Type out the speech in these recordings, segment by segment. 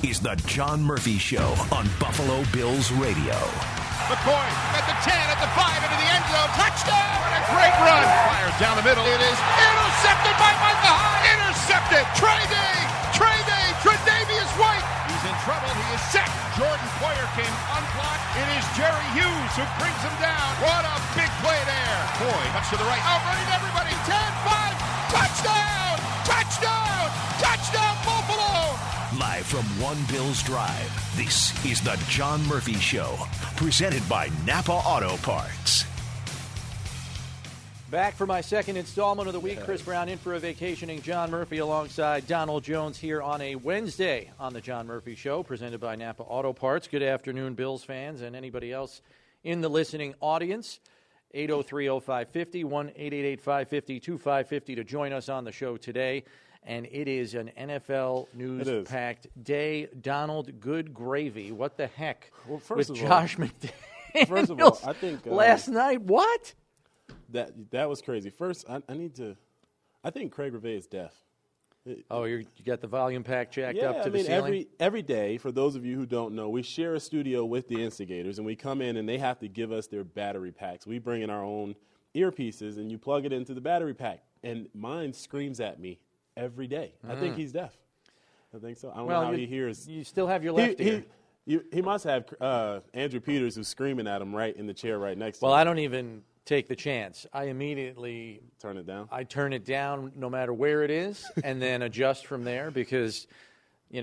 is the John Murphy Show on Buffalo Bills Radio. McCoy at the 10, at the 5, into the end zone. Touchdown! What a great run. Fires down the middle. It is intercepted by Micah Hyde. Intercepted. Trey Day. Tre'Davious White. He's in trouble. He is set. Jordan Poyer came unblocked. It is Jerry Hughes who brings him down. What a big play there. Boy, touch to the right. Outrunning everybody. 10, 5. Touchdown! Touchdown! Touchdown, Buffalo! Live from One Bills Drive, this is the John Murphy Show, presented by Napa Auto Parts. Back for my second installment of the week. Chris Brown in for a vacationing John Murphy alongside Donald Jones here on a Wednesday on the John Murphy Show, presented by Napa Auto Parts. Good afternoon, Bills fans and anybody else in the listening audience. 803-0550, 1-888-550-2550 to join us on the show today. And it is an NFL news-packed day. Donald, good gravy. What the heck with Josh McDaniels? First of all, I think last night, what? That was crazy. First, I think Craig Rivet is deaf. You got the volume pack jacked up to the ceiling? Every day, for those of you who don't know, we share a studio with the Instigators, and we come in and they have to give us their battery packs. We bring in our own earpieces, and you plug it into the battery pack. And mine screams at me every day. I think he's deaf. I think so. I don't know how he hears. You still have your left ear. He must have Andrew Peters who's screaming at him right in the chair right next to him. Well, I don't even take the chance. I immediately turn it down. I turn it down no matter where it is, and then adjust from there because, you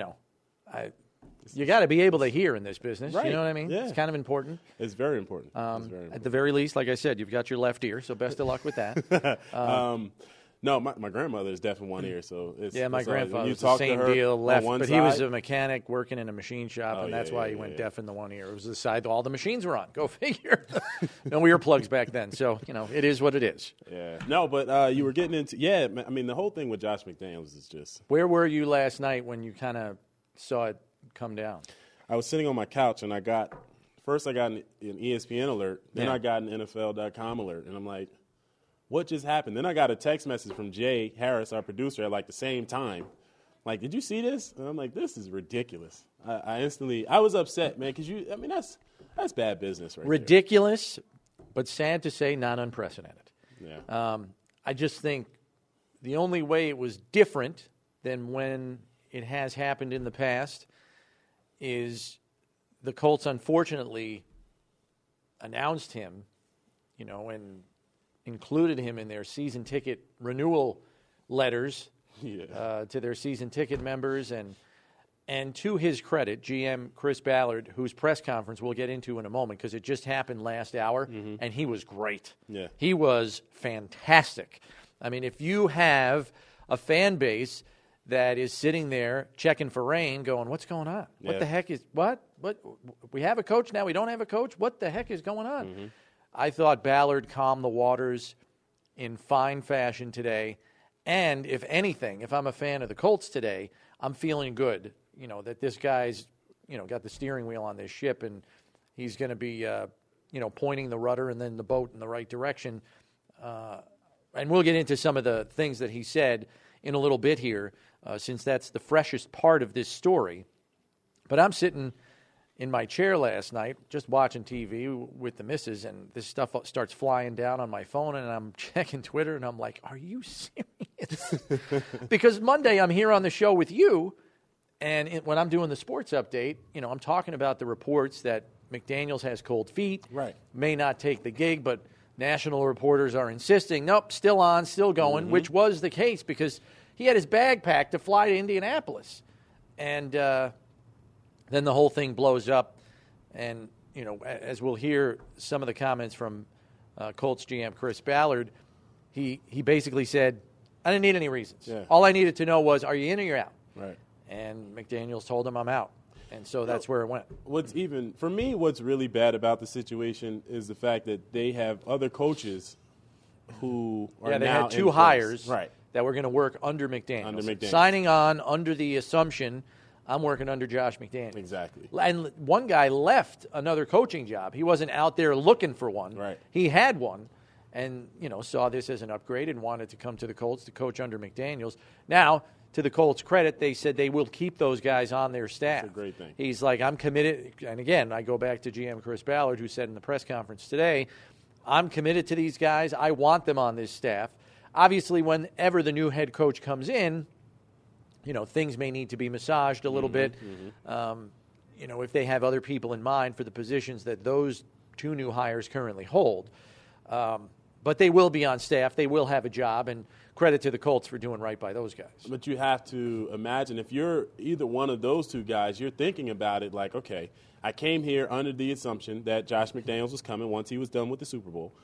got to be able to hear in this business. Right. You know what I mean? Yeah. It's kind of important. It's very important. At the very least, like I said, you've got your left ear, so best of luck with that. No, my grandmother is deaf in one ear, so it's my grandfather was the talk same to her deal. Left, on one but side, he was a mechanic working in a machine shop, and that's why he went deaf in the one ear. It was the side all the machines were on. Go figure. No earplugs back then, so it is what it is. Yeah, no, but you were getting into the whole thing with Josh McDaniels is just. Where were you last night when you kind of saw it come down? I was sitting on my couch, and I got an ESPN alert, then I got an NFL.com alert, and I'm like, what just happened? Then I got a text message from Jay Harris, our producer, at the same time. Like, did you see this? And I'm like, this is ridiculous. I was upset, man, because that's bad business right Ridiculous, but sad to say, not unprecedented. Yeah. I just think the only way it was different than when it has happened in the past is the Colts unfortunately announced him, and included him in their season ticket renewal letters to their season ticket members. And to his credit, GM Chris Ballard, whose press conference we'll get into in a moment because it just happened last hour, and he was great. Yeah. He was fantastic. I mean, if you have a fan base that is sitting there checking for rain going, what's going on? What the heck is – what? We have a coach now. We don't have a coach? What the heck is going on? I thought Ballard calmed the waters in fine fashion today. And if anything, if I'm a fan of the Colts today, I'm feeling good, that this guy's, got the steering wheel on this ship and he's going to be, pointing the rudder and then the boat in the right direction. And we'll get into some of the things that he said in a little bit here, since that's the freshest part of this story. But I'm sitting in my chair last night, just watching TV with the missus, and this stuff starts flying down on my phone, and I'm checking Twitter, and I'm like, are you serious? Because Monday I'm here on the show with you, and when I'm doing the sports update, I'm talking about the reports that McDaniels has cold feet, may not take the gig, but national reporters are insisting, nope, still on, still going, which was the case because he had his bag packed to fly to Indianapolis. And then the whole thing blows up, and, as we'll hear some of the comments from Colts GM Chris Ballard, he basically said, I didn't need any reasons. Yeah. All I needed to know was, are you in or you're out? Right. And McDaniels told him I'm out. And so that's where it went. What's really bad about the situation is the fact that they have other coaches who are now they had two hires that were going to work under McDaniels. Signing on under the assumption I'm working under Josh McDaniels. Exactly. And one guy left another coaching job. He wasn't out there looking for one. Right. He had one and, saw this as an upgrade and wanted to come to the Colts to coach under McDaniels. Now, to the Colts' credit, they said they will keep those guys on their staff. That's a great thing. He's like, I'm committed. And again, I go back to GM Chris Ballard, who said in the press conference today, I'm committed to these guys. I want them on this staff. Obviously, whenever the new head coach comes in, things may need to be massaged a little bit. If they have other people in mind for the positions that those two new hires currently hold. But they will be on staff. They will have a job, and credit to the Colts for doing right by those guys. But you have to imagine, if you're either one of those two guys, you're thinking about it like, okay, I came here under the assumption that Josh McDaniels was coming once he was done with the Super Bowl.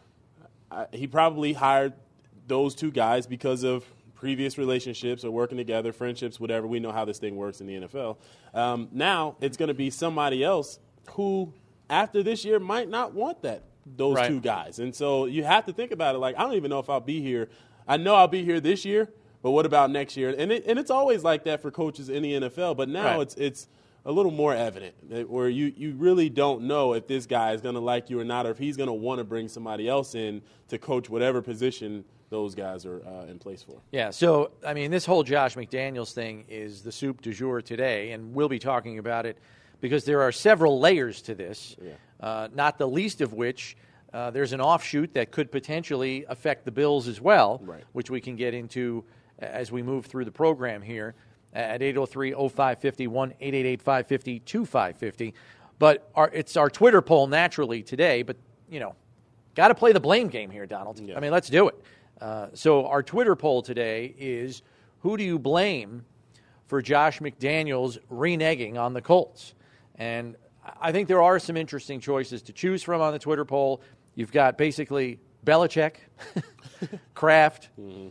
He probably hired those two guys because of previous relationships or working together, friendships, whatever. We know how this thing works in the NFL. Now it's going to be somebody else who, after this year, might not want those right. two guys. And so you have to think about it like, I don't even know if I'll be here. I know I'll be here this year, but what about next year? And it's always like that for coaches in the NFL, but now right. it's a little more evident where you really don't know if this guy is going to like you or not, or if he's going to want to bring somebody else in to coach whatever position those guys are in place for. Yeah, so, this whole Josh McDaniels thing is the soup du jour today, and we'll be talking about it because there are several layers to this, not the least of which there's an offshoot that could potentially affect the Bills as well, right. which we can get into as we move through the program here at 803-0550, 1-888-550-2550. But it's our Twitter poll naturally today, but, got to play the blame game here, Donald. Yeah. Let's do it. So our Twitter poll today is, who do you blame for Josh McDaniels reneging on the Colts? And I think there are some interesting choices to choose from on the Twitter poll. You've got basically Belichick, Kraft,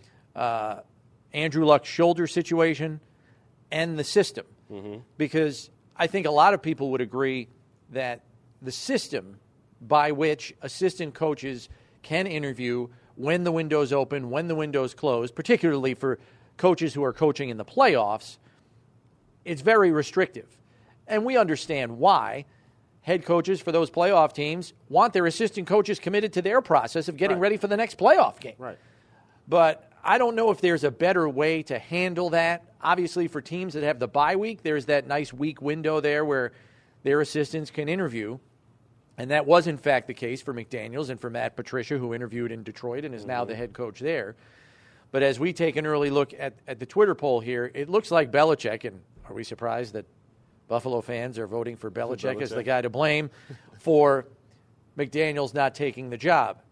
Andrew Luck's shoulder situation, and the system. Because I think a lot of people would agree that the system by which assistant coaches can interview when the window's open, when the window's closed, particularly for coaches who are coaching in the playoffs, it's very restrictive. And we understand why head coaches for those playoff teams want their assistant coaches committed to their process of getting ready for the next playoff game. Right. But I don't know if there's a better way to handle that. Obviously, for teams that have the bye week, there's that nice week window there where their assistants can interview. And that was, in fact, the case for McDaniels and for Matt Patricia, who interviewed in Detroit and is now the head coach there. But as we take an early look at the Twitter poll here, it looks like Belichick, and are we surprised that Buffalo fans are voting for Belichick as the guy to blame for McDaniels not taking the job?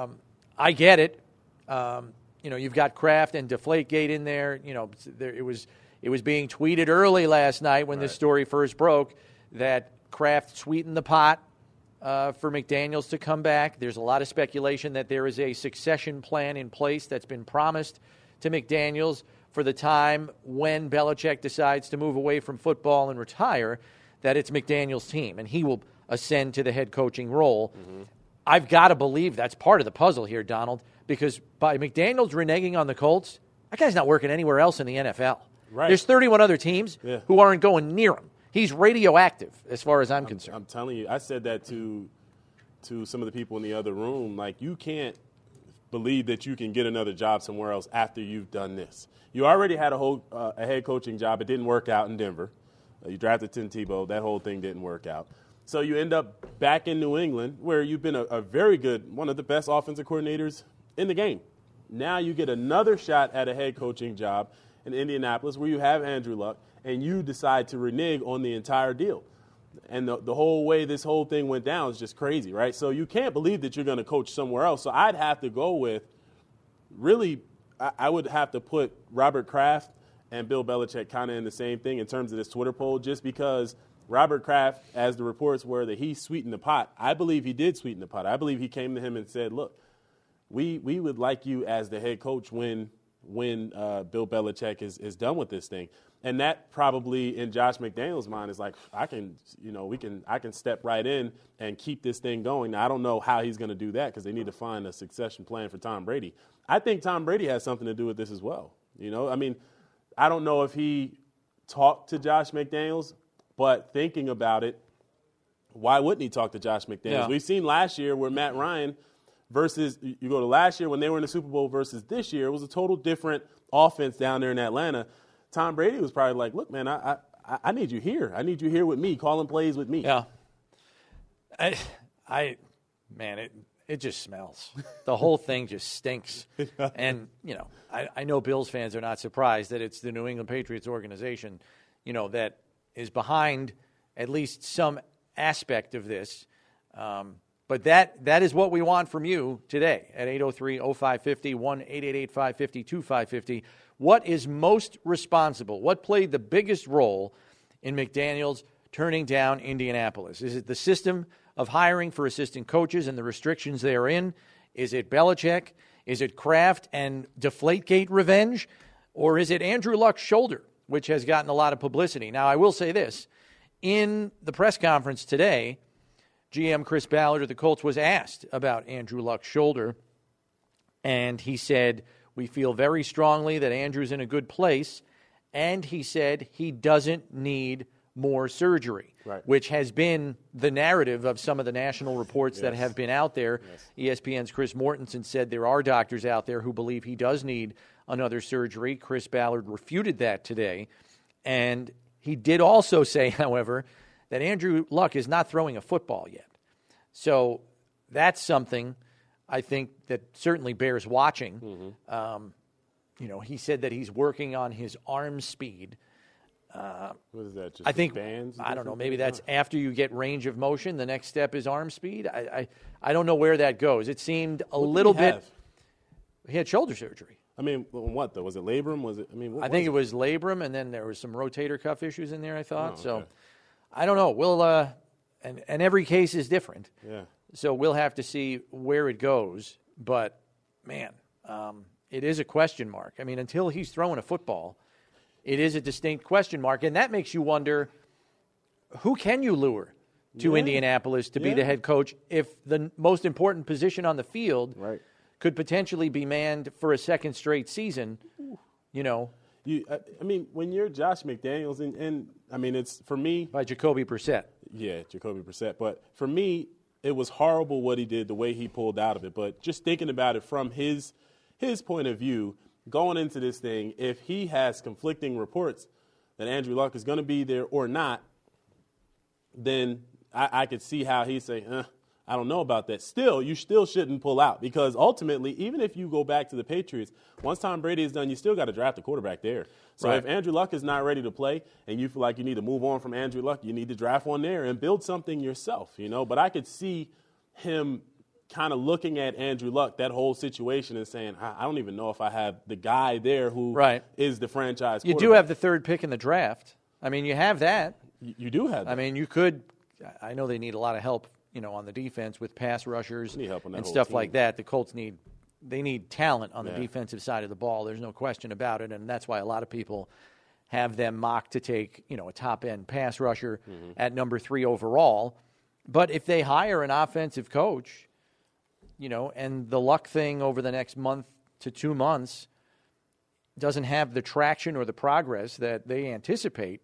I get it. You've got Kraft and Deflategate in there. It was being tweeted early last night when this story first broke that Kraft sweetened the pot for McDaniels to come back. There's a lot of speculation that there is a succession plan in place that's been promised to McDaniels for the time when Belichick decides to move away from football and retire, that it's McDaniels' team, and he will ascend to the head coaching role. I've got to believe that's part of the puzzle here, Donald, because by McDaniels reneging on the Colts, that guy's not working anywhere else in the NFL. Right. There's 31 other teams who aren't going near him. He's radioactive as far as I'm concerned. I'm telling you, I said that to some of the people in the other room. Like, you can't believe that you can get another job somewhere else after you've done this. You already had a head coaching job. It didn't work out in Denver. You drafted Tim Tebow. That whole thing didn't work out. So you end up back in New England, where you've been a very good, one of the best offensive coordinators in the game. Now you get another shot at a head coaching job in Indianapolis, where you have Andrew Luck, and you decide to renege on the entire deal. And the whole way this whole thing went down is just crazy, right? So you can't believe that you're going to coach somewhere else. So I'd have to go with, really, I would have to put Robert Kraft and Bill Belichick kind of in the same thing in terms of this Twitter poll, just because Robert Kraft, as the reports were that he sweetened the pot, I believe he did sweeten the pot. I believe he came to him and said, look, we would like you as the head coach when Bill Belichick is done with this thing. And that probably in Josh McDaniels' mind is like, I can step right in and keep this thing going. Now, I don't know how he's going to do that because they need to find a succession plan for Tom Brady. I think Tom Brady has something to do with this as well. I don't know if he talked to Josh McDaniels, but thinking about it, why wouldn't he talk to Josh McDaniels? Yeah. We've seen last year where Matt Ryan versus you go to last year when they were in the Super Bowl versus this year, it was a total different offense down there in Atlanta. Tom Brady was probably like, look, man, I need you here. I need you here with me, calling plays with me. Yeah. It just smells. The whole thing just stinks. And, I know Bills fans are not surprised that it's the New England Patriots organization, that is behind at least some aspect of this. But that is what we want from you today at 803-0550, 1-888-550-2550. What is most responsible? What played the biggest role in McDaniels turning down Indianapolis? Is it the system of hiring for assistant coaches and the restrictions therein? Is it Belichick? Is it Kraft and Deflategate revenge? Or is it Andrew Luck's shoulder, which has gotten a lot of publicity? Now, I will say this. In the press conference today, GM Chris Ballard of the Colts was asked about Andrew Luck's shoulder, and he said, we feel very strongly that Andrew's in a good place, and he said he doesn't need more surgery, right, which has been the narrative of some of the national reports that have been out there. ESPN's Chris Mortensen said there are doctors out there who believe he does need another surgery. Chris Ballard refuted that today. And he did also say, however, that Andrew Luck is not throwing a football yet. So that's something I think that certainly bears watching. He said that he's working on his arm speed. What is that? Just I think bands? I don't know. Maybe that's after you get range of motion. The next step is arm speed. I don't know where that goes. It seemed a little bit. He had shoulder surgery. I mean, what though? Was it labrum? Was it? I think it was labrum, and then there was some rotator cuff issues in there. I thought so. I don't know. We'll and every case is different. Yeah. So we'll have to see where it goes. But man, it is a question mark. I mean, until he's throwing a football, it is a distinct question mark, and that makes you wonder, who can you lure to Indianapolis to be the head coach if the most important position on the field could potentially be manned for a second straight season, I mean, when you're Josh McDaniels, and I mean, it's, for me. By Jacoby Brissett. Yeah, Jacoby Brissett. But for me, it was horrible what he did, the way he pulled out of it. But just thinking about it from his point of view, going into this thing, if he has conflicting reports that Andrew Luck is going to be there or not, then I could see how he's saying, I don't know about that. Still, you still shouldn't pull out, because ultimately, even if you go back to the Patriots, once Tom Brady is done, you still got to draft a quarterback there. So if Andrew Luck is not ready to play and you feel like you need to move on from Andrew Luck, you need to draft one there and build something yourself, But I could see him kind of looking at Andrew Luck, that whole situation, and saying, I don't even know if I have the guy there who is the franchise quarterback. You do have the third pick in the draft. I mean, you have that. You do have that. I mean, you could – I know they need a lot of help, on the defense with pass rushers and stuff like that. The Colts need talent on the defensive side of the ball. There's no question about it, and that's why a lot of people have them mocked to take, a top-end pass rusher at number 3 overall. But if they hire an offensive coach – and the Luck thing over the next month to 2 months doesn't have the traction or the progress that they anticipate,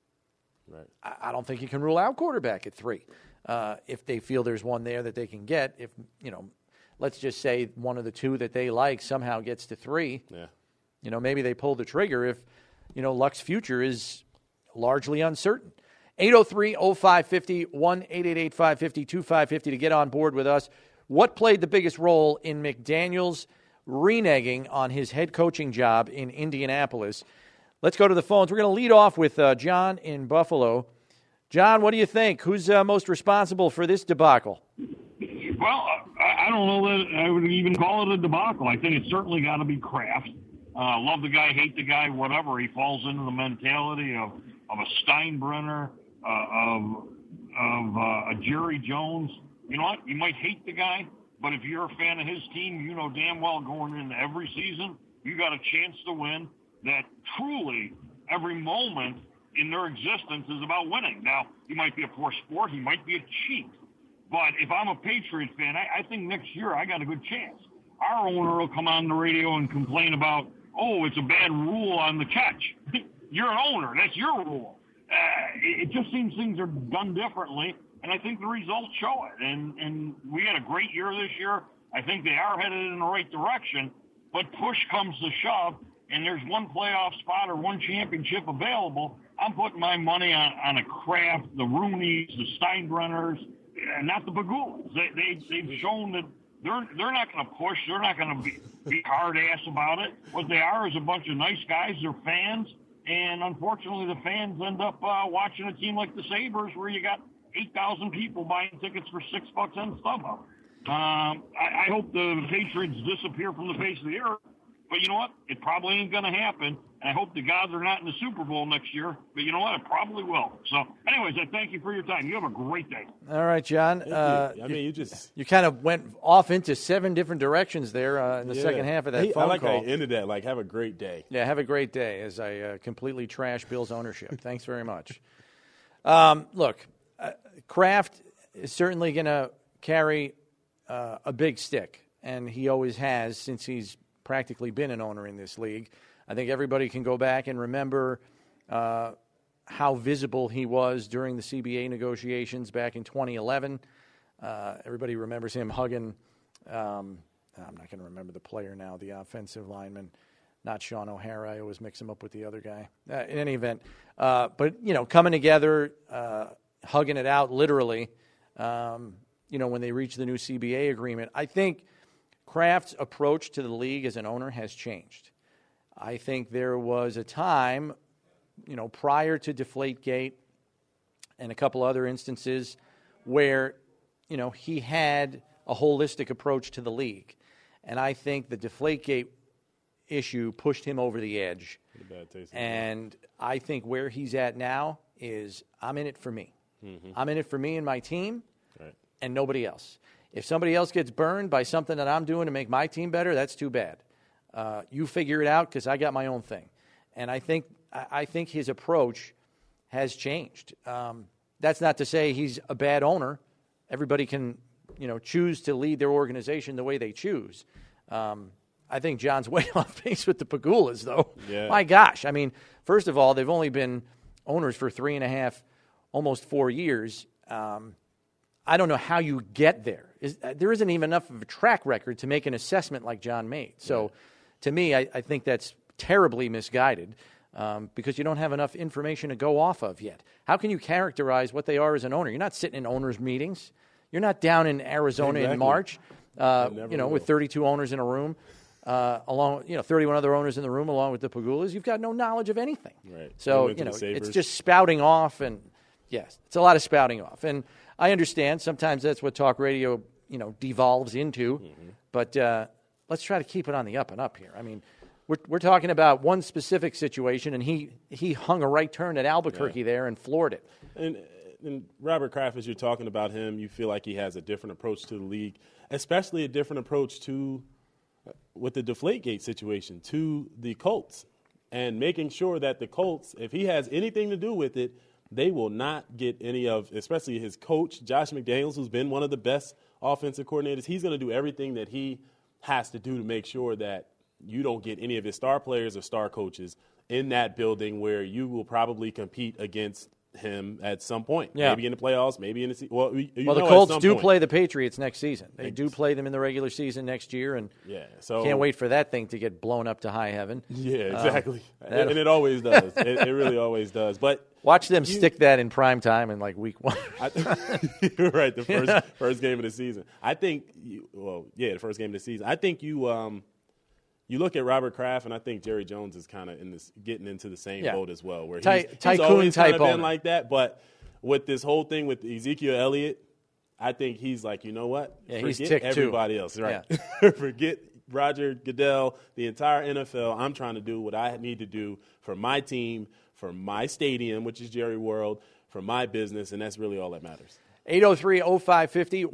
I don't think you can rule out quarterback at 3. If they feel there's one there that they can get, if, let's just say one of the two that they like somehow gets to 3, maybe they pull the trigger if, Luck's future is largely uncertain. 803-0550, 1-888-550-2550 to get on board with us. What played the biggest role in McDaniels reneging on his head coaching job in Indianapolis? Let's go to the phones. We're going to lead off with John in Buffalo. John, what do you think? Who's most responsible for this debacle? Well, I don't know that I would even call it a debacle. I think it's certainly got to be Kraft. Love the guy, hate the guy, whatever. He falls into the mentality of a Steinbrenner, of a Jerry Jones. You know what? You might hate the guy, but if you're a fan of his team, you know damn well going into every season, you got a chance to win, that truly every moment in their existence is about winning. Now, he might be a poor sport. He might be a cheat. But if I'm a Patriots fan, I think next year I got a good chance. Our owner will come on the radio and complain about, it's a bad rule on the catch. You're an owner. That's your rule. It just seems things are done differently. And I think the results show it. And we had a great year this year. I think they are headed in the right direction, but push comes to shove, and there's one playoff spot or one championship available. I'm putting my money on a Kraft, the Rooneys, the Steinbrenners, and not the Pegulas. They've shown that they're not going to push. They're not going to be hard-ass about it. What they are is a bunch of nice guys. They're fans, and unfortunately the fans end up watching a team like the Sabres where you got 8,000 people buying tickets for $6 on StubHub. I hope the Patriots disappear from the face of the earth, but you know what? It probably ain't going to happen. And I hope to God they're not in the Super Bowl next year. But you know what? It probably will. So, anyways, I thank you for your time. You have a great day. All right, John. You kind of went off into 7 different directions there in the second half of that phone call. I like how you ended that. Like, have a great day. Yeah, have a great day as I completely trash Bill's ownership. Thanks very much. Look, Kraft is certainly going to carry a big stick, and he always has since he's practically been an owner in this league. I think everybody can go back and remember how visible he was during the CBA negotiations back in 2011. Everybody remembers him hugging, I'm not going to remember the player now, the offensive lineman, not Sean O'Hara. I always mix him up with the other guy. In any event, but, coming together, hugging it out literally, when they reach the new CBA agreement. I think Kraft's approach to the league as an owner has changed. I think there was a time, prior to Deflategate and a couple other instances where, he had a holistic approach to the league. And I think the Deflategate issue pushed him over the edge. And I think where he's at now is I'm in it for me. Mm-hmm. I'm in it for me and my team and nobody else. If somebody else gets burned by something that I'm doing to make my team better, that's too bad. You figure it out because I got my own thing. And I think his approach has changed. That's not to say he's a bad owner. Everybody can, choose to lead their organization the way they choose. I think John's way off base with the Pegulas, though. Yeah. My gosh. I mean, first of all, they've only been owners for 3.5, almost 4 years. I don't know how you get there. There isn't even enough of a track record to make an assessment like John made. So, to me, I think that's terribly misguided because you don't have enough information to go off of yet. How can you characterize what they are as an owner? You're not sitting in owners' meetings. You're not down in Arizona in March, with 32 owners in a room, 31 other owners in the room along with the Pegulas. You've got no knowledge of anything. Right. So, it's just spouting off, and yes, it's a lot of spouting off. And I understand sometimes that's what talk radio, devolves into, but let's try to keep it on the up and up here. I mean, we're talking about one specific situation, and he hung a right turn at Albuquerque there and floored it. And Robert Kraft, as you're talking about him, you feel like he has a different approach to the league, especially a different approach with the Deflategate situation, to the Colts, and making sure that the Colts, if he has anything to do with it, they will not get any of, especially his coach, Josh McDaniels, who's been one of the best offensive coordinators. He's going to do everything that he has to do to make sure that you don't get any of his star players or star coaches in that building where you will probably compete against him at some point. Yeah. Maybe in the playoffs, maybe in the season. Well, the Colts do play the Patriots next season. They do play them in the regular season next year, and can't wait for that thing to get blown up to high heaven. Yeah, exactly. And it always does. It really always does. But watch them stick that in prime time in like week 1. You're right, the first game of the season. I think, the first game of the season. I think you look at Robert Kraft, and I think Jerry Jones is kind of getting into the same boat as well, where he's always kind of been like that. But with this whole thing with Ezekiel Elliott, I think he's like, you know what? Yeah, forget everybody else, right? Yeah. Forget Roger Goodell, the entire NFL. I'm trying to do what I need to do for my team, for my stadium, which is Jerry World, for my business, and that's really all that matters. 803-0550,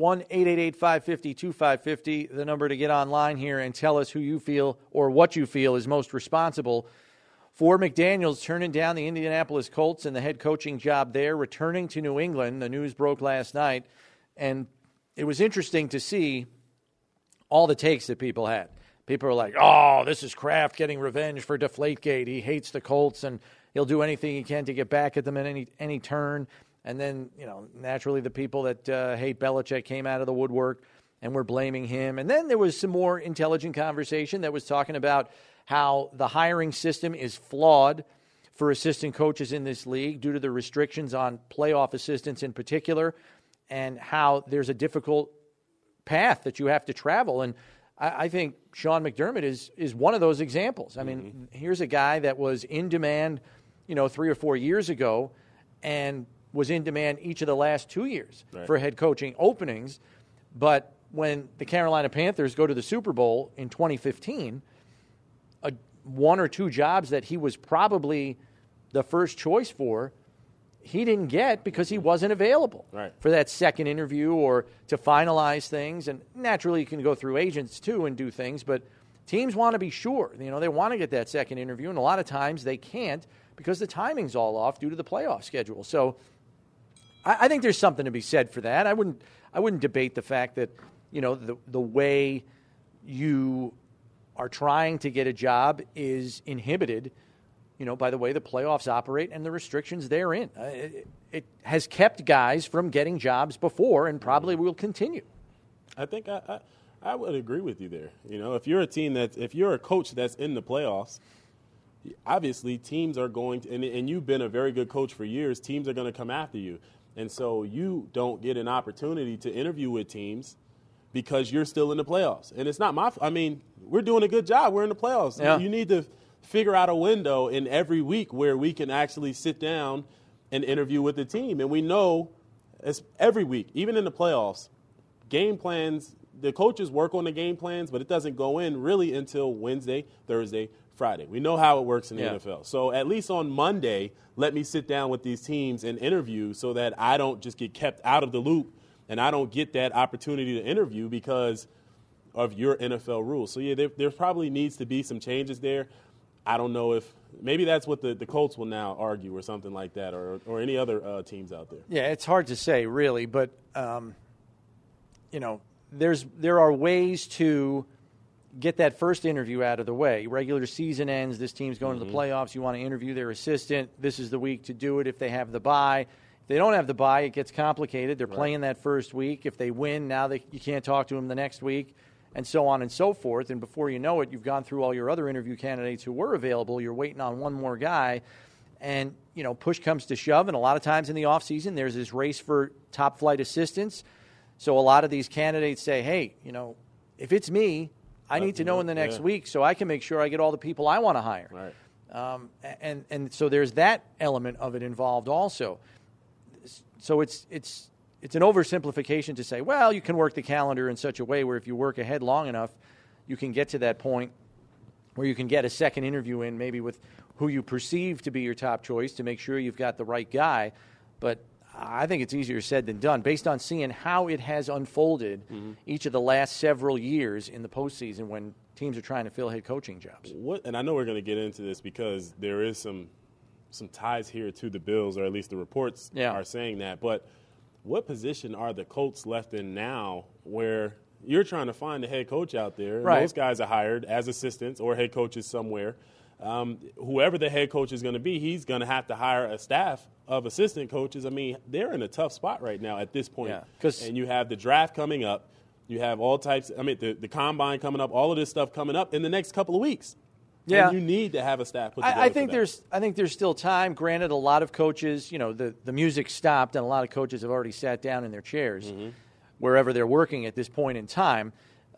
1-888-550-2550, the number to get online here and tell us who you feel or what you feel is most responsible for McDaniels turning down the Indianapolis Colts and the head coaching job there, returning to New England. The news broke last night, and it was interesting to see all the takes that people had. People are like, oh, this is Kraft getting revenge for Deflategate. He hates the Colts, and he'll do anything he can to get back at them at any turn. And then, naturally the people that hate Belichick came out of the woodwork. and we're blaming him. And then there was some more intelligent conversation that was talking about how the hiring system is flawed for assistant coaches in this league due to the restrictions on playoff assistants in particular, and how there's a difficult path that you have to travel. And I think Sean McDermott is one of those examples. I mean, here's a guy that was in demand, 3 or 4 years ago, and was in demand each of the last 2 years for head coaching openings. But when the Carolina Panthers go to the Super Bowl in 2015, one or two jobs that he was probably the first choice for, he didn't get because he wasn't available for that second interview or to finalize things. And naturally, you can go through agents too and do things, but teams want to be sure. They want to get that second interview, and a lot of times they can't because the timing's all off due to the playoff schedule. So I think there's something to be said for that. I wouldn't debate the fact that the way you are trying to get a job is inhibited, by the way the playoffs operate and the restrictions therein. It has kept guys from getting jobs before and probably will continue. I think I would agree with you there. If you're if you're a coach that's in the playoffs, obviously teams are going to, and you've been a very good coach for years, teams are going to come after you. And so you don't get an opportunity to interview with teams because you're still in the playoffs. And it's not we're doing a good job. We're in the playoffs. Yeah. You need to figure out a window in every week where we can actually sit down and interview with the team. And we know every week, even in the playoffs, game plans, the coaches work on the game plans, but it doesn't go in really until Wednesday, Thursday, Friday. We know how it works in the NFL. So at least on Monday, let me sit down with these teams and interview so that I don't just get kept out of the loop and I don't get that opportunity to interview because of your NFL rules. So, there probably needs to be some changes there. I don't know if maybe that's what the Colts will now argue or something like that or any other teams out there. Yeah, it's hard to say really, but, there are ways to get that first interview out of the way. Regular season ends, this team's going to the playoffs, you want to interview their assistant, this is the week to do it if they have the bye. If they don't have the bye, it gets complicated. They're playing that first week. If they win, now you can't talk to them the next week, and so on and so forth. And before you know it, you've gone through all your other interview candidates who were available. You're waiting on one more guy, and push comes to shove, and a lot of times in the offseason, there's this race for top-flight assistants. So a lot of these candidates say, hey, if it's me, I need to know in the next week so I can make sure I get all the people I want to hire. Right. And so there's that element of it involved also. So it's an oversimplification to say, well, you can work the calendar in such a way where if you work ahead long enough, you can get to that point where you can get a second interview in maybe with who you perceive to be your top choice to make sure you've got the right guy. But I think it's easier said than done based on seeing how it has unfolded each of the last several years in the postseason when teams are trying to fill head coaching jobs. And I know we're going to get into this because there is some ties here to the Bills, or at least the reports are saying that. But what position are the Colts left in now where you're trying to find a head coach out there? Right. Those guys are hired as assistants or head coaches somewhere. Whoever the head coach is going to be, he's going to have to hire a staff of assistant coaches. They're in a tough spot right now at this point. Yeah, and you have the draft coming up. You have all types. The combine coming up. All of this stuff coming up in the next couple of weeks. Yeah, and you need to have a staff put together. I think there's still time. Granted, a lot of coaches, the music stopped, and a lot of coaches have already sat down in their chairs wherever they're working at this point in time.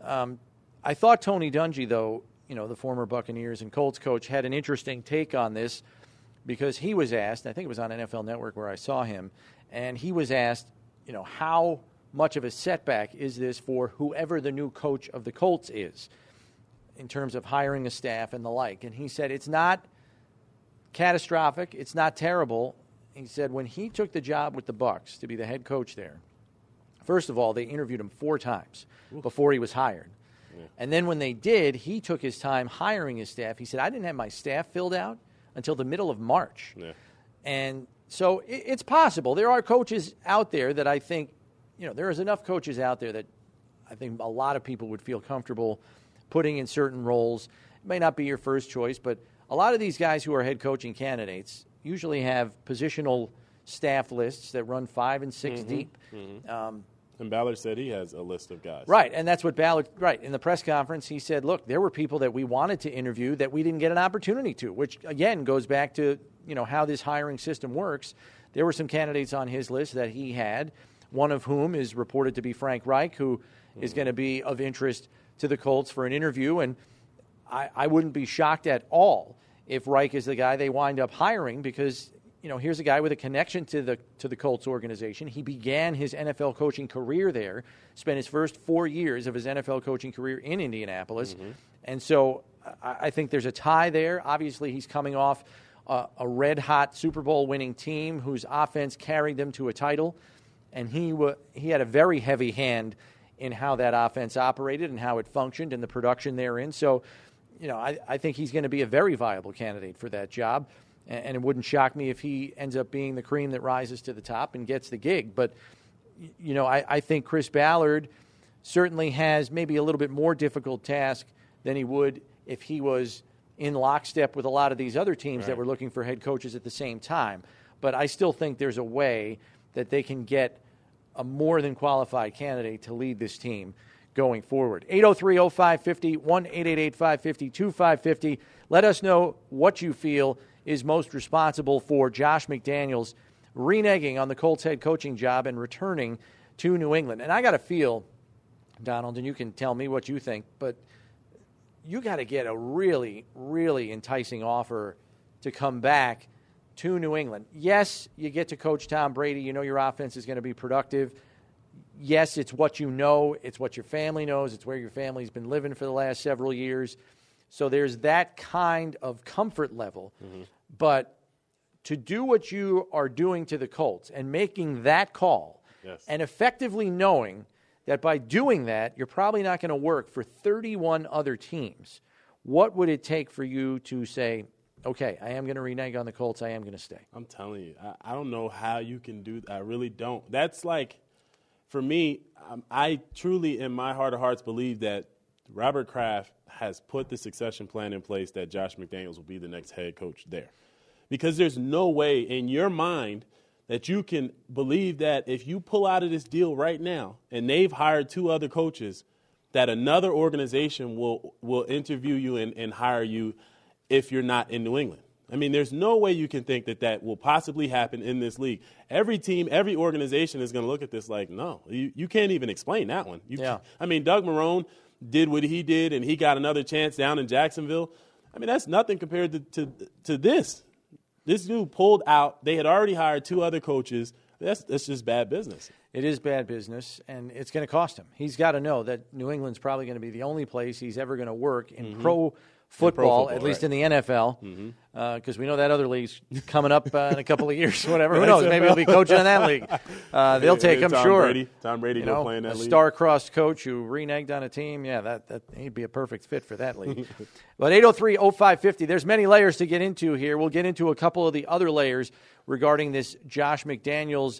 I thought Tony Dungy, though, the former Buccaneers and Colts coach, had an interesting take on this because he was asked, I think it was on NFL Network where I saw him, and he was asked, how much of a setback is this for whoever the new coach of the Colts is in terms of hiring a staff and the like. And he said it's not catastrophic, it's not terrible. He said when he took the job with the Bucs to be the head coach there, first of all, they interviewed him 4 times before he was hired. Yeah. And then when they did, he took his time hiring his staff. He said, I didn't have my staff filled out until the middle of March. Yeah. And so it's possible. There are coaches out there that I think, there is enough coaches out there that I think a lot of people would feel comfortable putting in certain roles. It may not be your first choice, but a lot of these guys who are head coaching candidates usually have positional staff lists that run 5 and 6 deep. And And Ballard said he has a list of guys. Right, and that's what Ballard, right, in the press conference, he said, look, there were people that we wanted to interview that we didn't get an opportunity to, which, again, goes back to, how this hiring system works. There were some candidates on his list that he had, one of whom is reported to be Frank Reich, who is going to be of interest to the Colts for an interview, and I wouldn't be shocked at all if Reich is the guy they wind up hiring because, here's a guy with a connection to the Colts organization. He began his NFL coaching career there, spent his first 4 years of his NFL coaching career in Indianapolis, and so I think there's a tie there. Obviously, he's coming off a red-hot Super Bowl winning team whose offense carried them to a title, and he had a very heavy hand in how that offense operated and how it functioned and the production therein. So, I think he's going to be a very viable candidate for that job, and it wouldn't shock me if he ends up being the cream that rises to the top and gets the gig. But, I think Chris Ballard certainly has maybe a little bit more difficult task than he would if he was in lockstep with a lot of these other teams that were looking for head coaches at the same time. But I still think there's a way that they can get a more than qualified candidate to lead this team going forward. 803-0550, 1-888-550-2550. Let us know what you feel is most responsible for Josh McDaniels reneging on the Colts head coaching job and returning to New England. And I got to feel, Donald, and you can tell me what you think, but you got to get a really, really enticing offer to come back to New England. Yes, you get to coach Tom Brady. You know your offense is going to be productive. Yes, it's what you know. It's what your family knows. It's where your family's been living for the last several years. So there's that kind of comfort level. But to do what you are doing to the Colts and making that call and effectively knowing that by doing that, you're probably not going to work for 31 other teams, what would it take for you to say, okay, I am going to renege on the Colts. I am going to stay? I'm telling you, I don't know how you can do that. I really don't. That's like, for me, I truly, in my heart of hearts, believe that Robert Kraft has put the succession plan in place that Josh McDaniels will be the next head coach there. Because there's no way in your mind that you can believe that if you pull out of this deal right now and they've hired 2 other coaches, that another organization will interview you and hire you if you're not in New England. I mean, there's no way you can think that will possibly happen in this league. Every team, every organization is going to look at this like, no, you can't even explain that one. I mean, Doug Marrone did what he did, and he got another chance down in Jacksonville. I mean, that's nothing compared to this. This dude pulled out. They had already hired 2 other coaches. That's just bad business. It is bad business, and it's going to cost him. He's got to know that New England's probably going to be the only place he's ever going to work in pro football, at least in the NFL, because we know that other league's coming up in a couple of years, whatever. Who knows? Maybe he'll be coaching in that league. They'll take him, sure. Tom Brady go play in that league. A star-crossed coach who reneged on a team, that he'd be a perfect fit for that league. But 803-0550, there's many layers to get into here. We'll get into a couple of the other layers regarding this Josh McDaniels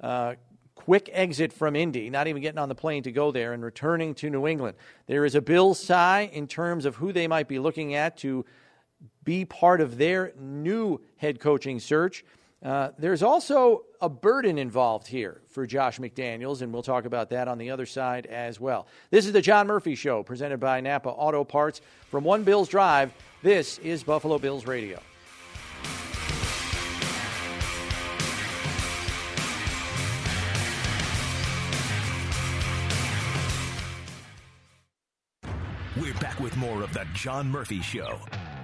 quick exit from Indy, not even getting on the plane to go there and returning to New England. There is a Bills tie in terms of who they might be looking at to be part of their new head coaching search. There's also a burden involved here for Josh McDaniels, and we'll talk about that on the other side as well. This is the John Murphy Show, presented by Napa Auto Parts. From One Bills Drive, this is Buffalo Bills Radio. We're back with more of the John Murphy Show.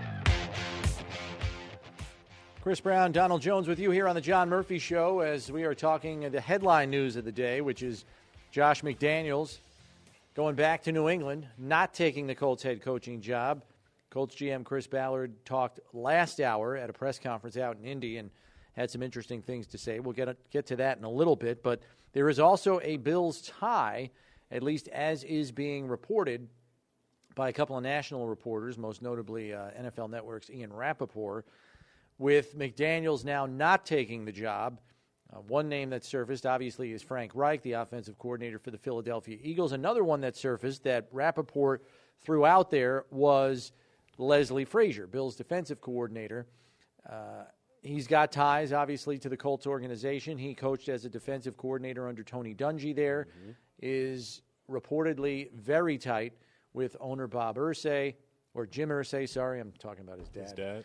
Chris Brown, Donald Jones with you here on the John Murphy Show as we are talking the headline news of the day, which is Josh McDaniels going back to New England, not taking the Colts head coaching job. Colts GM Chris Ballard talked last hour at a press conference out in Indy and had some interesting things to say. We'll get to that in a little bit, but there is also a Bills tie, at least as is being reported by a couple of national reporters, most notably NFL Network's Ian Rappaport, with McDaniels now not taking the job. One name that surfaced, obviously, is Frank Reich, the offensive coordinator for the Philadelphia Eagles. Another one that surfaced that Rappaport threw out there was Leslie Frazier, Bills' defensive coordinator. He's got ties, obviously, to the Colts organization. He coached as a defensive coordinator under Tony Dungy there. is reportedly very tight with owner Bob Irsay, or Jim Irsay, sorry, I'm talking about his dad.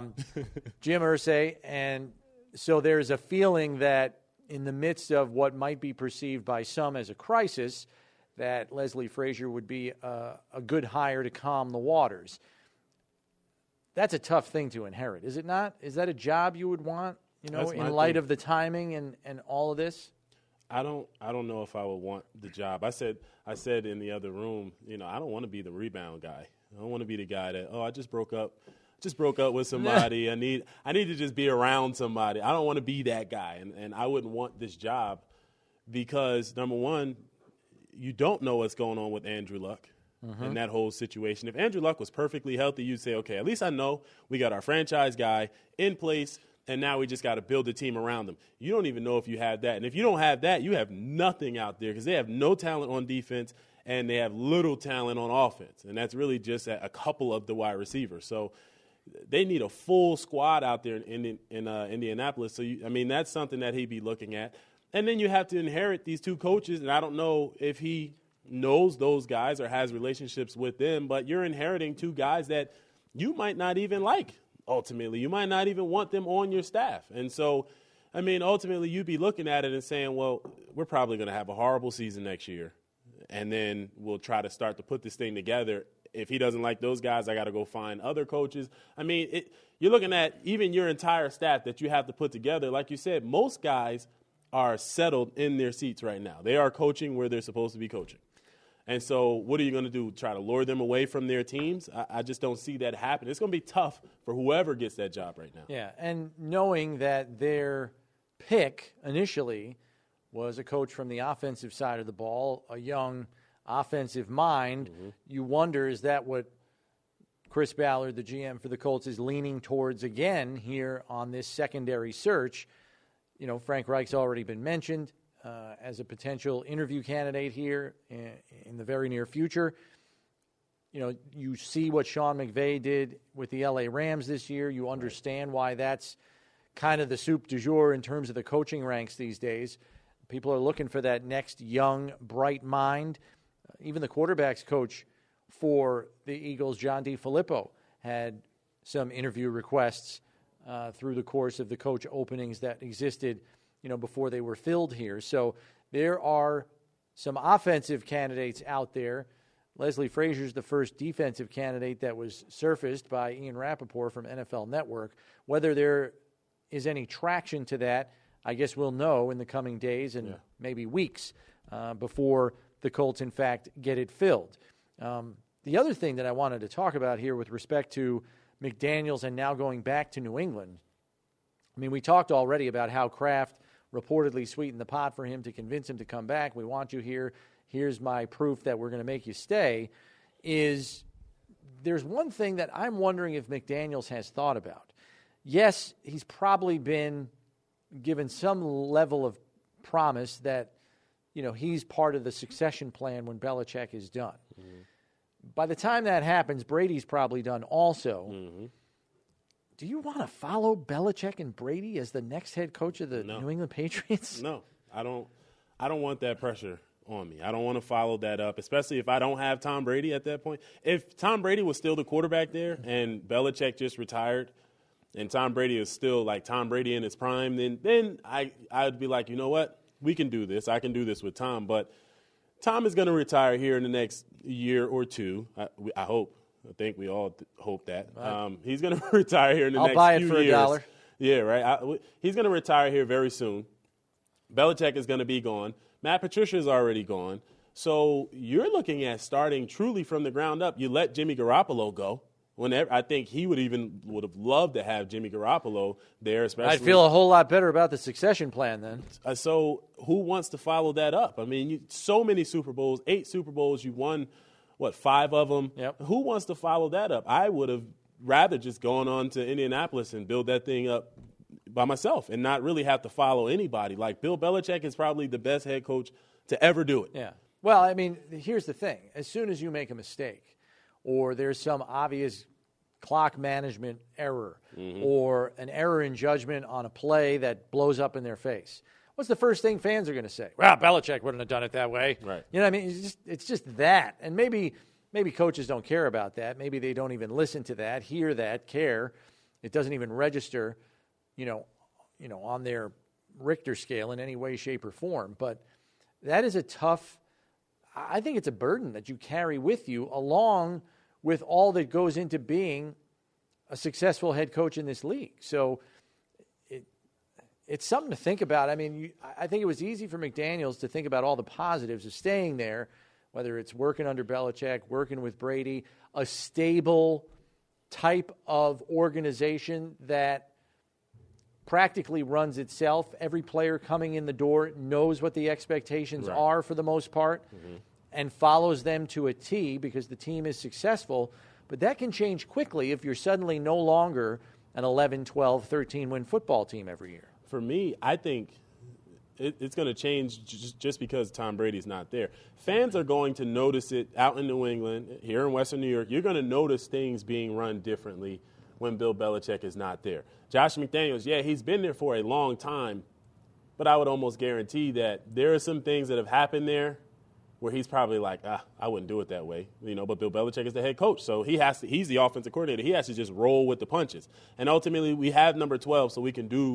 Jim Irsay, and so there's a feeling that in the midst of what might be perceived by some as a crisis, that Leslie Frazier would be a good hire to calm the waters. That's a tough thing to inherit, is it not? Is that a job you would want, in light of the timing and all of this? I don't know if I would want the job. I said in the other room, I don't want to be the rebound guy. I don't want to be the guy that, I just broke up with somebody. I need to just be around somebody. I don't want to be that guy, and I wouldn't want this job because, number one, you don't know what's going on with Andrew Luck in that whole situation. If Andrew Luck was perfectly healthy, you'd say, okay, at least I know we got our franchise guy in place, and now we just got to build a team around him. You don't even know if you have that. And if you don't have that, you have nothing out there because they have no talent on defense and they have little talent on offense. And that's really just a couple of the wide receivers. So they need a full squad out there in Indianapolis. So, that's something that he'd be looking at. And then you have to inherit these two coaches, and I don't know if he knows those guys or has relationships with them, but you're inheriting two guys that you might not even like, ultimately. You might not even want them on your staff. And so, ultimately you'd be looking at it and saying, well, we're probably going to have a horrible season next year, and then we'll try to start to put this thing together. If he doesn't like those guys, I got to go find other coaches. You're looking at even your entire staff that you have to put together. Like you said, most guys are settled in their seats right now. They are coaching where they're supposed to be coaching. And so what are you going to do, try to lure them away from their teams? I just don't see that happen. It's going to be tough for whoever gets that job right now. Yeah, and knowing that their pick initially was a coach from the offensive side of the ball, a young offensive mind, you wonder, is that what Chris Ballard, the GM for the Colts, is leaning towards again here on this secondary search? Frank Reich's already been mentioned as a potential interview candidate here in the very near future. You see what Sean McVay did with the LA Rams this year. You understand why that's kind of the soup du jour in terms of the coaching ranks these days. People are looking for that next young, bright mind. Even the quarterback's coach for the Eagles, John DeFilippo, had some interview requests through the course of the coach openings that existed, before they were filled here. So there are some offensive candidates out there. Leslie Frazier's the first defensive candidate that was surfaced by Ian Rappaport from NFL Network. Whether there is any traction to that, I guess we'll know in the coming days and maybe weeks before the Colts, in fact, get it filled. The other thing that I wanted to talk about here with respect to McDaniels and now going back to New England, we talked already about how Kraft reportedly sweetened the pot for him to convince him to come back. We want you here. Here's my proof that we're going to make you stay. There's one thing that I'm wondering if McDaniels has thought about. Yes, he's probably been given some level of promise that, he's part of the succession plan when Belichick is done. By the time that happens, Brady's probably done also. Do you want to follow Belichick and Brady as the next head coach of the New England Patriots? No, I don't want that pressure on me. I don't want to follow that up, especially if I don't have Tom Brady at that point. If Tom Brady was still the quarterback there and Belichick just retired and Tom Brady is still like Tom Brady in his prime, then I'd be like, you know what? We can do this. I can do this with Tom. But Tom is going to retire here in the next year or two. I hope. I think we all hope that. He's going to retire here in the next few years. I'll buy it for $1. Yeah, right. He's going to retire here very soon. Belichick is going to be gone. Matt Patricia is already gone. So you're looking at starting truly from the ground up. You let Jimmy Garoppolo go. I think he would have loved to have Jimmy Garoppolo there. Especially, I'd feel a whole lot better about the succession plan then. So who wants to follow that up? So many Super Bowls, 8 Super Bowls. You won, 5 of them? Yep. Who wants to follow that up? I would have rather just gone on to Indianapolis and build that thing up by myself and not really have to follow anybody. Like Bill Belichick is probably the best head coach to ever do it. Yeah. Well, here's the thing. As soon as you make a mistake or there's some obvious clock management error or an error in judgment on a play that blows up in their face, what's the first thing fans are going to say? Well, Belichick wouldn't have done it that way. Right. You know what I mean? It's just that. And maybe coaches don't care about that. Maybe they don't even listen to that, hear that, care. It doesn't even register, on their Richter scale in any way, shape, or form. But that is I think it's a burden that you carry with you along with all that goes into being a successful head coach in this league. So it's something to think about. I mean, I think it was easy for McDaniels to think about all the positives of staying there, whether it's working under Belichick, working with Brady, a stable type of organization that practically runs itself. Every player coming in the door knows what the expectations are for the most part and follows them to a T because the team is successful. But that can change quickly if you're suddenly no longer an 11, 12, 13-win football team every year. For me, I think it's going to change just because Tom Brady's not there. Fans are going to notice it out in New England, here in Western New York. You're going to notice things being run differently when Bill Belichick is not there. Josh McDaniels, he's been there for a long time, but I would almost guarantee that there are some things that have happened there where he's probably like, I wouldn't do it that way, but Bill Belichick is the head coach, so he's the offensive coordinator. He has to just roll with the punches. And ultimately, we have number 12, so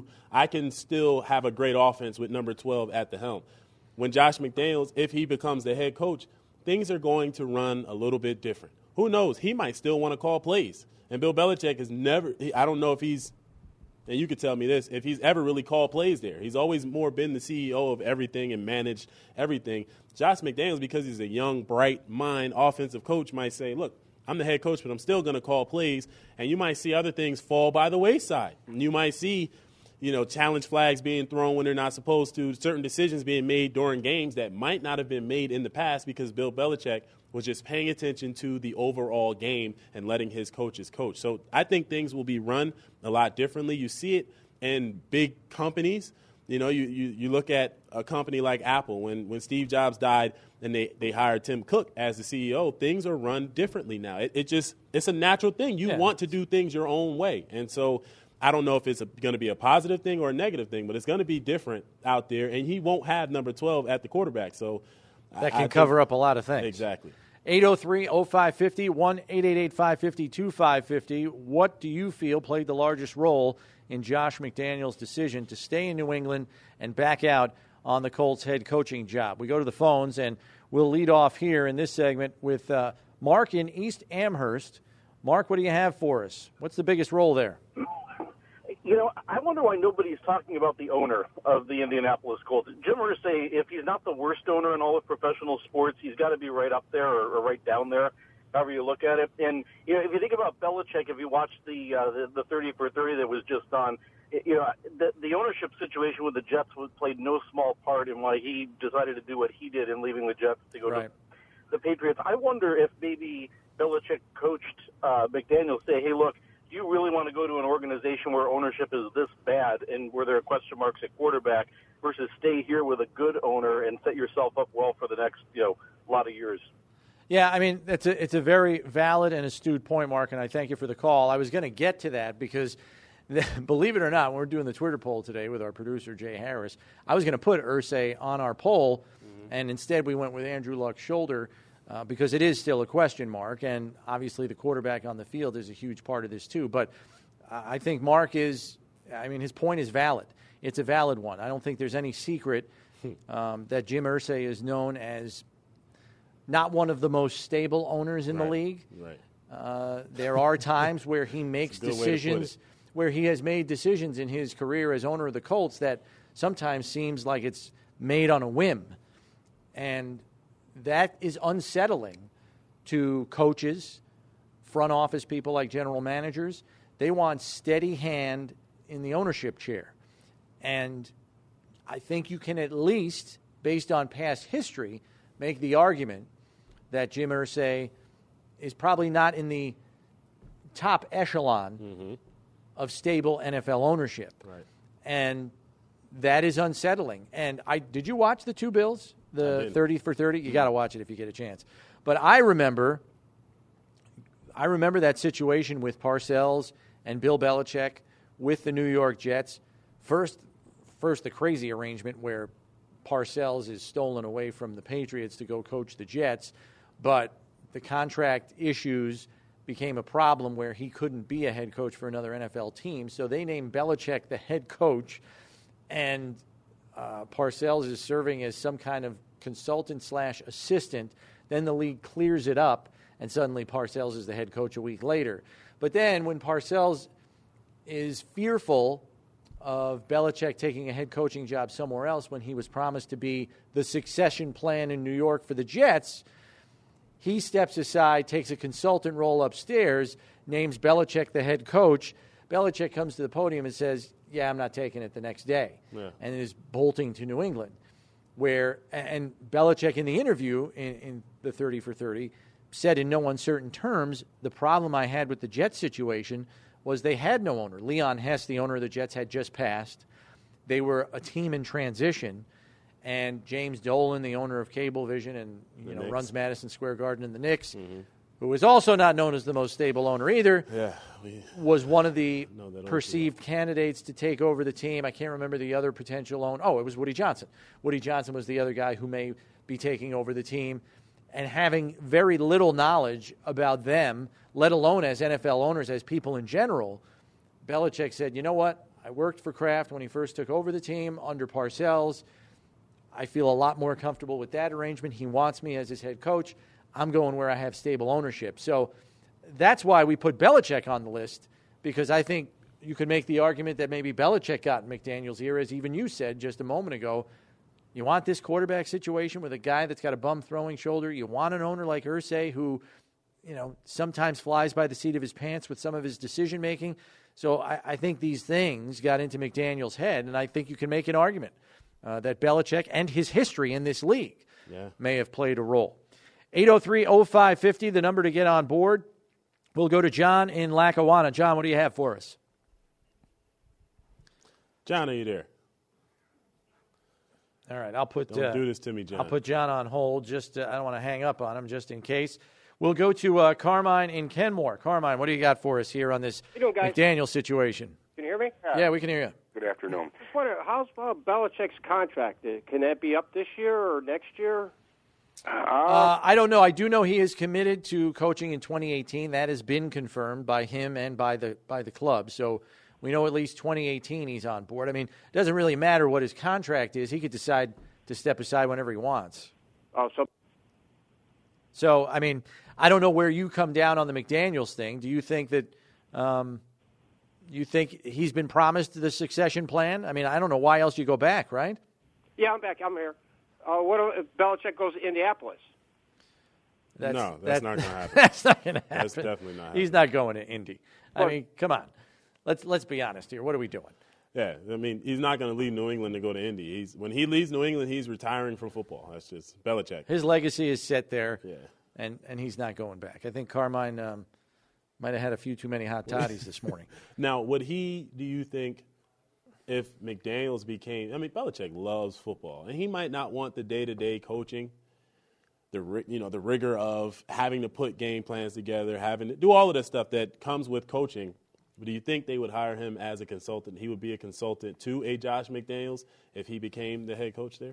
I can still have a great offense with number 12 at the helm. When Josh McDaniels, if he becomes the head coach, things are going to run a little bit different. Who knows? He might still want to call plays. And Bill Belichick has I don't know if he's, and you could tell me this, if he's ever really called plays there. He's always more been the CEO of everything and managed everything. Josh McDaniels, because he's a young, bright mind offensive coach, might say, look, I'm the head coach, but I'm still going to call plays. And you might see other things fall by the wayside. And you might see, challenge flags being thrown when they're not supposed to, certain decisions being made during games that might not have been made in the past because Bill Belichick was just paying attention to the overall game and letting his coaches coach. So I think things will be run a lot differently. You see it in big companies. You look at a company like Apple. When Steve Jobs died and they hired Tim Cook as the CEO, things are run differently now. It's a natural thing. You want to do things your own way. And so I don't know if it's going to be a positive thing or a negative thing, but it's going to be different out there. And he won't have number 12 at the quarterback. So that can cover up a lot of things. Exactly. 803-0550, 1-888-550-2550. What do you feel played the largest role in Josh McDaniels' decision to stay in New England and back out on the Colts head coaching job? We go to the phones, and we'll lead off here in this segment with Mark in East Amherst. Mark, what do you have for us? What's the biggest role there? I wonder why nobody's talking about the owner of the Indianapolis Colts. Jim Irsay, if he's not the worst owner in all of professional sports, he's got to be right up there or right down there, however you look at it. And, if you think about Belichick, if you watch the 30 for 30 that was just on, the ownership situation with the Jets played no small part in why he decided to do what he did in leaving the Jets to go to the Patriots. I wonder if maybe Belichick coached McDaniels say, hey, look, do you really want to go to an organization where ownership is this bad and where there are question marks at quarterback versus stay here with a good owner and set yourself up well for the next, lot of years? Yeah, I mean, it's a very valid and astute point, Mark, and I thank you for the call. I was going to get to that because, believe it or not, when we're doing the Twitter poll today with our producer, Jay Harris, I was going to put Irsay on our poll, and instead we went with Andrew Luck's shoulder. Because it is still a question mark, and obviously the quarterback on the field is a huge part of this too. But I think his point is valid. It's a valid one. I don't think there's any secret that Jim Irsay is known as not one of the most stable owners in the league. Right. There are times where he makes decisions, where he has made decisions in his career as owner of the Colts that sometimes seems like it's made on a whim. And that is unsettling to coaches, front office people like general managers. They want steady hand in the ownership chair. And I think you can at least, based on past history, make the argument that Jim Irsay is probably not in the top echelon of stable NFL ownership. Right. And that is unsettling. And did you watch the two Bills? The 30 for 30? You got to watch it if you get a chance. But I remember that situation with Parcells and Bill Belichick with the New York Jets. First first, the crazy arrangement where Parcells is stolen away from the Patriots to go coach the Jets, but the contract issues became a problem where he couldn't be a head coach for another NFL team. So they named Belichick the head coach, and Parcells is serving as some kind of consultant/assistant. Then the league clears it up, and suddenly Parcells is the head coach a week later. But then when Parcells is fearful of Belichick taking a head coaching job somewhere else when he was promised to be the succession plan in New York for the Jets, he steps aside, takes a consultant role upstairs, names Belichick the head coach. Belichick comes to the podium and says, yeah, I'm not taking it the next day, and is bolting to New England. And Belichick in the interview in the 30 for 30 said in no uncertain terms, the problem I had with the Jets situation was they had no owner. Leon Hess, the owner of the Jets, had just passed. They were a team in transition. And James Dolan, the owner of Cablevision and runs Madison Square Garden and the Knicks, who is also not known as the most stable owner either, was one of the perceived candidates to take over the team. I can't remember the other potential owner. Oh, it was Woody Johnson. Woody Johnson was the other guy who may be taking over the team. And having very little knowledge about them, let alone as NFL owners, as people in general, Belichick said, you know what? I worked for Kraft when he first took over the team under Parcells. I feel a lot more comfortable with that arrangement. He wants me as his head coach. I'm going where I have stable ownership. So that's why we put Belichick on the list, because I think you could make the argument that maybe Belichick got in McDaniel's ear, as even you said just a moment ago. You want this quarterback situation with a guy that's got a bum throwing shoulder. You want an owner like Irsay who, sometimes flies by the seat of his pants with some of his decision making. So I think these things got into McDaniel's head, and I think you can make an argument that Belichick and his history in this league may have played a role. 803-0550, the number to get on board. We'll go to John in Lackawanna. John, what do you have for us? John, are you there? All right, I'll put. Don't do this to me, John. I'll put John on hold. I don't want to hang up on him, just in case. We'll go to Carmine in Kenmore. Carmine, what do you got for us here on this McDaniel situation? Can you hear me? Yeah, we can hear you. Good afternoon. Just wonder, how's Belichick's contract? Can that be up this year or next year? I don't know. I do know he is committed to coaching in 2018. That has been confirmed by him and by the club. So we know at least 2018 he's on board. I mean, it doesn't really matter what his contract is. He could decide to step aside whenever he wants. So, I mean, I don't know where you come down on the McDaniels thing. Do you think that you think he's been promised the succession plan? I mean, I don't know why else you go back, right? Yeah, I'm back. I'm here. What if Belichick goes to Indianapolis? That's not going to happen. That's not going to happen. That's definitely not happening. He's not going to Indy. I mean, come on. Let's be honest here. What are we doing? Yeah, I mean, he's not going to leave New England to go to Indy. When he leaves New England, he's retiring from football. That's just Belichick. His legacy is set there, yeah, and he's not going back. I think Carmine might have had a few too many hot toddies this morning. Now, do you think, if McDaniels Belichick loves football, and he might not want the day-to-day coaching, the rigor of having to put game plans together, having to do all of that stuff that comes with coaching. Do you think they would hire him as a consultant? He would be a consultant to a Josh McDaniels if he became the head coach there?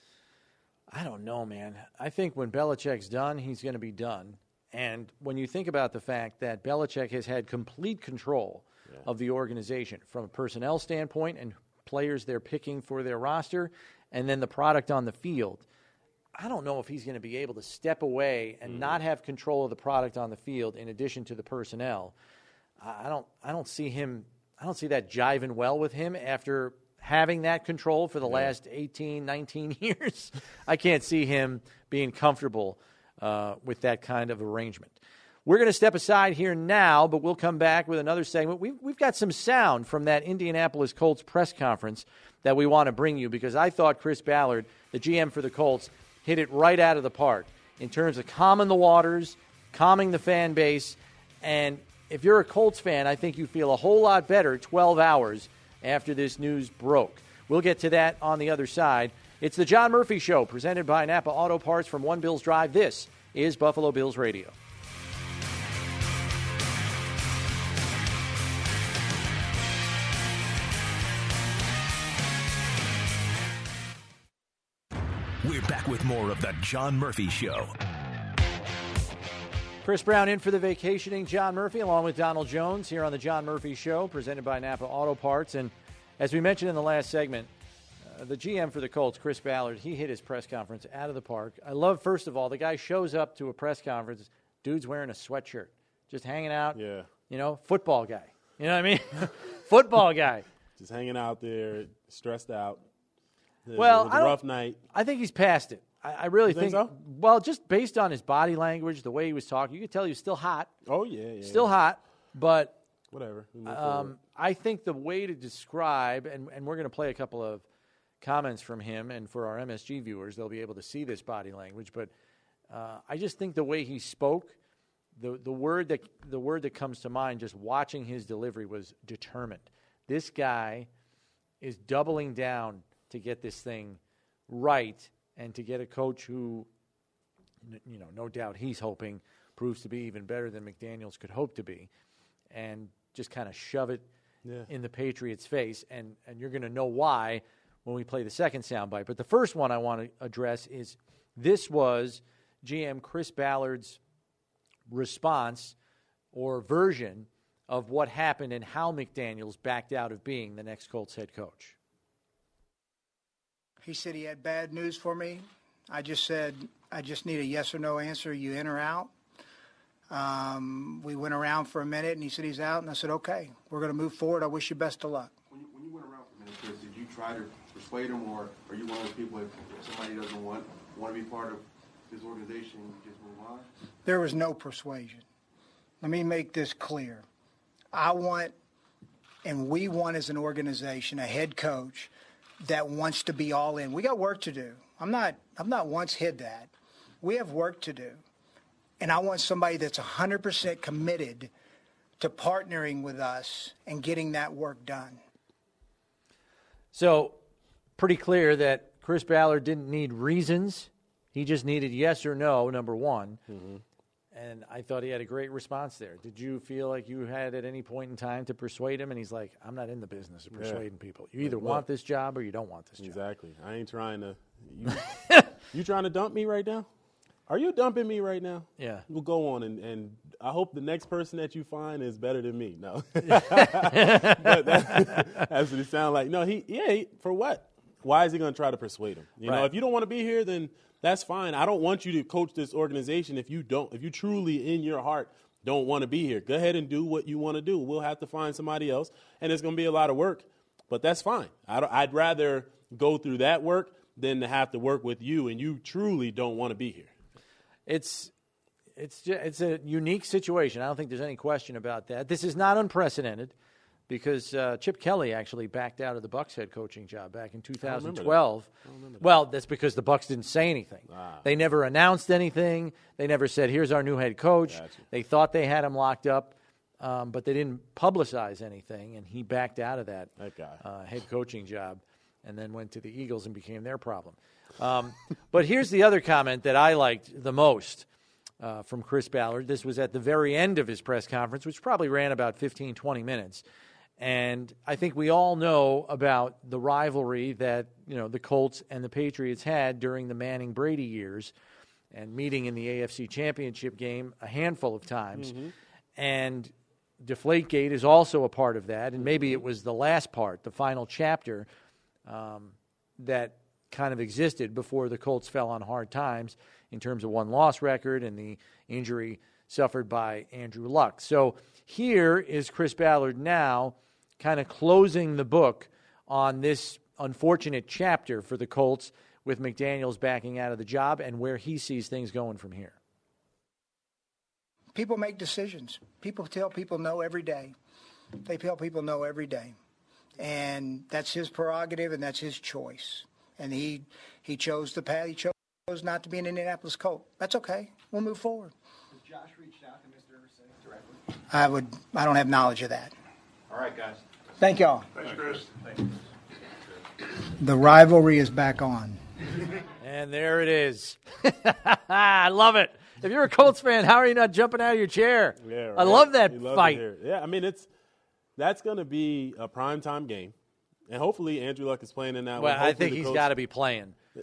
I don't know, man. I think when Belichick's done, he's going to be done. And when you think about the fact that Belichick has had complete control of the organization from a personnel standpoint and players they're picking for their roster, and then the product on the field, I don't know if he's going to be able to step away and not have control of the product on the field in addition to the personnel. I don't see that jiving well with him after having that control for the last 18, 19 years. I can't see him being comfortable with that kind of arrangement. We're going to step aside here now, but we'll come back with another segment. We've got some sound from that Indianapolis Colts press conference that we want to bring you, because I thought Chris Ballard, the GM for the Colts, hit it right out of the park in terms of calming the waters, calming the fan base, and if you're a Colts fan, I think you feel a whole lot better 12 hours after this news broke. We'll get to that on the other side. It's the John Murphy Show, presented by Napa Auto Parts from One Bills Drive. This is Buffalo Bills Radio. We're back with more of the John Murphy Show. Chris Brown in for the vacationing John Murphy, along with Donald Jones here on the John Murphy Show, presented by Napa Auto Parts. And as we mentioned in the last segment, the GM for the Colts, Chris Ballard, he hit his press conference out of the park. I love, first of all, the guy shows up to a press conference, dude's wearing a sweatshirt, just hanging out. Yeah. You know, football guy. You know what I mean? Football guy. Just hanging out there, stressed out. Well, it was a rough night. I think he's past it. I really think so? Well, just based on his body language, the way he was talking, you could tell he was still hot. Oh, yeah. Still hot, but whatever. I think the way to describe, and we're going to play a couple of comments from him, and for our MSG viewers, they'll be able to see this body language, but I just think the way he spoke, the word that comes to mind just watching his delivery was determined. This guy is doubling down to get this thing right and to get a coach who, you know, no doubt he's hoping proves to be even better than McDaniels could hope to be, and just kind of shove it in the Patriots' face. And you're going to know why when we play the second soundbite. But the first one I want to address is this was GM Chris Ballard's response or version of what happened and how McDaniels backed out of being the next Colts head coach. He said he had bad news for me. I just said, I just need a yes or no answer. You in or out? We went around for a minute, and he said he's out. And I said, okay, we're going to move forward. I wish you best of luck. When you went around for a minute, Chris, did you try to persuade him, or are you one of those people, if somebody doesn't want to be part of this organization, you just move on? There was no persuasion. Let me make this clear. I want, and we want as an organization, a head coach that wants to be all in. We got work to do. I'm not once hid that. We have work to do. And I want somebody that's 100% committed to partnering with us and getting that work done. So, pretty clear that Chris Ballard didn't need reasons. He just needed yes or no, number one. Mm-hmm. And I thought he had a great response there. Did you feel like you had at any point in time to persuade him? And he's like, I'm not in the business of persuading people. You either want this job or you don't want this job. Exactly. I ain't trying to. You trying to dump me right now? Are you dumping me right now? Yeah. We'll go on, and I hope the next person that you find is better than me. No. But that's what it sounds like. No, for what? Why is he going to try to persuade him? You know, if you don't want to be here, then that's fine. I don't want you to coach this organization if you truly in your heart don't want to be here. Go ahead and do what you want to do. We'll have to find somebody else, and it's going to be a lot of work, but that's fine. I'd rather go through that work than to have to work with you, and you truly don't want to be here. It's a unique situation. I don't think there's any question about that. This is not unprecedented because Chip Kelly actually backed out of the Bucs head coaching job back in 2012. Well, that's because the Bucs didn't say anything. They never announced anything. They never said, here's our new head coach. Gotcha. They thought they had him locked up, but they didn't publicize anything, and he backed out of that head coaching job and then went to the Eagles and became their problem. But here's the other comment that I liked the most from Chris Ballard. This was at the very end of his press conference, which probably ran about 15, 20 minutes. And I think we all know about the rivalry that, you know, the Colts and the Patriots had during the Manning-Brady years and meeting in the AFC Championship game a handful of times. Mm-hmm. And Deflategate is also a part of that. And maybe it was the last part, the final chapter, that kind of existed before the Colts fell on hard times in terms of one-loss record and the injury suffered by Andrew Luck. So here is Chris Ballard now kind of closing the book on this unfortunate chapter for the Colts with McDaniels backing out of the job and where he sees things going from here. People make decisions. People tell people no every day. They tell people no every day. And that's his prerogative and that's his choice. And he chose the path. He chose not to be an Indianapolis Colt. That's okay. We'll move forward. Has Josh reached out to Mr. Irsay directly? I don't have knowledge of that. All right, guys. Thank y'all. Thanks, Chris. The rivalry is back on. And there it is. I love it. If you're a Colts fan, how are you not jumping out of your chair? Yeah, right. I love that fight. Yeah, I mean, that's going to be a primetime game. And hopefully Andrew Luck is playing in that one. Well, I think he's got to be playing.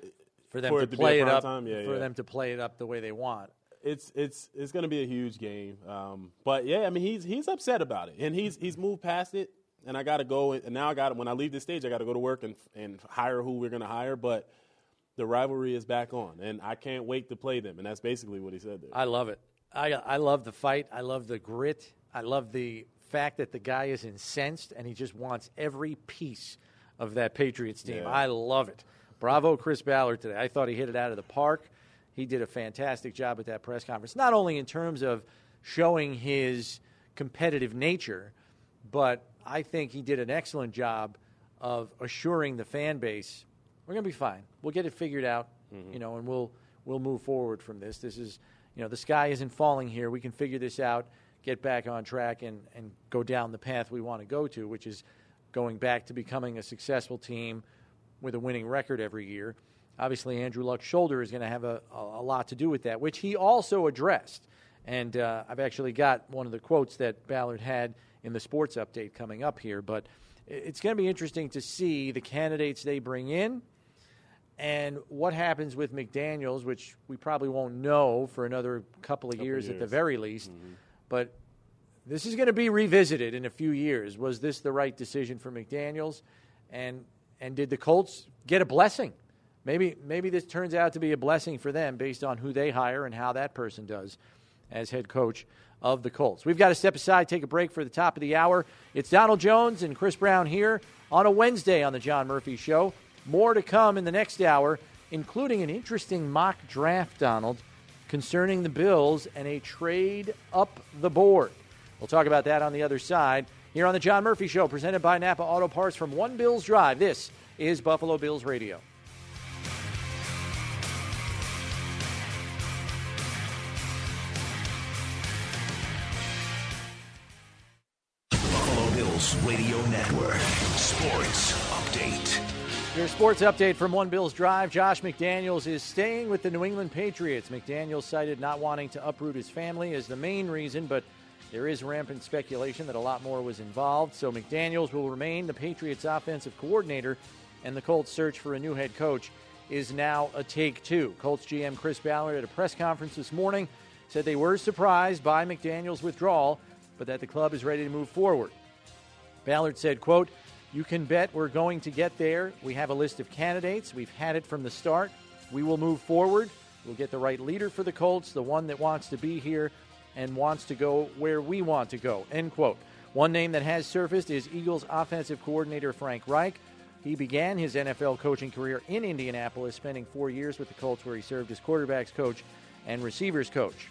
for them to play it up, for them to play it up the way they want. It's going to be a huge game. But yeah, I mean he's upset about it, and he's moved past it. And I got to go, and now when I leave the stage, I got to go to work and hire who we're going to hire. But the rivalry is back on, and I can't wait to play them. And that's basically what he said there. I love it. I love the fight. I love the grit. I love the fact that the guy is incensed, and he just wants every piece of that Patriots team. Yeah. I love it. Bravo, Chris Ballard today. I thought he hit it out of the park. He did a fantastic job at that press conference, not only in terms of showing his competitive nature, but I think he did an excellent job of assuring the fan base, we're going to be fine. We'll get it figured out, and we'll move forward from this. This is, the sky isn't falling here. We can figure this out, get back on track, and go down the path we want to go to, which is going back to becoming a successful team with a winning record every year. Obviously, Andrew Luck's shoulder is going to have a lot to do with that, which he also addressed. And I've actually got one of the quotes that Ballard had in the sports update coming up here. But it's going to be interesting to see the candidates they bring in and what happens with McDaniels, which we probably won't know for another couple of years at the very least. But this is going to be revisited in a few years. Was this the right decision for McDaniels? And did the Colts get a blessing? Maybe this turns out to be a blessing for them based on who they hire and how that person does as head coach of the Colts. We've got to step aside, take a break for the top of the hour. It's Donald Jones and Chris Brown here on a Wednesday on the John Murphy Show. More to come in the next hour, including an interesting mock draft, Donald, concerning the Bills and a trade up the board. We'll talk about that on the other side here on the John Murphy Show, presented by Napa Auto Parts from One Bills Drive. This is Buffalo Bills Radio. Radio Network. Sports Update. Your sports update from One Bills Drive. Josh McDaniels is staying with the New England Patriots. McDaniels cited not wanting to uproot his family as the main reason, but there is rampant speculation that a lot more was involved. So McDaniels will remain the Patriots' offensive coordinator, and the Colts' search for a new head coach is now a take two. Colts GM Chris Ballard at a press conference this morning said they were surprised by McDaniels' withdrawal, but that the club is ready to move forward. Ballard said, quote, "You can bet we're going to get there. We have a list of candidates. We've had it from the start. We will move forward. We'll get the right leader for the Colts, the one that wants to be here and wants to go where we want to go," end quote. One name that has surfaced is Eagles offensive coordinator Frank Reich. He began his NFL coaching career in Indianapolis, spending 4 years with the Colts where he served as quarterbacks coach and receivers coach.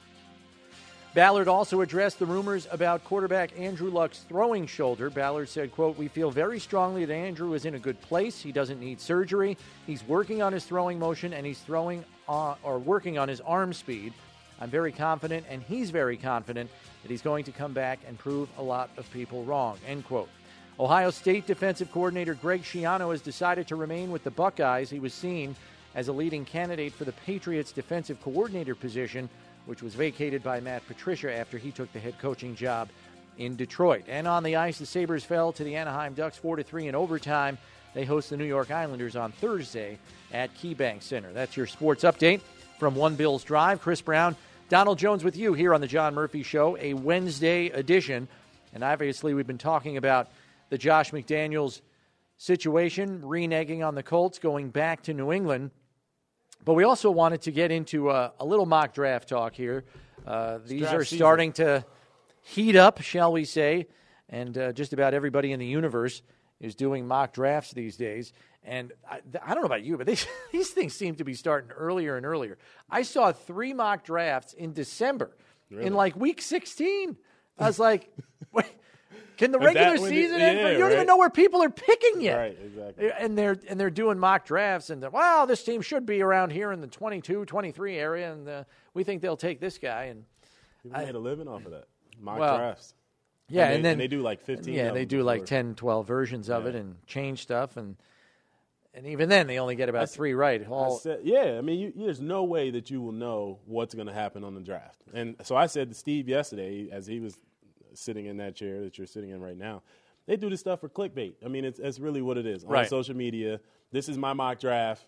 Ballard also addressed the rumors about quarterback Andrew Luck's throwing shoulder. Ballard said, quote, "We feel very strongly that Andrew is in a good place. He doesn't need surgery. He's working on his throwing motion, and he's working on his arm speed. I'm very confident, and he's very confident that he's going to come back and prove a lot of people wrong," end quote. Ohio State defensive coordinator Greg Schiano has decided to remain with the Buckeyes. He was seen as a leading candidate for the Patriots defensive coordinator position, which was vacated by Matt Patricia after he took the head coaching job in Detroit. And on the ice, the Sabres fell to the Anaheim Ducks 4-3 in overtime. They host the New York Islanders on Thursday at KeyBank Center. That's your sports update from One Bills Drive. Chris Brown, Donald Jones with you here on the John Murphy Show, a Wednesday edition. And obviously we've been talking about the Josh McDaniels situation, reneging on the Colts, going back to New England. But we also wanted to get into a little mock draft talk here. These are starting to heat up, shall we say, and just about everybody in the universe is doing mock drafts these days. And I don't know about you, but these things seem to be starting earlier and earlier. I saw 3 mock drafts in December, in like week 16. I was like, wait, can the regular season end? You don't even know where people are picking yet. Right, exactly. And they're doing mock drafts, and wow, this team should be around here in the 22, 23 area, and we think they'll take this guy. And people made a living off of that, mock drafts. Yeah, and then they do like 15. Yeah, they do like 10, 12 versions of it and change stuff, and even then they only get about 3 right. There's no way that you will know what's going to happen on the draft. And so I said to Steve yesterday, as he was sitting in that chair that you're sitting in right now, they do this stuff for clickbait. I mean, it's really what it is. On social media, this is my mock draft.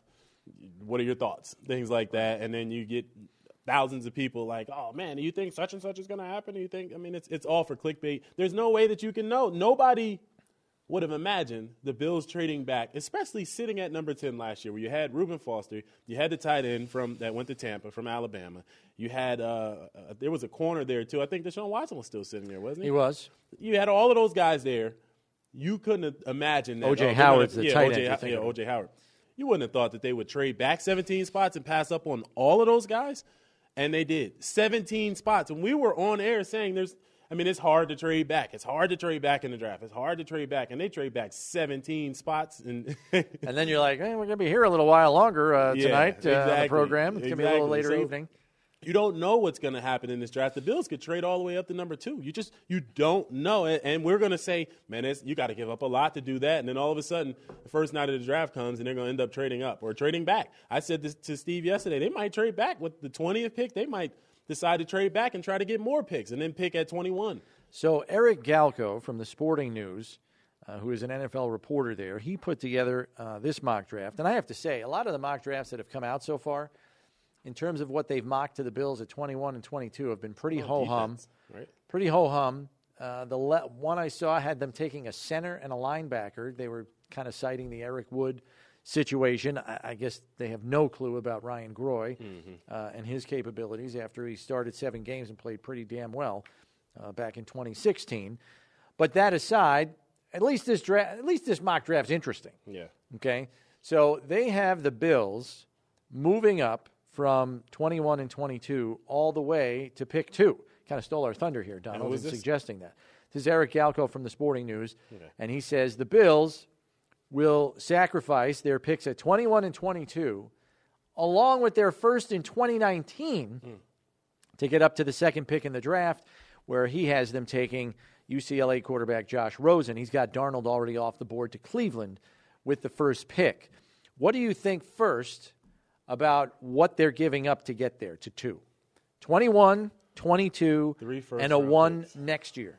What are your thoughts? Things like that. And then you get thousands of people like, oh, man, do you think such and such is going to happen? Do you think? I mean, it's all for clickbait. There's no way that you can know. Nobody would have imagined the Bills trading back, especially sitting at number 10 last year, where you had Reuben Foster, you had the tight end that went to Tampa from Alabama. You had there was a corner there, too. I think Deshaun Watson was still sitting there, wasn't he? He was. You had all of those guys there. You couldn't have imagined that. O.J. Howard's the tight end. O.J. Howard. You wouldn't have thought that they would trade back 17 spots and pass up on all of those guys, and they did. 17 spots. And we were on air saying it's hard to trade back. It's hard to trade back in the draft. It's hard to trade back. And they trade back 17 spots. And then you're like, hey, we're going to be here a little while longer tonight exactly. on the program. It's going to be a little later evening. You don't know what's going to happen in this draft. The Bills could trade all the way up to number 2. You don't know. And we're going to say, man, you got to give up a lot to do that. And then all of a sudden, the first night of the draft comes, and they're going to end up trading up or trading back. I said this to Steve yesterday. They might trade back with the 20th pick. They might decide to trade back and try to get more picks and then pick at 21. So Eric Galko from the Sporting News, who is an NFL reporter there, he put together this mock draft. And I have to say, a lot of the mock drafts that have come out so far, in terms of what they've mocked to the Bills at 21 and 22, have been pretty ho-hum. Right? Pretty ho-hum. The one I saw had them taking a center and a linebacker. They were kind of citing the Eric Wood situation. I guess they have no clue about Ryan Groy and his capabilities after he started 7 games and played pretty damn well back in 2016. But that aside, at least this mock draft's interesting. Yeah. Okay? So they have the Bills moving up from 21 and 22 all the way to pick 2. Kind of stole our thunder here, Donald, in suggesting that. This is Eric Galko from the Sporting News, and he says the Bills will sacrifice their picks at 21 and 22 along with their first in 2019 to get up to the second pick in the draft, where he has them taking UCLA quarterback Josh Rosen. He's got Darnold already off the board to Cleveland with the first pick. What do you think first about what they're giving up to get there to 2? 21, 22, and a 1 picks next year.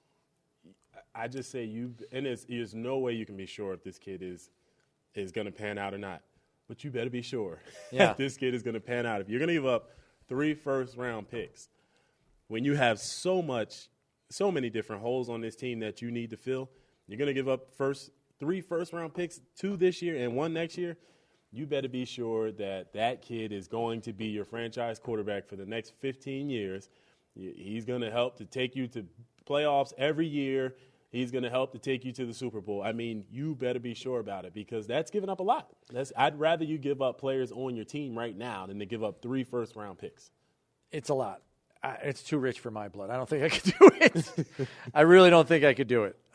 I just say there's no way you can be sure if this kid is going to pan out or not. But you better be sure if this kid is going to pan out. If you're going to give up 3 first-round picks, when you have so many different holes on this team that you need to fill, you're going to give up 3 first-round picks, 2 this year and 1 next year. You better be sure that kid is going to be your franchise quarterback for the next 15 years. He's going to help to take you to playoffs every year. He's going to help to take you to the Super Bowl. I mean, you better be sure about it, because that's giving up a lot. I'd rather you give up players on your team right now than to give up 3 first-round picks. It's a lot. It's too rich for my blood. I don't think I could do it. I really don't think I could do it.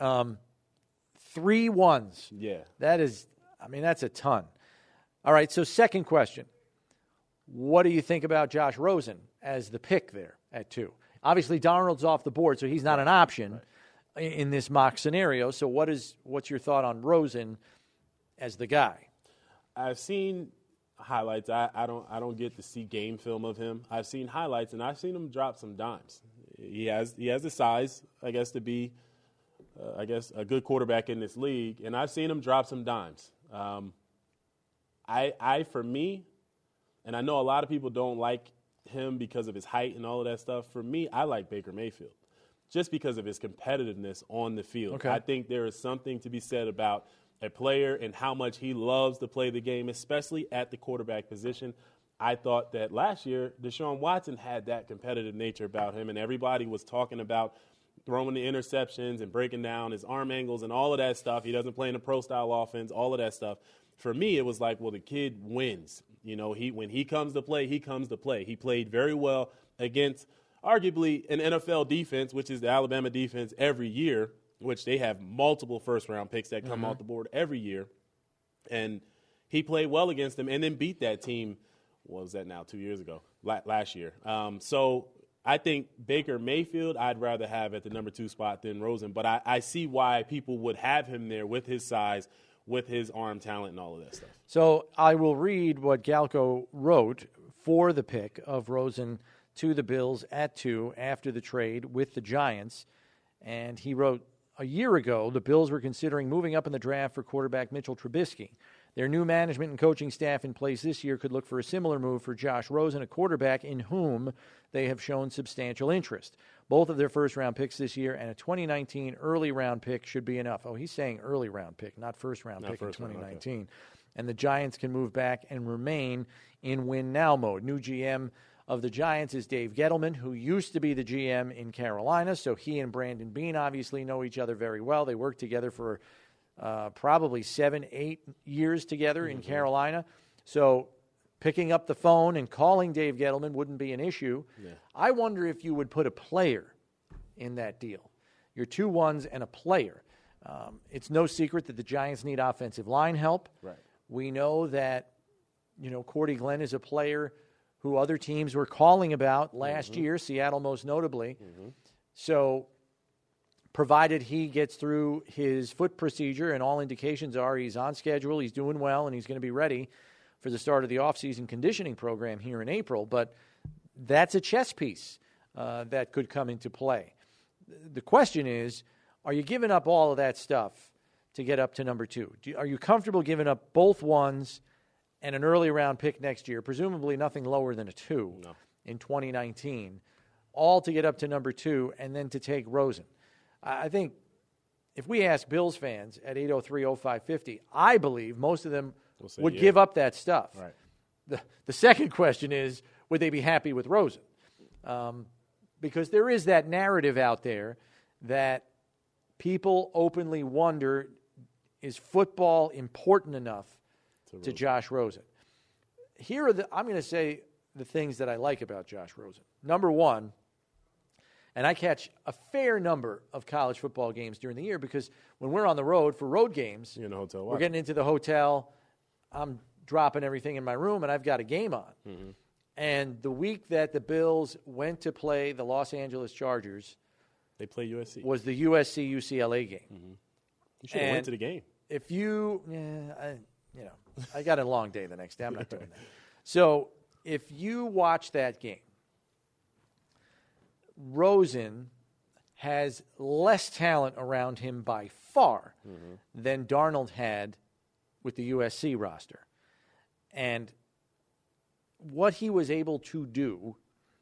3 ones. Yeah. That's a ton. All right, so second question. What do you think about Josh Rosen as the pick there at 2? Obviously, Darnold's off the board, so he's not an option in this mock scenario. So what's your thought on Rosen as the guy? I've seen highlights. I don't get to see game film of him. I've seen highlights, and I've seen him drop some dimes. He has the size, I guess, to be, a good quarterback in this league, and I've seen him drop some dimes. For me, and I know a lot of people don't like him because of his height and all of that stuff. For me, I like Baker Mayfield just because of his competitiveness on the field. Okay. I think there is something to be said about a player and how much he loves to play the game, especially at the quarterback position. I thought that last year, Deshaun Watson had that competitive nature about him, and everybody was talking about throwing the interceptions and breaking down his arm angles and all of that stuff. He doesn't play in a pro-style offense, all of that stuff. For me, it was like, well, the kid wins. When he comes to play, he comes to play. He played very well against arguably an NFL defense, which is the Alabama defense every year, which they have multiple first-round picks that come off the board every year. And he played well against them and then beat that team, what was that now, 2 years ago, last year. So I think Baker Mayfield I'd rather have at the number 2 spot than Rosen. But I see why people would have him there with his size, with his arm talent and all of that stuff. So I will read what Galko wrote for the pick of Rosen to the Bills at 2 after the trade with the Giants. And he wrote, a year ago, the Bills were considering moving up in the draft for quarterback Mitchell Trubisky. Their new management and coaching staff in place this year could look for a similar move for Josh Rosen, a quarterback in whom they have shown substantial interest. Both of their first-round picks this year and a 2019 early-round pick should be enough. Oh, he's saying early-round pick, not first-round pick in 2019. Okay. And the Giants can move back and remain in win-now mode. New GM of the Giants is Dave Gettleman, who used to be the GM in Carolina. So he and Brandon Beane obviously know each other very well. They worked together for probably 7-8 years together in Carolina. So picking up the phone and calling Dave Gettleman wouldn't be an issue. Yeah. I wonder if you would put a player in that deal. Your 2 ones and a player. It's no secret that the Giants need offensive line help. Right. We know that, Cordy Glenn is a player who other teams were calling about last year, Seattle most notably. So provided he gets through his foot procedure, and all indications are he's on schedule, he's doing well, and he's going to be ready for the start of the offseason conditioning program here in April. But that's a chess piece that could come into play. The question is, are you giving up all of that stuff to get up to number 2? Are you comfortable giving up both ones and an early round pick next year, presumably nothing lower than a 2 in 2019, all to get up to number 2 and then to take Rosen? I think if we ask Bills fans at 803-0550, I believe most of them would give up that stuff. Right. The second question is, would they be happy with Rosen? Because there is that narrative out there that people openly wonder, is football important enough to Josh Rosen? Here are I'm going to say the things that I like about Josh Rosen. Number one, and I catch a fair number of college football games during the year because when we're on the road for road games, you're in the hotel. We're getting into the hotel. I'm dropping everything in my room, and I've got a game on. And the week that the Bills went to play the Los Angeles Chargers, they play USC. Was the USC-UCLA game. You should have went to the game. If you, I got a long day the next day. I'm not doing that. So if you watch that game, Rosen has less talent around him by far than Darnold had with the USC roster. And what he was able to do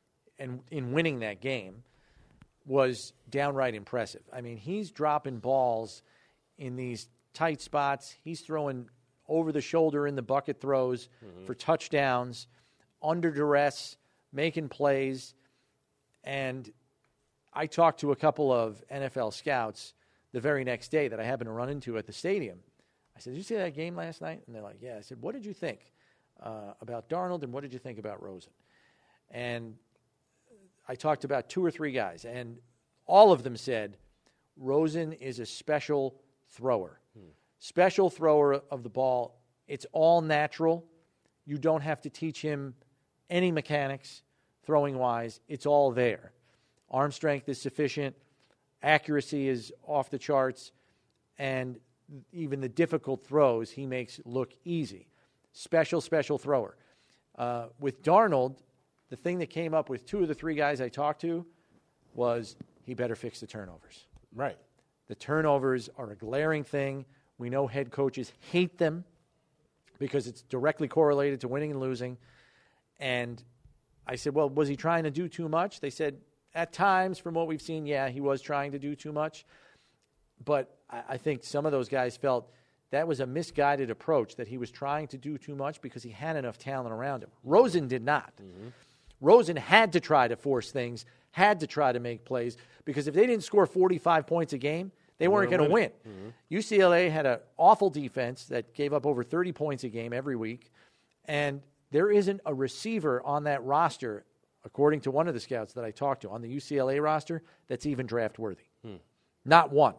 in winning that game was downright impressive. I mean, he's dropping balls in these tight spots. He's throwing over the shoulder in the bucket throws for touchdowns, under duress, making plays. And I talked to a couple of NFL scouts the very next day that I happened to run into at the stadium. I said, did you see that game last night? And they're like, yeah. I said, what did you think about Darnold, and what did you think about Rosen? And I talked about 2 or 3 guys, and all of them said Rosen is a special thrower. Special thrower of the ball. It's all natural. You don't have to teach him any mechanics throwing-wise. It's all there. Arm strength is sufficient. Accuracy is off the charts. And even the difficult throws he makes look easy. Special thrower. With Darnold, the thing that came up with 2 of the 3 guys I talked to was he better fix the turnovers. Right. The turnovers are a glaring thing. We know head coaches hate them because it's directly correlated to winning and losing. And I said, well, was he trying to do too much? They said, at times, from what we've seen, yeah, he was trying to do too much. But I think some of those guys felt that was a misguided approach, that he was trying to do too much because he had enough talent around him. Rosen did not. Rosen had to try to force things, had to try to make plays, because if they didn't score 45 points a game, they weren't going to win. UCLA had an awful defense that gave up over 30 points a game every week, and there isn't a receiver on that roster, according to one of the scouts that I talked to, on the UCLA roster, that's even draft-worthy. Not one.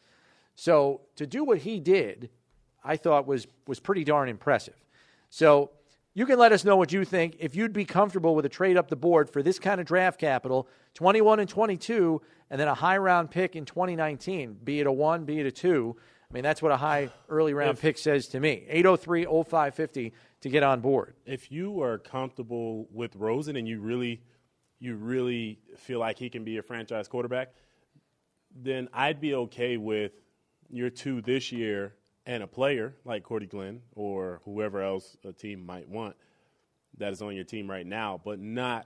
So to do what he did, I thought was pretty darn impressive. So you can let us know what you think. If you'd be comfortable with a trade up the board for this kind of draft capital, 21 and 22, and then a high round pick in 2019, be it a 1, be it a 2. I mean, that's what a high early round pick says to me. 803-0550 to get on board. If you are comfortable with Rosen and you really feel like he can be a franchise quarterback, then I'd be okay with your 2 this year and a player like Cordy Glenn or whoever else a team might want that is on your team right now, but not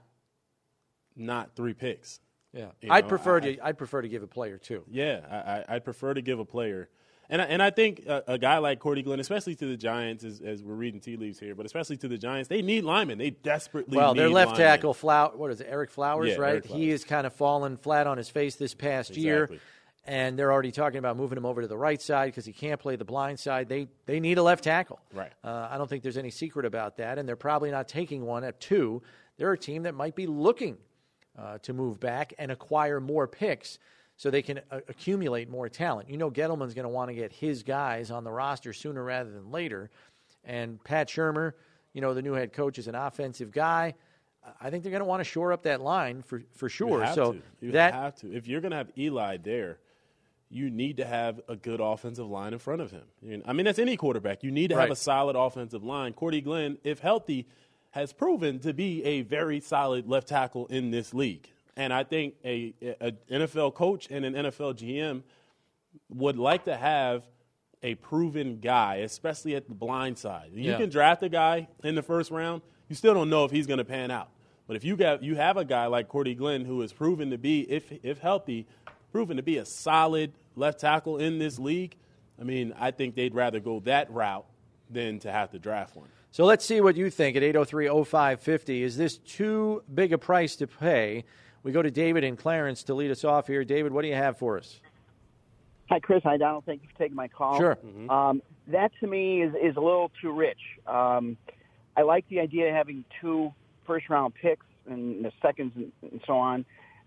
3 picks. Yeah, I'd prefer to give a player 2. Yeah, I'd prefer to give a player. And I think a guy like Cordy Glenn, especially to the Giants, as we're reading tea leaves here, but especially to the Giants, they need linemen. They desperately need their left linemen. tackle, Eric Flowers, right? Eric Flowers. He has kind of fallen flat on his face this past year, and they're already talking about moving him over to the right side because he can't play the blind side. They need a left tackle. Right. I don't think there's any secret about that, and they're probably not taking one at 2. They're a team that might be looking to move back and acquire more picks so they can accumulate more talent. Gettleman's going to want to get his guys on the roster sooner rather than later. And Pat Shurmur, the new head coach, is an offensive guy. I think they're going to want to shore up that line for sure. You have to. If you're going to have Eli there, you need to have a good offensive line in front of him. I mean, that's any quarterback. You need to have a solid offensive line. Cordy Glenn, if healthy, has proven to be a very solid left tackle in this league. And I think an NFL coach and an NFL GM would like to have a proven guy, especially at the blind side. You can draft a guy in the first round, you still don't know if he's going to pan out. But if you have a guy like Cordy Glenn who is proven to be, if healthy, proven to be a solid left tackle in this league, I mean, I think they'd rather go that route than to have to draft one. So let's see what you think at 803-0550. Is this too big a price to pay? We go to David and Clarence to lead us off here. David, what do you have for us? Hi, Chris. Hi, Donald. Thank you for taking my call. Sure. That, to me, is a little too rich. I like the idea of having 2 first-round picks and the seconds and so on.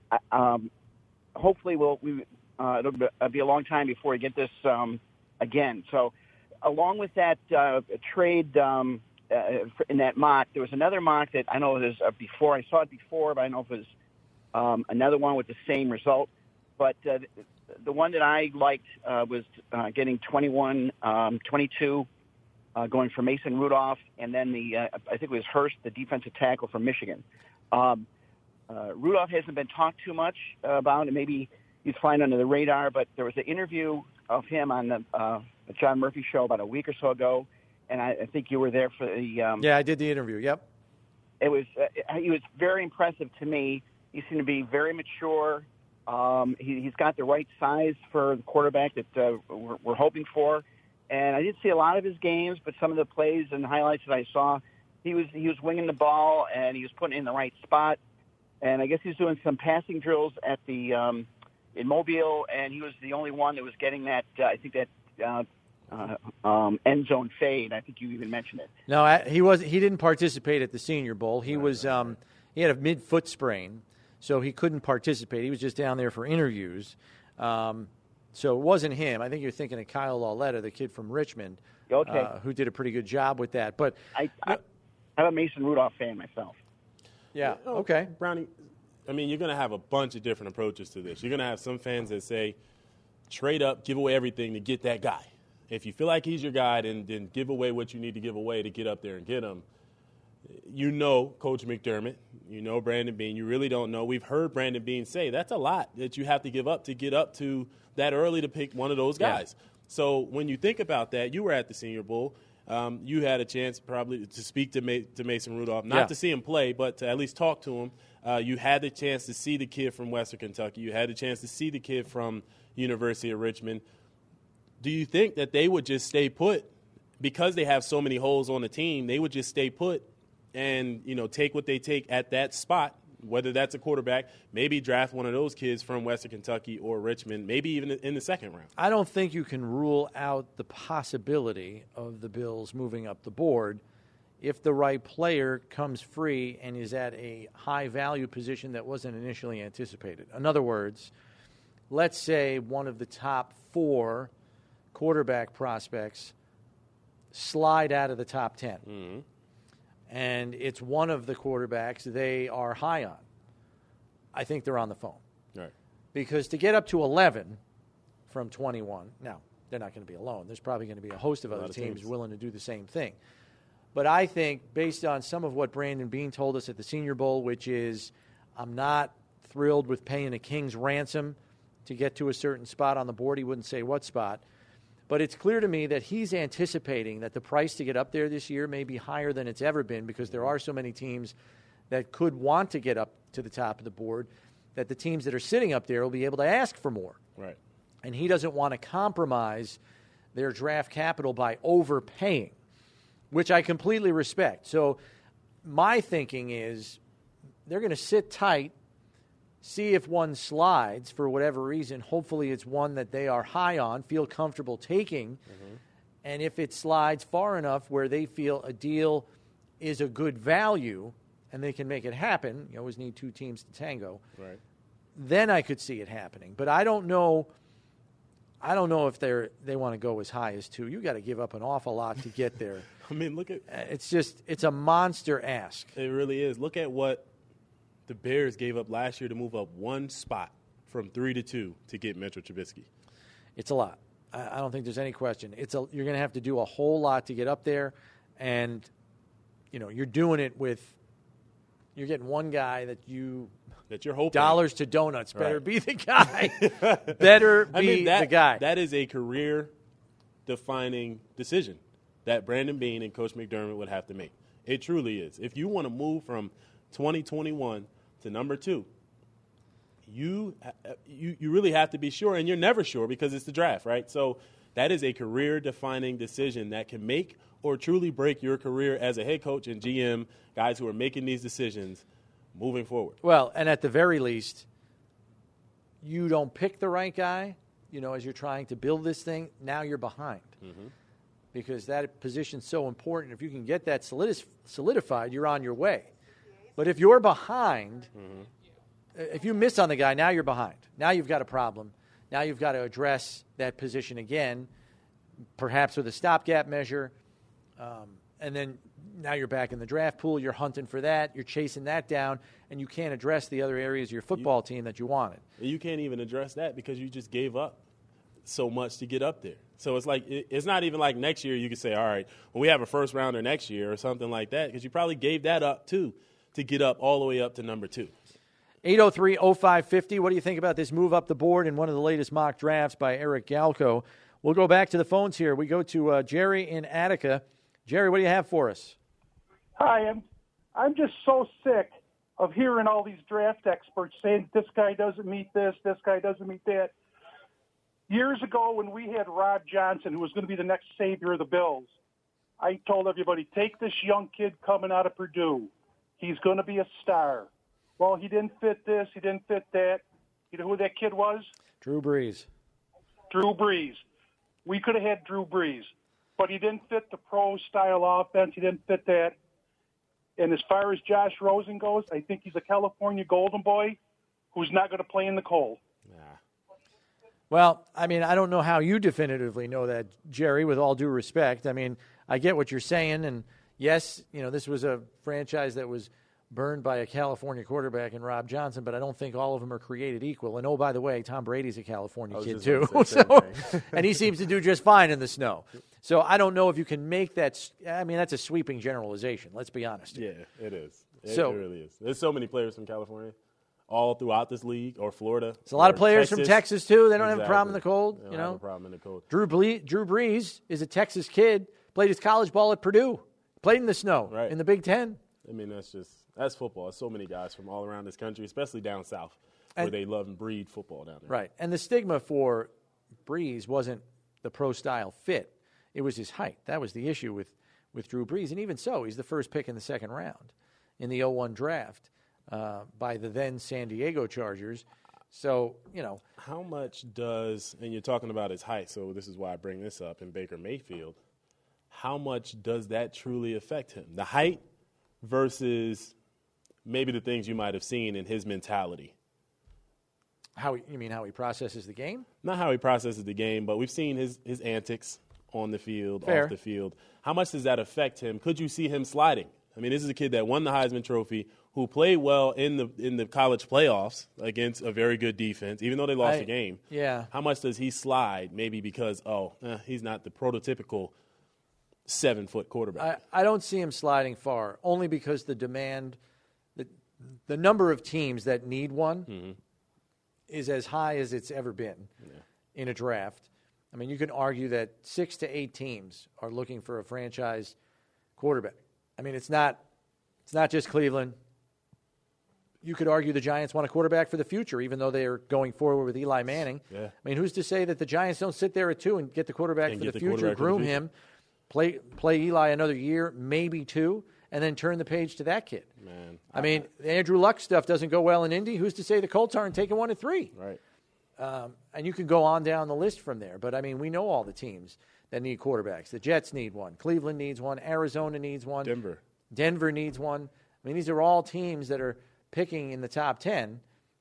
Hopefully, it'll be a long time before we get this again. So along with that trade in that mock, there was another mock that I know it was before. I saw it before, but I don't know if it was another one with the same result. But the one that I liked was getting 21, 22, going for Mason Rudolph, and then I think it was Hurst, the defensive tackle from Michigan. Rudolph hasn't been talked too much about, and maybe he's flying under the radar, but there was an interview of him on the John Murphy show about a week or so ago, and I think you were there for the yeah, I did the interview, yep. He was very impressive to me. He seemed to be very mature. He's got the right size for the quarterback that we're hoping for. And I didn't see a lot of his games, but some of the plays and highlights that I saw, he was winging the ball and he was putting it in the right spot. And I guess he's doing some passing drills at the in Mobile, and he was the only one that was getting that. I think that end zone fade. I think you even mentioned it. No, he didn't participate at the Senior Bowl. He was he had a mid-foot sprain, so he couldn't participate. He was just down there for interviews. So it wasn't him. I think you're thinking of Kyle Lauletta, the kid from Richmond, who did a pretty good job with that. But I'm a Mason Rudolph fan myself. Yeah, okay. Brownie, I mean, you're going to have a bunch of different approaches to this. You're going to have some fans that say, trade up, give away everything to get that guy. If you feel like he's your guy, then give away what you need to give away to get up there and get him. You know Coach McDermott. You know Brandon Beane. You really don't know. We've heard Brandon Beane say that's a lot that you have to give up to get up to that early to pick one of those guys. Yeah. So when you think about that, you were at the Senior Bowl. You had a chance probably to speak to Mason Rudolph, not to see him play, but to at least talk to him. You had the chance to see the kid from Western Kentucky. You had the chance to see the kid from University of Richmond. Do you think that they would just stay put because they have so many holes on the team? They would just stay put and take what they take at that spot, whether that's a quarterback, maybe draft one of those kids from Western Kentucky or Richmond, maybe even in the second round. I don't think you can rule out the possibility of the Bills moving up the board if the right player comes free and is at a high-value position that wasn't initially anticipated. In other words, let's say one of the top 4 quarterback prospects slide out of the top 10. Mm-hmm. And it's one of the quarterbacks they are high on. I think they're on the phone. Right. Because to get up to 11 from 21, now, they're not going to be alone. There's probably going to be a host of other teams willing to do the same thing. But I think based on some of what Brandon Beane told us at the Senior Bowl, which is I'm not thrilled with paying a king's ransom to get to a certain spot on the board. He wouldn't say what spot. But it's clear to me that he's anticipating that the price to get up there this year may be higher than it's ever been because there are so many teams that could want to get up to the top of the board that the teams that are sitting up there will be able to ask for more. Right. And he doesn't want to compromise their draft capital by overpaying, which I completely respect. So my thinking is they're going to sit tight, see if one slides for whatever reason. Hopefully it's one that they are high on, feel comfortable taking. Mm-hmm. And if it slides far enough where they feel a deal is a good value and they can make it happen, you always need two teams to tango, right, then I could see it happening. But I don't know if they want to go as high as 2. You got to give up an awful lot to get there. I mean, look at it's a monster ask. It really is. Look at what the Bears gave up last year to move up one spot from 3 to 2 to get Mitchell Trubisky. It's a lot. I don't think there's any question. You're going to have to do a whole lot to get up there, and you're doing it with. You're getting one guy that you're hoping. Dollars to donuts. Better be the guy. Better be the guy. That is a career-defining decision that Brandon Beane and Coach McDermott would have to make. It truly is. If you want to move from 2021 to number 2, you really have to be sure, and you're never sure because it's the draft, right? So that is a career-defining decision that can make or truly break your career as a head coach and GM, guys who are making these decisions moving forward. Well, and at the very least, you don't pick the right guy, as you're trying to build this thing, now you're behind. Mm-hmm. Because that position's so important. If you can get that solidified, you're on your way. But if you're behind, if you miss on the guy, now you're behind. Now you've got a problem. Now you've got to address that position again, perhaps with a stopgap measure. And then now you're back in the draft pool. You're hunting for that. You're chasing that down, and you can't address the other areas of your football team that you wanted. You can't even address that because you just gave up so much to get up there. So it's like it's not even like next year you could say, all right, well, we have a first rounder next year or something like that because you probably gave that up too to get up all the way up to number 2. 803-0550. What do you think about this move up the board in one of the latest mock drafts by Eric Galko? We'll go back to the phones here. We go to Jerry in Attica. Jerry, what do you have for us? Hi, I'm just so sick of hearing all these draft experts saying this guy doesn't meet this guy doesn't meet that. Years ago when we had Rob Johnson, who was going to be the next savior of the Bills, I told everybody, take this young kid coming out of Purdue. He's going to be a star. Well, he didn't fit this, he didn't fit that. You know who that kid was? Drew Brees. Drew Brees. We could have had Drew Brees, but he didn't fit the pro-style offense. He didn't fit that. And as far as Josh Rosen goes, I think he's a California Golden Boy who's not going to play in the cold. Well, I mean, I don't know how you definitively know that, Jerry, with all due respect. I mean, I get what you're saying, and yes, this was a franchise that was burned by a California quarterback in Rob Johnson, but I don't think all of them are created equal. And, oh, by the way, Tom Brady's a California kid, too. And he seems to do just fine in the snow. So I don't know if you can make that – I mean, that's a sweeping generalization. Let's be honest. Yeah, it is. It really is. There's so many players from California all throughout this league, or Florida. There's a lot of players from Texas, too. They don't have a problem in the cold. They don't have a problem in the cold. Drew Brees is a Texas kid, played his college ball at Purdue, played in the snow in the Big Ten. I mean, that's football. There's so many guys from all around this country, especially down south, where they love and breed football down there. Right. And the stigma for Brees wasn't the pro-style fit. It was his height. That was the issue with Drew Brees. And even so, he's the first pick in the second round in the 2001 draft by the then San Diego Chargers. So, How much does, and you're talking about his height, so this is why I bring this up in Baker Mayfield, how much does that truly affect him? The height versus maybe the things you might have seen in his mentality. You mean how he processes the game? Not how he processes the game, but we've seen his antics on the field, Fair. off the field. How much does that affect him? Could you see him sliding? I mean, this is a kid that won the Heisman Trophy, who played well in the college playoffs against a very good defense, even though they lost the game. Yeah. How much does he slide? Maybe because he's not the prototypical 7-foot quarterback. I don't see him sliding far, only because the demand, the number of teams that need one is as high as it's ever been in a draft. I mean, you can argue that 6 to 8 teams are looking for a franchise quarterback. I mean, it's not just Cleveland. You could argue the Giants want a quarterback for the future, even though they are going forward with Eli Manning. Yeah. I mean, who's to say that the Giants don't sit there at 2 and get the quarterback for the future, groom him, play Eli another year, maybe 2, and then turn the page to that kid? Man, I mean, the Andrew Luck stuff doesn't go well in Indy. Who's to say the Colts aren't taking 1 at 3? Right. And you can go on down the list from there. But, I mean, we know all the teams that need quarterbacks. The Jets need one. Cleveland needs one. Arizona needs one. Denver needs one. I mean, these are all teams that are picking in the top 10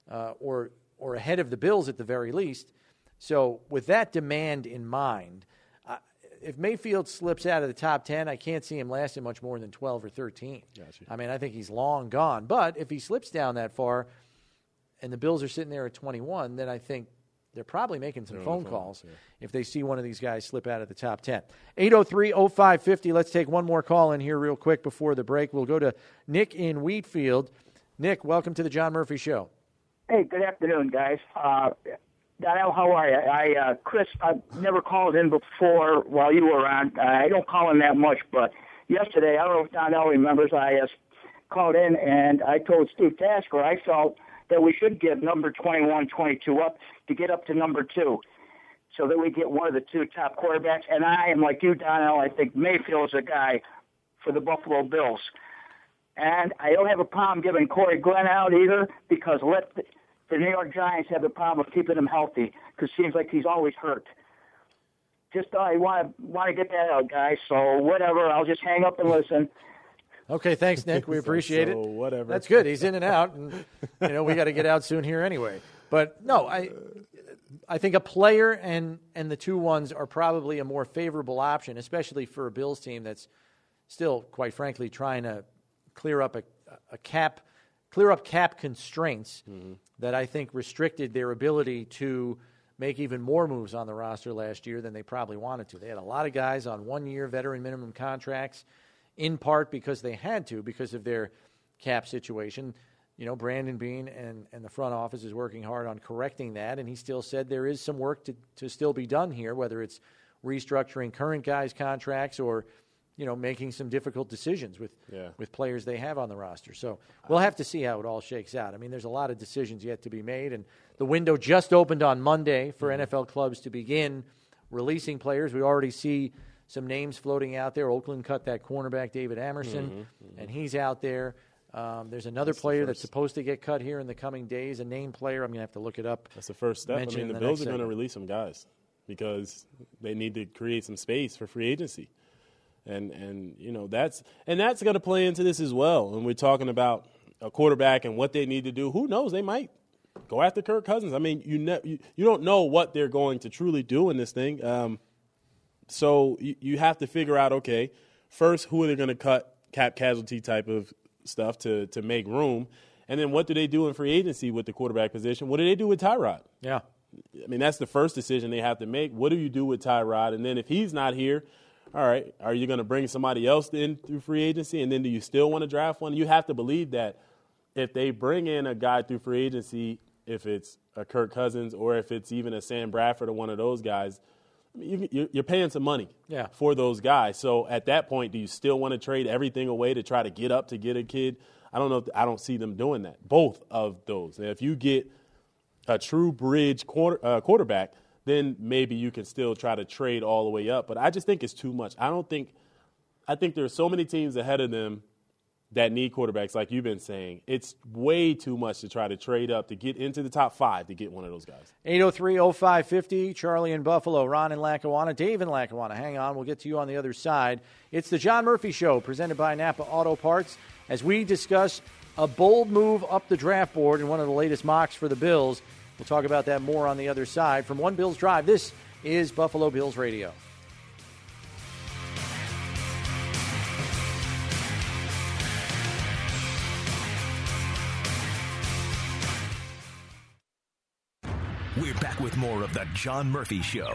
or ahead of the Bills at the very least. So with that demand in mind, if Mayfield slips out of the top 10, I can't see him lasting much more than 12 or 13. Gotcha. I mean, I think he's long gone. But if he slips down that far and the Bills are sitting there at 21, then I think they're probably making some phone calls if they see one of these guys slip out of the top 10. 803-0550. Let's take one more call in here real quick before the break. We'll go to Nick in Wheatfield. Nick, welcome to the John Murphy Show. Hey, good afternoon, guys. Donnell, how are you? Chris, I've never called in before while you were on. I don't call in that much, but yesterday, I don't know if Donnell remembers, I called in and I told Steve Tasker I felt that we should give number 21, 22 up to get up to number 2 so that we get one of the 2 top quarterbacks. And I am like you, Donnell. I think Mayfield's a guy for the Buffalo Bills. And I don't have a problem giving Corey Glenn out either because let the New York Giants have the problem of keeping him healthy because it seems like he's always hurt. Just I want to get that out, guys. So whatever, I'll just hang up and listen. Okay, thanks, Nick. We appreciate it. Whatever. That's good. He's in and out, and we got to get out soon here anyway. But no, I think a player and the 2 ones are probably a more favorable option, especially for a Bills team that's still, quite frankly, trying to clear up cap constraints that I think restricted their ability to make even more moves on the roster last year than they probably wanted to. They had a lot of guys on 1-year veteran minimum contracts, in part because they had to, because of their cap situation. You know, Brandon Beane and the front office is working hard on correcting that, and he still said there is some work to still be done here, whether it's restructuring current guys' contracts or, you know, making some difficult decisions with players they have on the roster. So we'll have to see how it all shakes out. I mean, there's a lot of decisions yet to be made, and the window just opened on Monday for NFL clubs to begin releasing players. We already see some names floating out there. Oakland cut that cornerback, David Amerson, and he's out there. There's another player that's supposed to get cut here in the coming days, a named player. I'm going to have to look it up. That's the first step. I mean, the Bills are going to release some guys because they need to create some space for free agency. And you know, that's going to play into this as well. When we're talking about a quarterback and what they need to do, who knows? They might go after Kirk Cousins. I mean, you don't know what they're going to truly do in this thing. So you have to figure out, okay, first, who are they going to cut cap casualty type of stuff to make room? And then what do they do in free agency with the quarterback position? What do they do with Tyrod? Yeah. I mean, that's the first decision they have to make. What do you do with Tyrod? And then if he's not here, all right, are you going to bring somebody else in through free agency? And then do you still want to draft one? You have to believe that if they bring in a guy through free agency, if it's a Kirk Cousins or if it's even a Sam Bradford or one of those guys, I mean, you're paying some money for those guys. So at that point, do you still want to trade everything away to try to get up to get a kid? I don't know. I don't see them doing that. Both of those. And if you get a true bridge quarterback, then maybe you can still try to trade all the way up. But I just think it's too much. I think there are so many teams ahead of them that need quarterbacks, like you've been saying. It's way too much to try to trade up to get into the top 5 to get one of those guys. 803-0550, Charlie in Buffalo, Ron in Lackawanna, Dave in Lackawanna. Hang on, we'll get to you on the other side. It's the John Murphy Show, presented by Napa Auto Parts, as we discuss a bold move up the draft board in one of the latest mocks for the Bills. We'll talk about that more on the other side. From One Bills Drive, this is Buffalo Bills Radio. We're back with more of the John Murphy Show.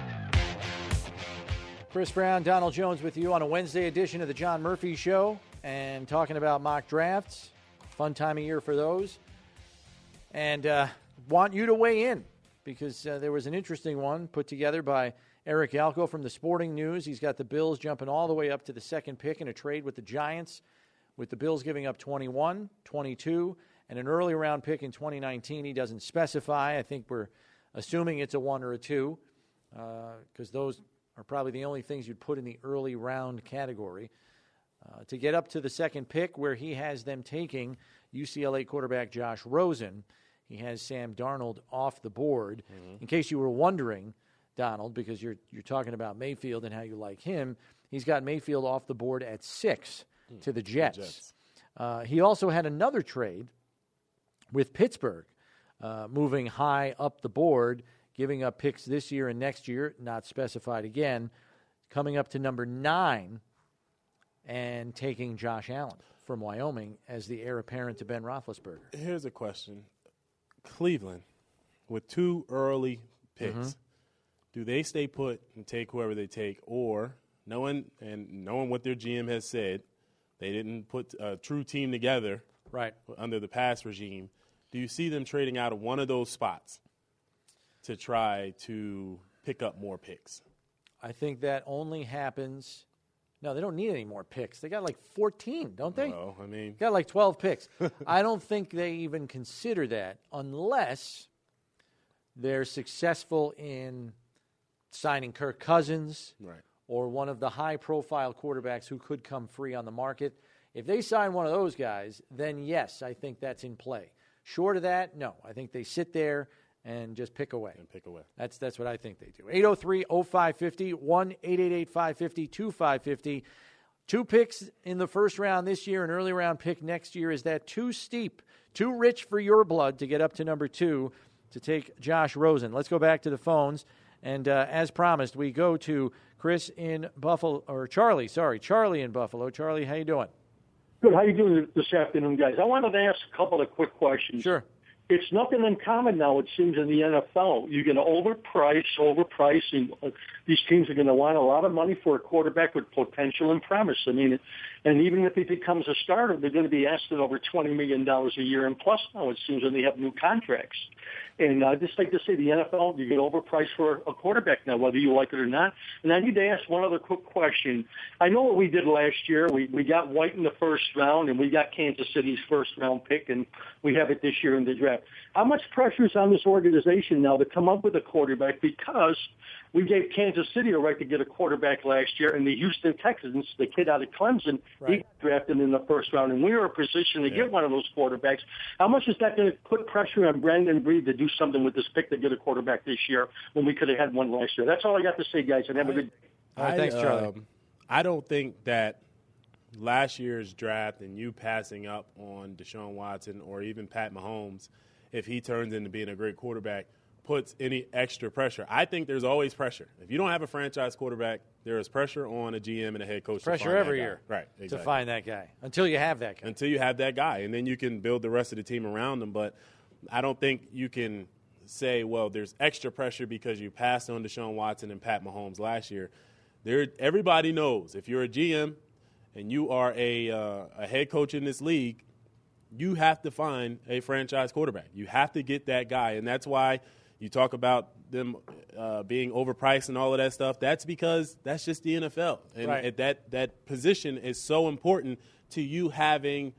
Chris Brown, Donald Jones with you on a Wednesday edition of the John Murphy Show and talking about mock drafts. Fun time of year for those. And want you to weigh in. because there was an interesting one put together by Eric Yalko from the Sporting News. He's got the Bills jumping all the way up to the second pick in a trade with the Giants, with the Bills giving up 21, 22, and an early round pick in 2019. He doesn't specify. I think we're assuming it's a 1 or a 2, because those are probably the only things you'd put in the early round category. To get up to the second pick, where he has them taking UCLA quarterback Josh Rosen. He has Sam Darnold off the board. Mm-hmm. In case you were wondering, Donald, because you're talking about Mayfield and how you like him, he's got Mayfield off the board at 6 to the Jets. He also had another trade with Pittsburgh, moving high up the board, giving up picks this year and next year, not specified again, coming up to number 9 and taking Josh Allen from Wyoming as the heir apparent to Ben Roethlisberger. Here's a question. Cleveland, with 2 early picks, do they stay put and take whoever they take, or knowing what their GM has said, they didn't put a true team together under the past regime, do you see them trading out of one of those spots to try to pick up more picks? I think that only happens. No, they don't need any more picks. They got like 14, don't they? Well, I mean, got like 12 picks. I don't think they even consider that unless they're successful in signing Kirk Cousins or one of the high-profile quarterbacks who could come free on the market. If they sign one of those guys, then yes, I think that's in play. Short of that, no. I think they sit there and just pick away. That's what I think they do. 803-0550, 1-888-550-2550. 2 picks in the first round this year, an early round pick next year. Is that too steep, too rich for your blood to get up to number 2 to take Josh Rosen? Let's go back to the phones. And as promised, we go to Chris in Buffalo, or Charlie in Buffalo. Charlie, how you doing? Good. How you doing this afternoon, guys? I wanted to ask a couple of quick questions. Sure. It's nothing uncommon now, it seems, in the NFL. You're going to overprice, and these teams are going to want a lot of money for a quarterback with potential and promise. I mean, and even if he becomes a starter, they're going to be asked at over $20 million a year and plus now, it seems, when they have new contracts. And I'd just like to say the NFL, you get overpriced for a quarterback now, whether you like it or not. And I need to ask one other quick question. I know what we did last year. We got White in the first round, and we got Kansas City's first-round pick, and we have it this year in the draft. How much pressure is on this organization now to come up with a quarterback, because we gave Kansas City a right to get a quarterback last year, and the Houston Texans, the kid out of Clemson, he got drafted in the first round, and we were in a position to get one of those quarterbacks. How much is that going to put pressure on Brandon Breed to do something with this pick to get a quarterback this year when we could have had one last year? That's all I got to say, guys, and have a good day. All right, thanks, Charlie. I don't think that last year's draft and you passing up on Deshaun Watson or even Pat Mahomes, if he turns into being a great quarterback, puts any extra pressure. I think there's always pressure. If you don't have a franchise quarterback, there is pressure on a GM and a head coach pressure to find every that year guy. Right, exactly. To find that guy until you have that guy. Until you have that guy, and then you can build the rest of the team around them. But I don't think you can say, well, there's extra pressure because you passed on Deshaun Watson and Pat Mahomes last year. Everybody knows if you're a GM and you are a head coach in this league, you have to find a franchise quarterback. You have to get that guy, and that's why you talk about them being overpriced and all of that stuff. That's because that's just the NFL. And that position is so important to you having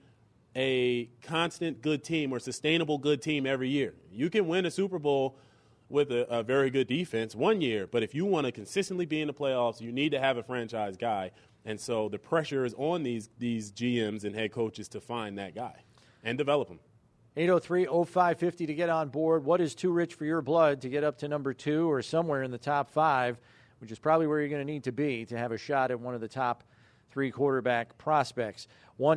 a constant good team or sustainable good team every year. You can win a Super Bowl with a very good defense one year, but if you want to consistently be in the playoffs, you need to have a franchise guy. And so the pressure is on these GMs and head coaches to find that guy and develop him. 803-0550 to get on board. What is too rich for your blood to get up to number 2 or somewhere in the top 5, which is probably where you're going to need to be to have a shot at one of the top 3 quarterback prospects?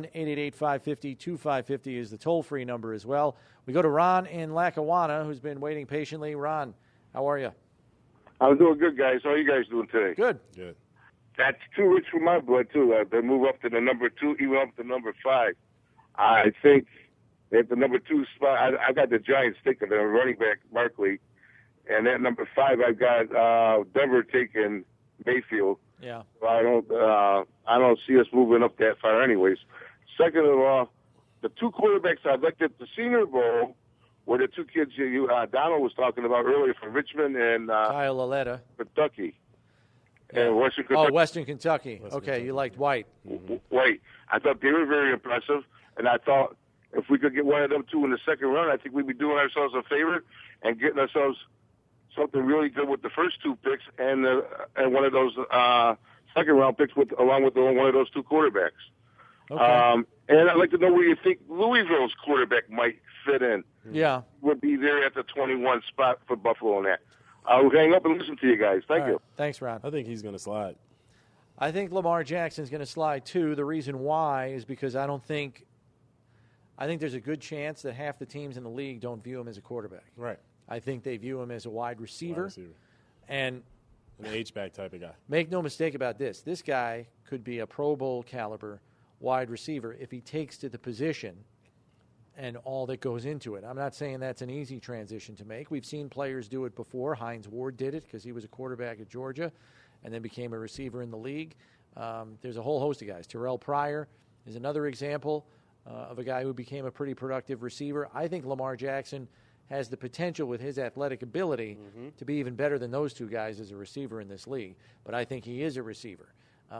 1-888-550-2550 is the toll-free number as well. We go to Ron in Lackawanna, who's been waiting patiently. Ron, how are you? I'm doing good, guys. How are you guys doing today? Good. Good. That's too rich for my blood, too. They move up to the number 2, even up to number 5. I think at the number 2 spot, I got the Giants taking the running back, Barkley. And at number 5, I've got Denver taking Mayfield. Yeah. I don't see us moving up that far anyways. Second of all, the 2 quarterbacks I looked at the Senior Bowl were the two kids Donald was talking about earlier from Richmond and Kyle Lauletta. Kentucky. Yeah. And Western Kentucky. Oh, Western Kentucky. You liked White. White. I thought they were very impressive, and I thought if we could get one of them two in the second round, I think we'd be doing ourselves a favor and getting ourselves something really good with the first two picks and one of those second round picks along with one of those two quarterbacks. Okay. And I'd like to know where you think Louisville's quarterback might fit in. Yeah. Would be there at the 21 spot for Buffalo on that. We'll hang up and listen to you guys. Thank you. Thanks, Ron. I think he's going to slide. I think Lamar Jackson's going to slide too. The reason why is because I think there's a good chance that half the teams in the league don't view him as a quarterback. Right. I think they view him as a wide receiver. And an H-back type of guy. Make no mistake about this. This guy could be a Pro Bowl caliber wide receiver if he takes to the position and all that goes into it. I'm not saying that's an easy transition to make. We've seen players do it before. Hines Ward did it because he was a quarterback at Georgia and then became a receiver in the league. There's a whole host of guys. Terrell Pryor is another example of a guy who became a pretty productive receiver. I think Lamar Jackson has the potential with his athletic ability to be even better than those two guys as a receiver in this league. But I think he is a receiver.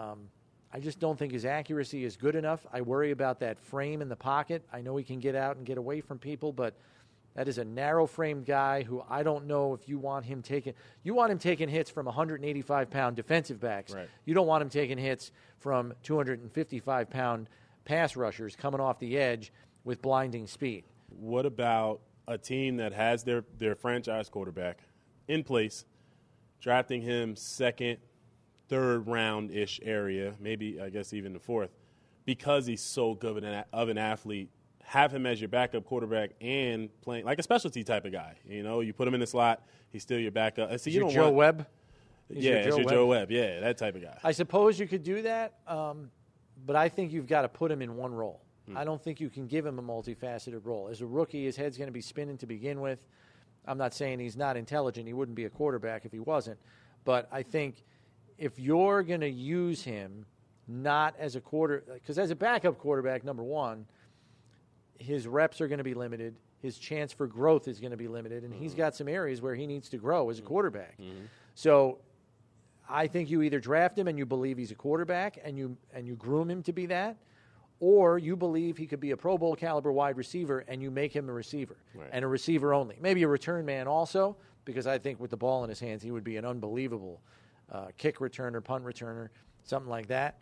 I just don't think his accuracy is good enough. I worry about that frame in the pocket. I know he can get out and get away from people, but that is a narrow-framed guy who I don't know if you want him taking. You want him taking hits from 185-pound defensive backs. Right. You don't want him taking hits from 255-pound pass rushers coming off the edge with blinding speed. What about a team that has their franchise quarterback in place, drafting him second, third round-ish area, maybe I guess even the fourth, because he's so good of an athlete, have him as your backup quarterback and playing like a specialty type of guy. You know, you put him in the slot, he's still your backup. See, Is Joe Webb? It's your Joe Webb. Yeah, that type of guy. I suppose you could do that, but I think you've got to put him in one role. I don't think you can give him a multifaceted role. As a rookie, his head's going to be spinning to begin with. I'm not saying he's not intelligent. He wouldn't be a quarterback if he wasn't. But I think if you're going to use him not as a because as a backup quarterback, number one, his reps are going to be limited. His chance for growth is going to be limited, and he's got some areas where he needs to grow as a quarterback. So I think you either draft him and you believe he's a quarterback and you groom him to be that, or you believe he could be a Pro Bowl caliber wide receiver and you make him a receiver and a receiver only. Maybe a return man also, because I think with the ball in his hands he would be an unbelievable kick returner, punt returner, something like that.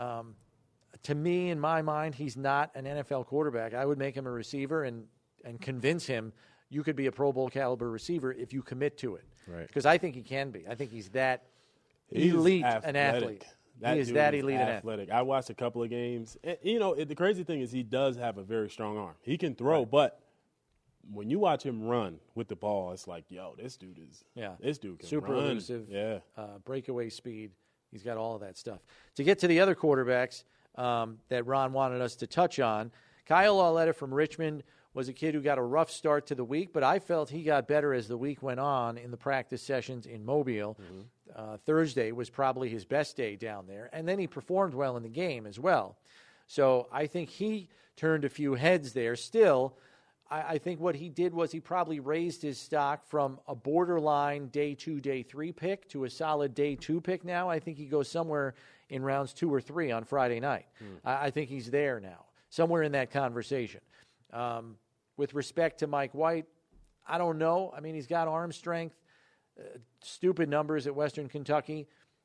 To me, in my mind, he's not an NFL quarterback. I would make him a receiver and convince him you could be a Pro Bowl caliber receiver if you commit to it. Right. Because I think he can be. I think he's that elite an athlete. He is that elite an athlete. I watched a couple of games. And, the crazy thing is he does have a very strong arm. He can throw, but when you watch him run with the ball, it's like, yo, this dude can super run. elusive, breakaway speed. He's got all of that stuff. To get to the other quarterbacks that Ron wanted us to touch on, Kyle Lauletta from Richmond was a kid who got a rough start to the week, but I felt he got better as the week went on in the practice sessions in Mobile. Thursday was probably his best day down there, and then he performed well in the game as well. So I think he turned a few heads there. Still, I think what he did was he probably raised his stock from a borderline day 2, day 3 pick to a solid day 2 pick now. I think he goes somewhere in rounds 2 or 3 on Friday night. I think he's there now, somewhere in that conversation. With respect to Mike White, I don't know. I mean, he's got arm strength, stupid numbers at Western Kentucky.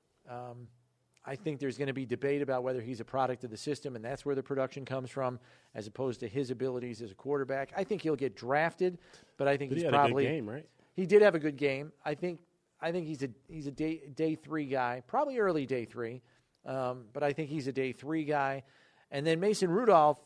I think there's going to be debate about whether he's a product of the system, and that's where the production comes from, as opposed to his abilities as a quarterback. I think he'll get drafted, but I think he's probably a good game, right? He did have a good game. I think he's a day 3 guy, probably early day 3, but I think he's a day 3 guy. And then Mason Rudolph,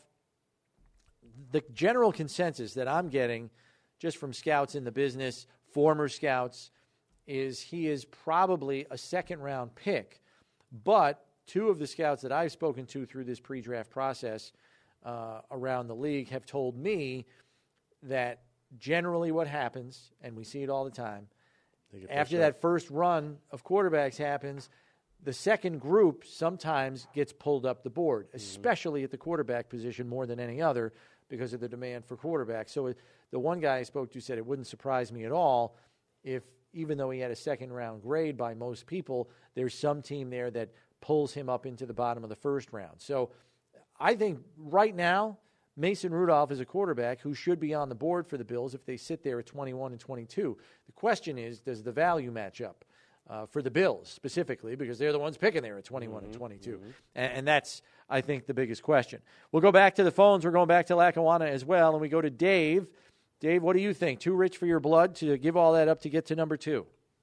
the general consensus that I'm getting just from scouts in the business, former scouts, is he is probably a second-round pick. But 2 of the scouts that I've spoken to through this pre-draft process around the league have told me that generally what happens, and we see it all the time, after that first run of quarterbacks happens, the second group sometimes gets pulled up the board, especially at the quarterback position more than any other because of the demand for quarterbacks. So the one guy I spoke to said it wouldn't surprise me at all if, even though he had a second-round grade by most people, there's some team there that pulls him up into the bottom of the first round. So I think right now Mason Rudolph is a quarterback who should be on the board for the Bills if they sit there at 21 and 22. The question is, does the value match up for the Bills specifically, because they're the ones picking there at 21 and 22. And that's, I think, the biggest question. We'll go back to the phones. We're going back to Lackawanna as well, and we go to Dave. Dave, what do you think? Too rich for your blood to give all that up to get to number 2?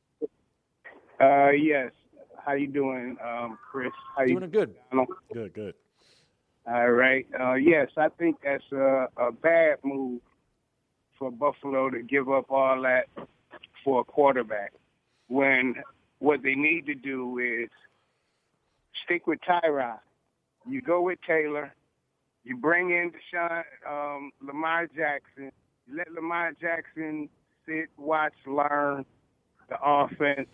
Yes. How you doing, Chris? Doing good. Good. All right. Yes, I think that's a bad move for Buffalo to give up all that for a quarterback, when what they need to do is stick with Tyrod. You go with Taylor. You bring in Lamar Jackson. You let Lamar Jackson sit, watch, learn the offense.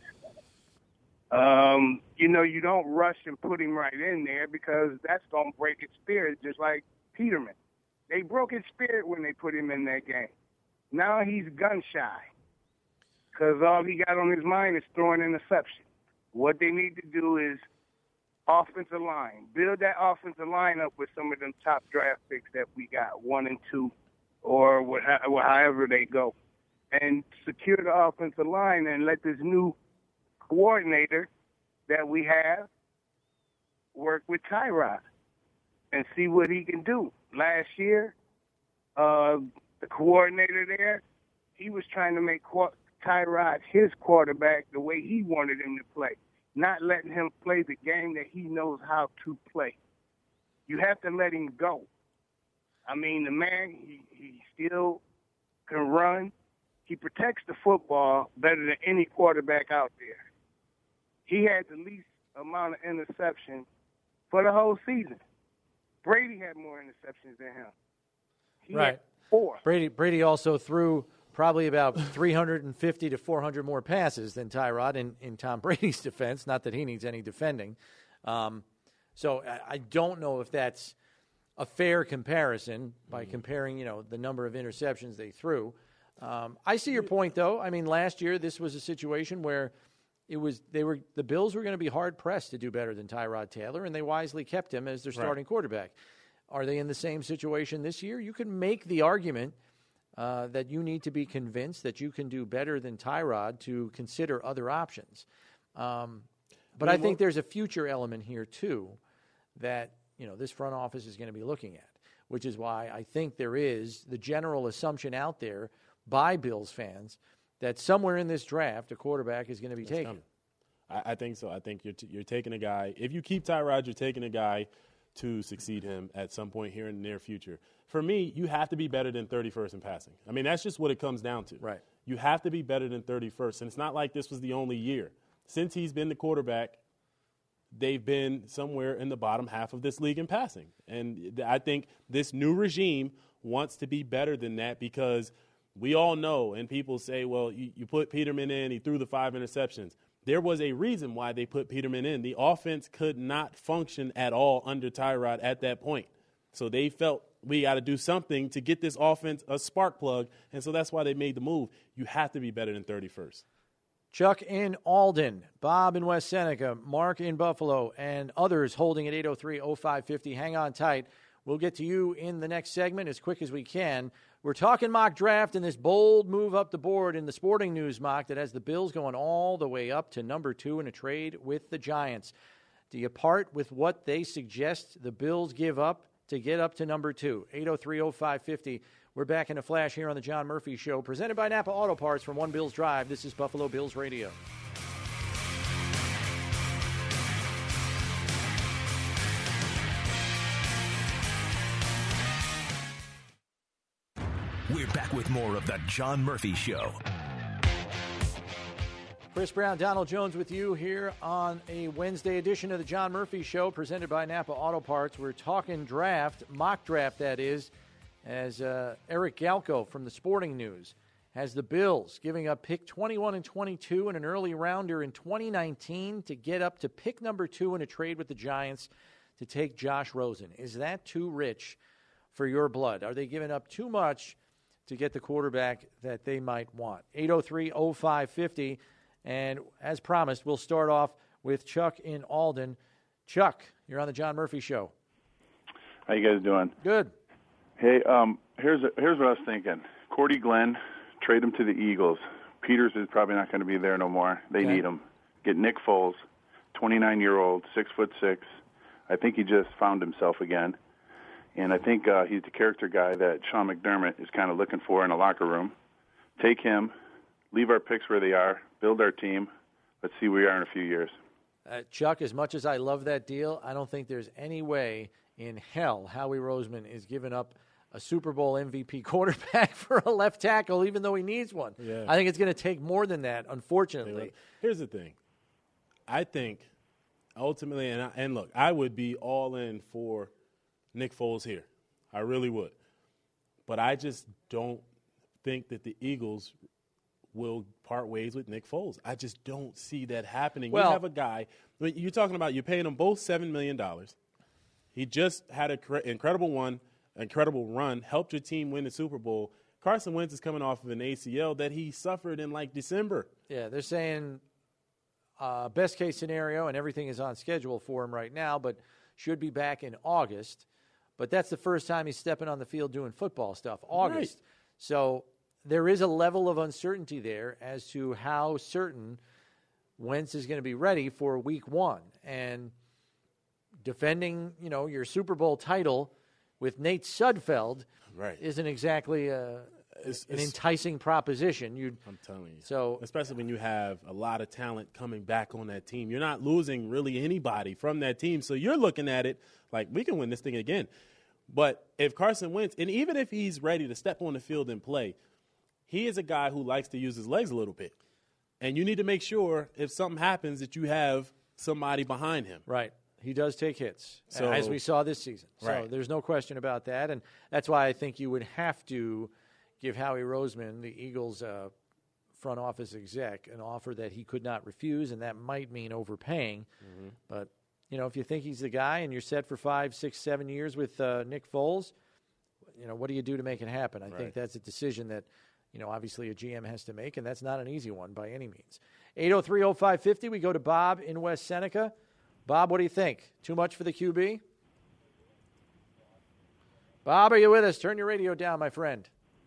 You don't rush and put him right in there, because that's going to break his spirit, just like Peterman. They broke his spirit when they put him in that game. Now he's gun-shy, because all he got on his mind is throwing interception. What they need to do is offensive line. Build that offensive line up with some of them top draft picks that we got, 1 and 2, or however they go, and secure the offensive line and let this new coordinator that we have work with Tyrod and see what he can do. Last year, the coordinator there, he was trying to make Tyrod his quarterback the way he wanted him to play, not letting him play the game that he knows how to play. You have to let him go. I mean, the man, he still can run. He protects the football better than any quarterback out there. He had the least amount of interception for the whole season. Brady had more interceptions than him. He had 4. Brady also threw probably about 350 to 400 more passes than Tyrod in Tom Brady's defense. Not that he needs any defending. So I don't know if that's a fair comparison by comparing, the number of interceptions they threw. I see your point, though. I mean, last year this was a situation where the Bills were going to be hard pressed to do better than Tyrod Taylor, and they wisely kept him as their starting quarterback. Are they in the same situation this year? You can make the argument that you need to be convinced that you can do better than Tyrod to consider other options. But I think there's a future element here too that this front office is going to be looking at, which is why I think there is the general assumption out there by Bills fans that somewhere in this draft, a quarterback is going to be taken. I think so. I think you're taking a guy. If you keep Tyrod, you're taking a guy to succeed him at some point here in the near future. For me, you have to be better than 31st in passing. I mean, that's just what it comes down to. Right. You have to be better than 31st. And it's not like this was the only year. Since he's been the quarterback, they've been somewhere in the bottom half of this league in passing. And I think this new regime wants to be better than that, because we all know, and people say, well, you put Peterman in, he threw the 5 interceptions. There was a reason why they put Peterman in. The offense could not function at all under Tyrod at that point. So they felt we got to do something to get this offense a spark plug, and so that's why they made the move. You have to be better than 31st. Chuck in Alden, Bob in West Seneca, Mark in Buffalo, and others holding at 803-0550. Hang on tight. We'll get to you in the next segment as quick as we can. We're talking mock draft and this bold move up the board in the Sporting News mock that has the Bills going all the way up to number 2 in a trade with the Giants. Do you part with what they suggest the Bills give up to get up to number 2? 803-0550. We're back in a flash here on the John Murphy Show, presented by Napa Auto Parts from One Bills Drive. This is Buffalo Bills Radio. We're back with more of the John Murphy Show. Chris Brown, Donald Jones with you here on a Wednesday edition of the John Murphy Show, presented by Napa Auto Parts. We're talking draft, mock draft that is, as Eric Galko from the Sporting News has the Bills giving up pick 21 and 22 and an early rounder in 2019 to get up to pick number 2 in a trade with the Giants to take Josh Rosen. Is that too rich for your blood? Are they giving up too much to get the quarterback that they might want? 803-0550. And as promised, we'll start off with Chuck in Alden. Chuck, you're on the John Murphy Show. How you guys doing? Good. Hey, here's what I was thinking. Cordy Glenn, trade him to the Eagles. Peters is probably not going to be there no more. They need him. Get Nick Foles, 29-year-old, 6'6". I think he just found himself again. And I think he's the character guy that Sean McDermott is kind of looking for in a locker room. Take him, leave our picks where they are, build our team. Let's see where we are in a few years. Chuck, as much as I love that deal, I don't think there's any way in hell Howie Roseman is giving up a Super Bowl MVP quarterback for a left tackle, even though he needs one. Yeah. I think it's going to take more than that, unfortunately. Here's the thing. I think ultimately, and look, I would be all in for Nick Foles here. I really would. But I just don't think that the Eagles will part ways with Nick Foles. I just don't see that happening. Well, you have a guy, you're talking about, you're paying him both $7 million. He just had an incredible run, helped your team win the Super Bowl. Carson Wentz is coming off of an ACL that he suffered in like December. Yeah, they're saying best case scenario, and everything is on schedule for him right now, but should be back in August. But that's the first time he's stepping on the field doing football stuff, August. Right. So there is a level of uncertainty there as to how certain Wentz is going to be ready for week 1. And defending, your Super Bowl title with Nate Sudfeld isn't exactly an enticing proposition. I'm telling you. So, especially when you have a lot of talent coming back on that team. You're not losing really anybody from that team. So you're looking at it like, we can win this thing again. But if Carson Wentz, and even if he's ready to step on the field and play, he is a guy who likes to use his legs a little bit. And you need to make sure if something happens that you have somebody behind him. Right. He does take hits, as we saw this season. So there's no question about that. And that's why I think you would have to give Howie Roseman, the Eagles front office exec, an offer that he could not refuse, and that might mean overpaying. Mm-hmm. But, if you think he's the guy and you're set for 5, 6, 7 years with Nick Foles, what do you do to make it happen? I think that's a decision that, obviously a GM has to make, and that's not an easy one by any means. 803-0550, we go to Bob in West Seneca. Bob, what do you think? Too much for the QB? Bob, are you with us? Turn your radio down, my friend.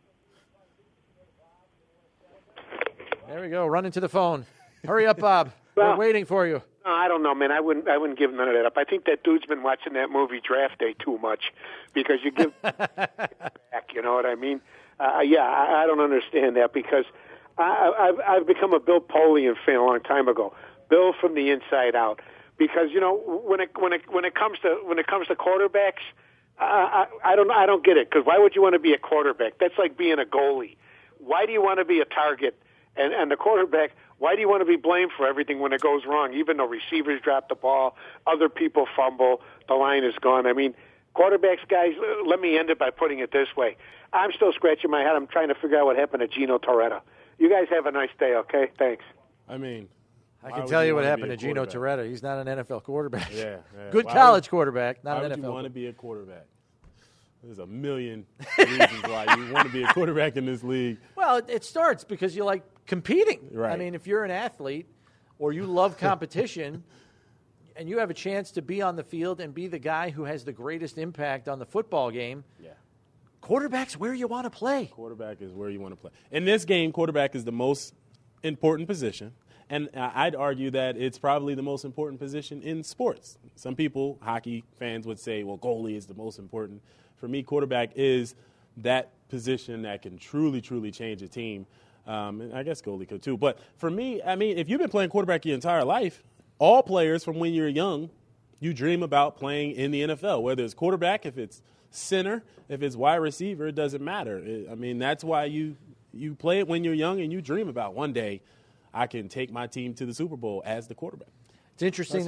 There we go. Run into the phone. Hurry up, Bob. We're waiting for you. I don't know, man. I wouldn't give none of that up. I think that dude's been watching that movie Draft Day too much, because you give back. You know what I mean? I don't understand that, because I've become a Bill Polian fan a long time ago. Bill from the inside out. Because when it comes to quarterbacks, I don't get it. Because why would you want to be a quarterback? That's like being a goalie. Why do you want to be a target? And the quarterback, why do you want to be blamed for everything when it goes wrong? Even though receivers drop the ball, other people fumble, the line is gone. I mean, quarterbacks, guys. Let me end it by putting it this way: I'm still scratching my head. I'm trying to figure out what happened to Gino Torretta. You guys have a nice day. Okay, thanks. I mean, I can tell you what happened to Gino Torretta. He's not an NFL quarterback. Yeah. Good college quarterback, not an NFL. Why would you want to be a quarterback? There's a million reasons why you want to be a quarterback in this league. Well, it starts because you like competing. Right. I mean, if you're an athlete or you love competition and you have a chance to be on the field and be the guy who has the greatest impact on the football game, quarterback's where you want to play. Quarterback is where you want to play. In this game, quarterback is the most important position. And I'd argue that it's probably the most important position in sports. Some people, hockey fans, would say, well, goalie is the most important. For me, quarterback is that position that can truly, truly change a team. And I guess goalie could too. But for me, I mean, if you've been playing quarterback your entire life, all players from when you're young, you dream about playing in the NFL, whether it's quarterback, if it's center, if it's wide receiver, it doesn't matter. I mean, that's why you play it when you're young and you dream about one day I can take my team to the Super Bowl as the quarterback. It's interesting that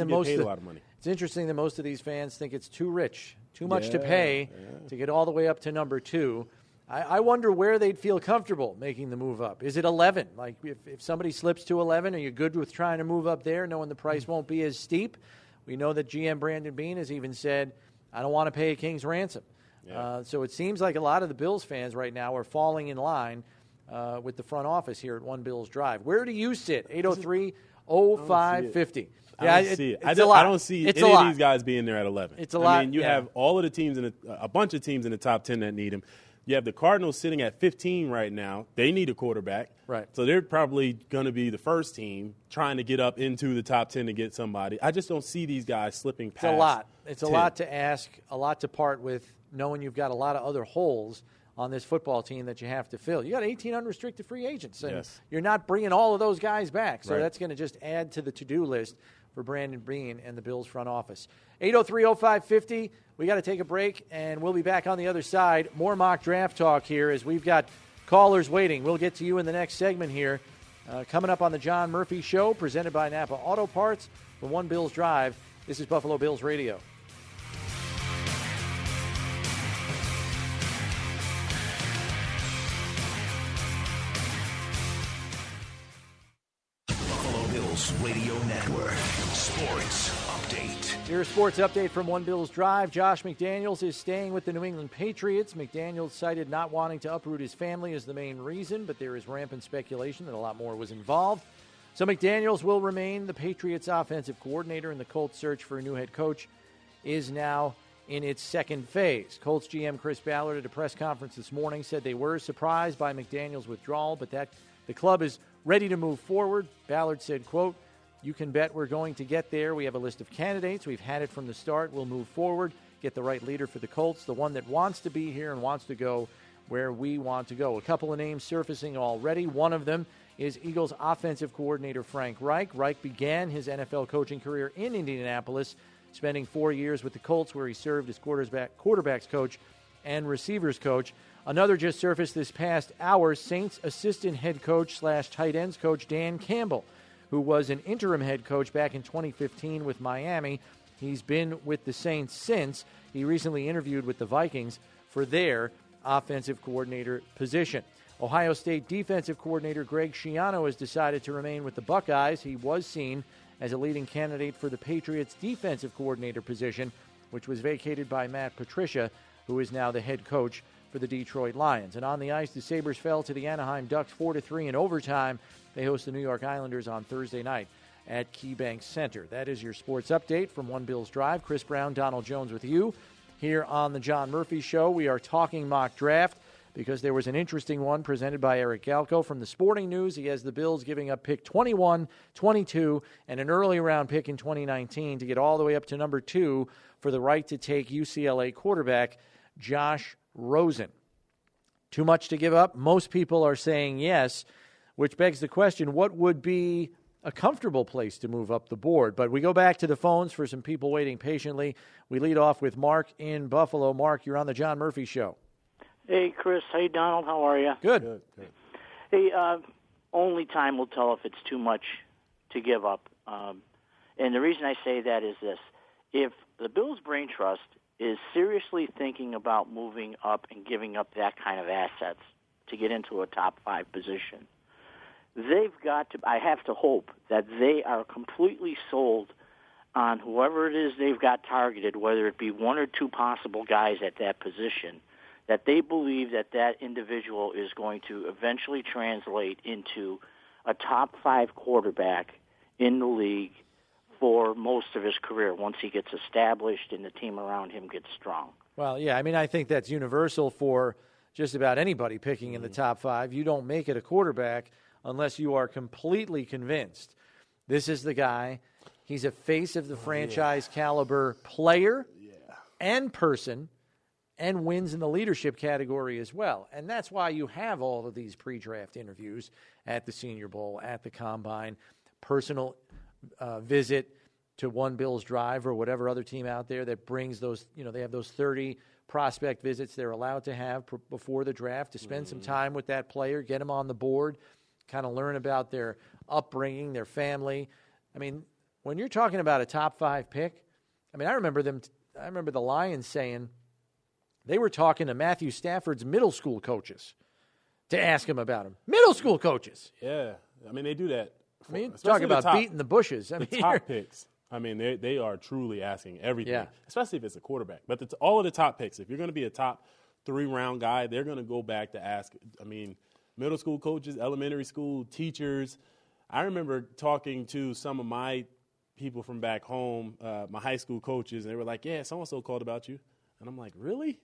most of these fans think it's too rich, too much to pay to get all the way up to number 2. I wonder where they'd feel comfortable making the move up. Is it 11? Like, if somebody slips to 11, are you good with trying to move up there, knowing the price won't be as steep? We know that GM Brandon Beane has even said, I don't want to pay a king's ransom. Yeah. So it seems like a lot of the Bills fans right now are falling in line with the front office here at One Bills Drive. Where do you sit? 803-0550. Yeah, I don't see it. I don't see any of these guys being there at 11. It's a lot. I mean, you have all of the teams a bunch of teams in the top 10 that need him. You have the Cardinals sitting at 15 right now. They need a quarterback. Right. So they're probably going to be the first team trying to get up into the top 10 to get somebody. I just don't see these guys slipping past. It's a lot. It's 10. A lot to ask, a lot to part with, knowing you've got a lot of other holes on this football team that you have to fill. You got 18 unrestricted free agents, and you're not bringing all of those guys back. So that's going to just add to the to-do list for Brandon Beane and the Bills front office. 803-0550. We got to take a break, and we'll be back on the other side. More mock draft talk here as we've got callers waiting. We'll get to you in the next segment here. Coming up on the John Murphy Show, presented by Napa Auto Parts for One Bills Drive. This is Buffalo Bills Radio. Buffalo Bills Radio Network. Sports Update. Here's a sports update from One Bills Drive. Josh McDaniels is staying with the New England Patriots. McDaniels cited not wanting to uproot his family as the main reason, but there is rampant speculation that a lot more was involved. So McDaniels will remain the Patriots' offensive coordinator, and the Colts' search for a new head coach is now in its second phase. Colts GM Chris Ballard at a press conference this morning said they were surprised by McDaniels' withdrawal, but that the club is ready to move forward. Ballard said, quote, "You can bet we're going to get there. We have a list of candidates. We've had it from the start. We'll move forward, get the right leader for the Colts, the one that wants to be here and wants to go where we want to go." A couple of names surfacing already. One of them is Eagles offensive coordinator Frank Reich. Reich began his NFL coaching career in Indianapolis, spending 4 years with the Colts, where he served as quarterbacks coach and receivers coach. Another just surfaced this past hour, Saints assistant head coach / tight ends coach Dan Campbell, who was an interim head coach back in 2015 with Miami. He's been with the Saints since. He recently interviewed with the Vikings for their offensive coordinator position. Ohio State defensive coordinator Greg Schiano has decided to remain with the Buckeyes. He was seen as a leading candidate for the Patriots defensive coordinator position, which was vacated by Matt Patricia, who is now the head coach for the Detroit Lions. And on the ice, the Sabres fell to the Anaheim Ducks 4-3 in overtime. They host the New York Islanders on Thursday night at KeyBank Center. That is your sports update from One Bills Drive. Chris Brown, Donald Jones with you here on the John Murphy Show. We are talking mock draft because there was an interesting one presented by Eric Galko from the Sporting News. He has the Bills giving up pick 21, 22, and an early round pick in 2019 to get all the way up to number 2 for the right to take UCLA quarterback Josh Rosen. Too much to give up? Most people are saying yes, which begs the question, what would be a comfortable place to move up the board? But we go back to the phones for some people waiting patiently. We lead off with Mark in Buffalo. Mark, you're on the John Murphy Show. Hey, Chris. Hey, Donald. How are you? Good. Hey, only time will tell if it's too much to give up. And the reason I say that is this. If the Bills Brain Trust is seriously thinking about moving up and giving up that kind of assets to get into a top 5 position, they've got to, I have to hope that they are completely sold on whoever it is they've got targeted, whether it be 1 or 2 possible guys at that position, that they believe that that individual is going to eventually translate into a top 5 quarterback in the league for most of his career once he gets established and the team around him gets strong. Well, yeah, I mean, I think that's universal for just about anybody picking in the top 5. You don't make it a quarterback unless you are completely convinced this is the guy. He's a face of the franchise caliber player and person, and wins in the leadership category as well. And that's why you have all of these pre-draft interviews at the Senior Bowl, at the Combine, personal visit to One Bills Drive or whatever other team out there that brings those, they have those 30 prospect visits they're allowed to have before the draft to spend some time with that player, get them on the board, kind of learn about their upbringing, their family. I mean, when you're talking about a top 5 pick, I mean, I remember the Lions saying They were talking to Matthew Stafford's middle school coaches to ask him about him. Middle school coaches. Yeah. I mean, they do that. I mean, talk about beating the bushes. I mean, top picks. I mean, they are truly asking everything, especially if it's a quarterback. But all of the top picks, if you're going to be a top 3-round guy, they're going to go back to ask, I mean, middle school coaches, elementary school teachers. I remember talking to some of my people from back home, my high school coaches, and they were like, yeah, so-and-so called about you. And I'm like, really?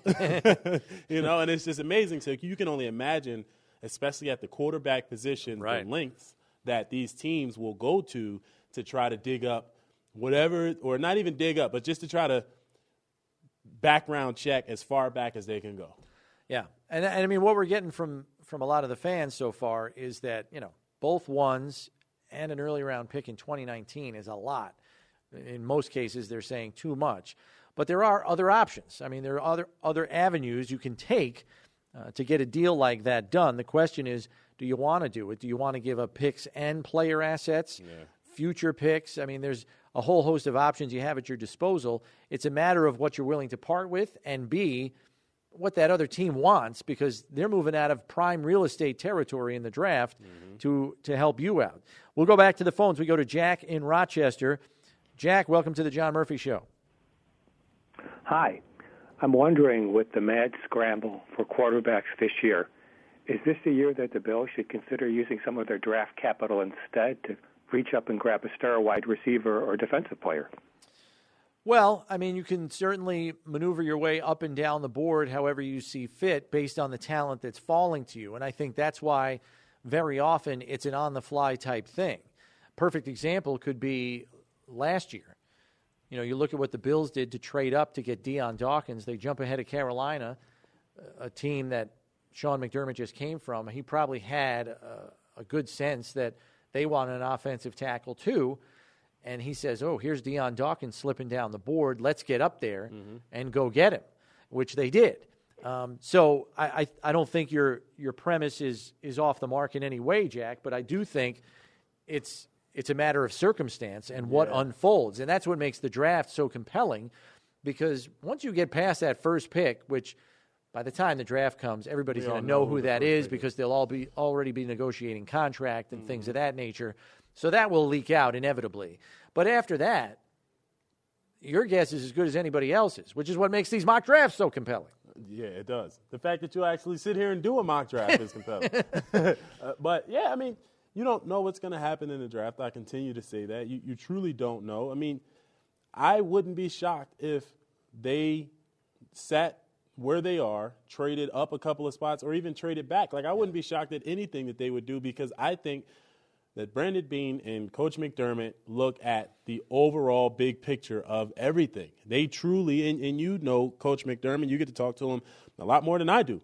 You know, and it's just amazing. So you can only imagine, especially at the quarterback position, the lengths that these teams will go to try to dig up whatever, or not even dig up, but just to try to background check as far back as they can go. Yeah. And I mean, what we're getting from a lot of the fans so far is that, you know, both ones and an early round pick in 2019 is a lot. In most cases, they're saying too much. But there are other options. I mean, there are other avenues you can take to get a deal like that done. The question is, do you want to do it? Do you want to give up picks and player assets, future picks? I mean, there's a whole host of options you have at your disposal. It's a matter of what you're willing to part with, and B, what that other team wants, because they're moving out of prime real estate territory in the draft to help you out. We'll go back to the phones. We go to Jack in Rochester. Jack, welcome to the John Murphy Show. Hi. I'm wondering, with the mad scramble for quarterbacks this year, is this the year that the Bills should consider using some of their draft capital instead to reach up and grab a star wide receiver or defensive player? Well, I mean, you can certainly maneuver your way up and down the board however you see fit based on the talent that's falling to you. And I think that's why very often it's an on-the-fly type thing. Perfect example could be last year. You know, you look at what the Bills did to trade up to get Deion Dawkins. They jump ahead of Carolina, a team that Sean McDermott just came from. He probably had a good sense that they wanted an offensive tackle too. And he says, oh, here's Deion Dawkins slipping down the board. Let's get up there and go get him, which they did. So I don't think your premise is off the mark in any way, Jack, but I do think it's a matter of circumstance and what unfolds. And that's what makes the draft so compelling, because once you get past that first pick, which by the time the draft comes, everybody's going to know who that is because they'll all already be negotiating contract and things of that nature. So that will leak out inevitably. But after that, your guess is as good as anybody else's, which is what makes these mock drafts so compelling. Yeah, it does. The fact that you actually sit here and do a mock draft is compelling. But, yeah, I mean, you don't know what's going to happen in the draft. I continue to say that. You truly don't know. I mean, I wouldn't be shocked if they sat where they are, traded up a couple of spots, or even traded back. Like, I wouldn't be shocked at anything that they would do, because I think that Brandon Beane and Coach McDermott look at the overall big picture of everything. They truly, and you know Coach McDermott, you get to talk to him a lot more than I do.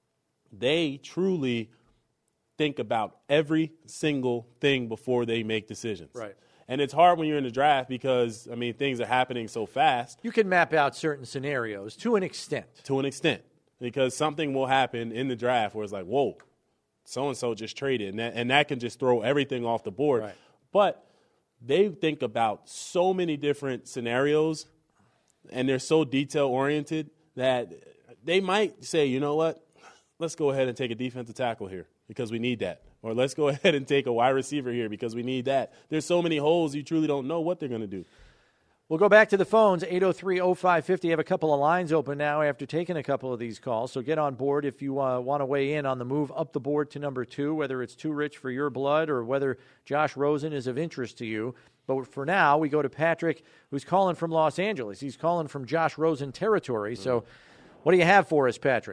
They truly think about every single thing before they make decisions. Right. And it's hard when you're in the draft because, I mean, things are happening so fast. You can map out certain scenarios to an extent. To an extent. Because something will happen in the draft where it's like, whoa, so-and-so just traded. And that can just throw everything off the board. Right. But they think about so many different scenarios, and they're so detail-oriented that they might say, you know what, let's go ahead and take a defensive tackle here because we need that. Or let's go ahead and take a wide receiver here because we need that. There's so many holes, you truly don't know what they're going to do. We'll go back to the phones, 803-0550. I have a couple of lines open now after taking a couple of these calls. So get on board if you want to weigh in on the move up the board to number 2, whether it's too rich for your blood or whether Josh Rosen is of interest to you. But for now, we go to Patrick, who's calling from Los Angeles. He's calling from Josh Rosen territory. So what do you have for us, Patrick?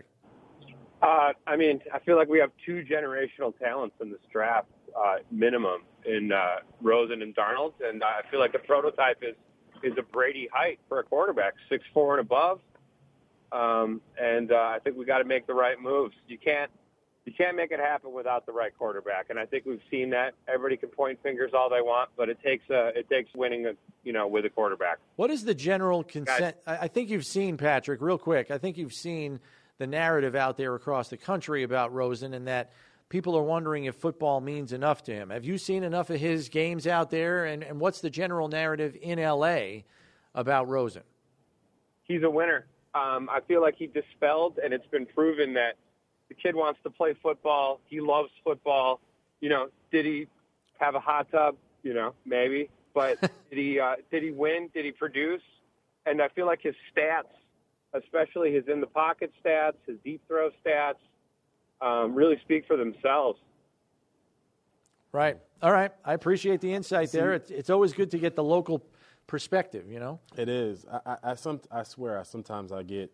I mean, I feel like we have 2 generational talents in this draft, minimum, in Rosen and Darnold. And I feel like the prototype is a Brady height for a quarterback, 6'4" and above. And I think we got to make the right moves. You can't make it happen without the right quarterback. And I think we've seen that. Everybody can point fingers all they want, but it takes winning, with a quarterback. What is the general consent? I think you've seen, Patrick, real quick. I think you've seen the narrative out there across the country about Rosen, and that people are wondering if football means enough to him. Have you seen enough of his games out there? And what's the general narrative in L.A. about Rosen? He's a winner. I feel like he dispelled, and it's been proven that the kid wants to play football. He loves football. You know, did he have a hot tub? You know, maybe. But did he win? Did he produce? And I feel like his stats, especially his in-the-pocket stats, his deep throw stats, really speak for themselves. Right. All right. I appreciate the insight there. It's always good to get the local perspective, you know? It is. I swear, sometimes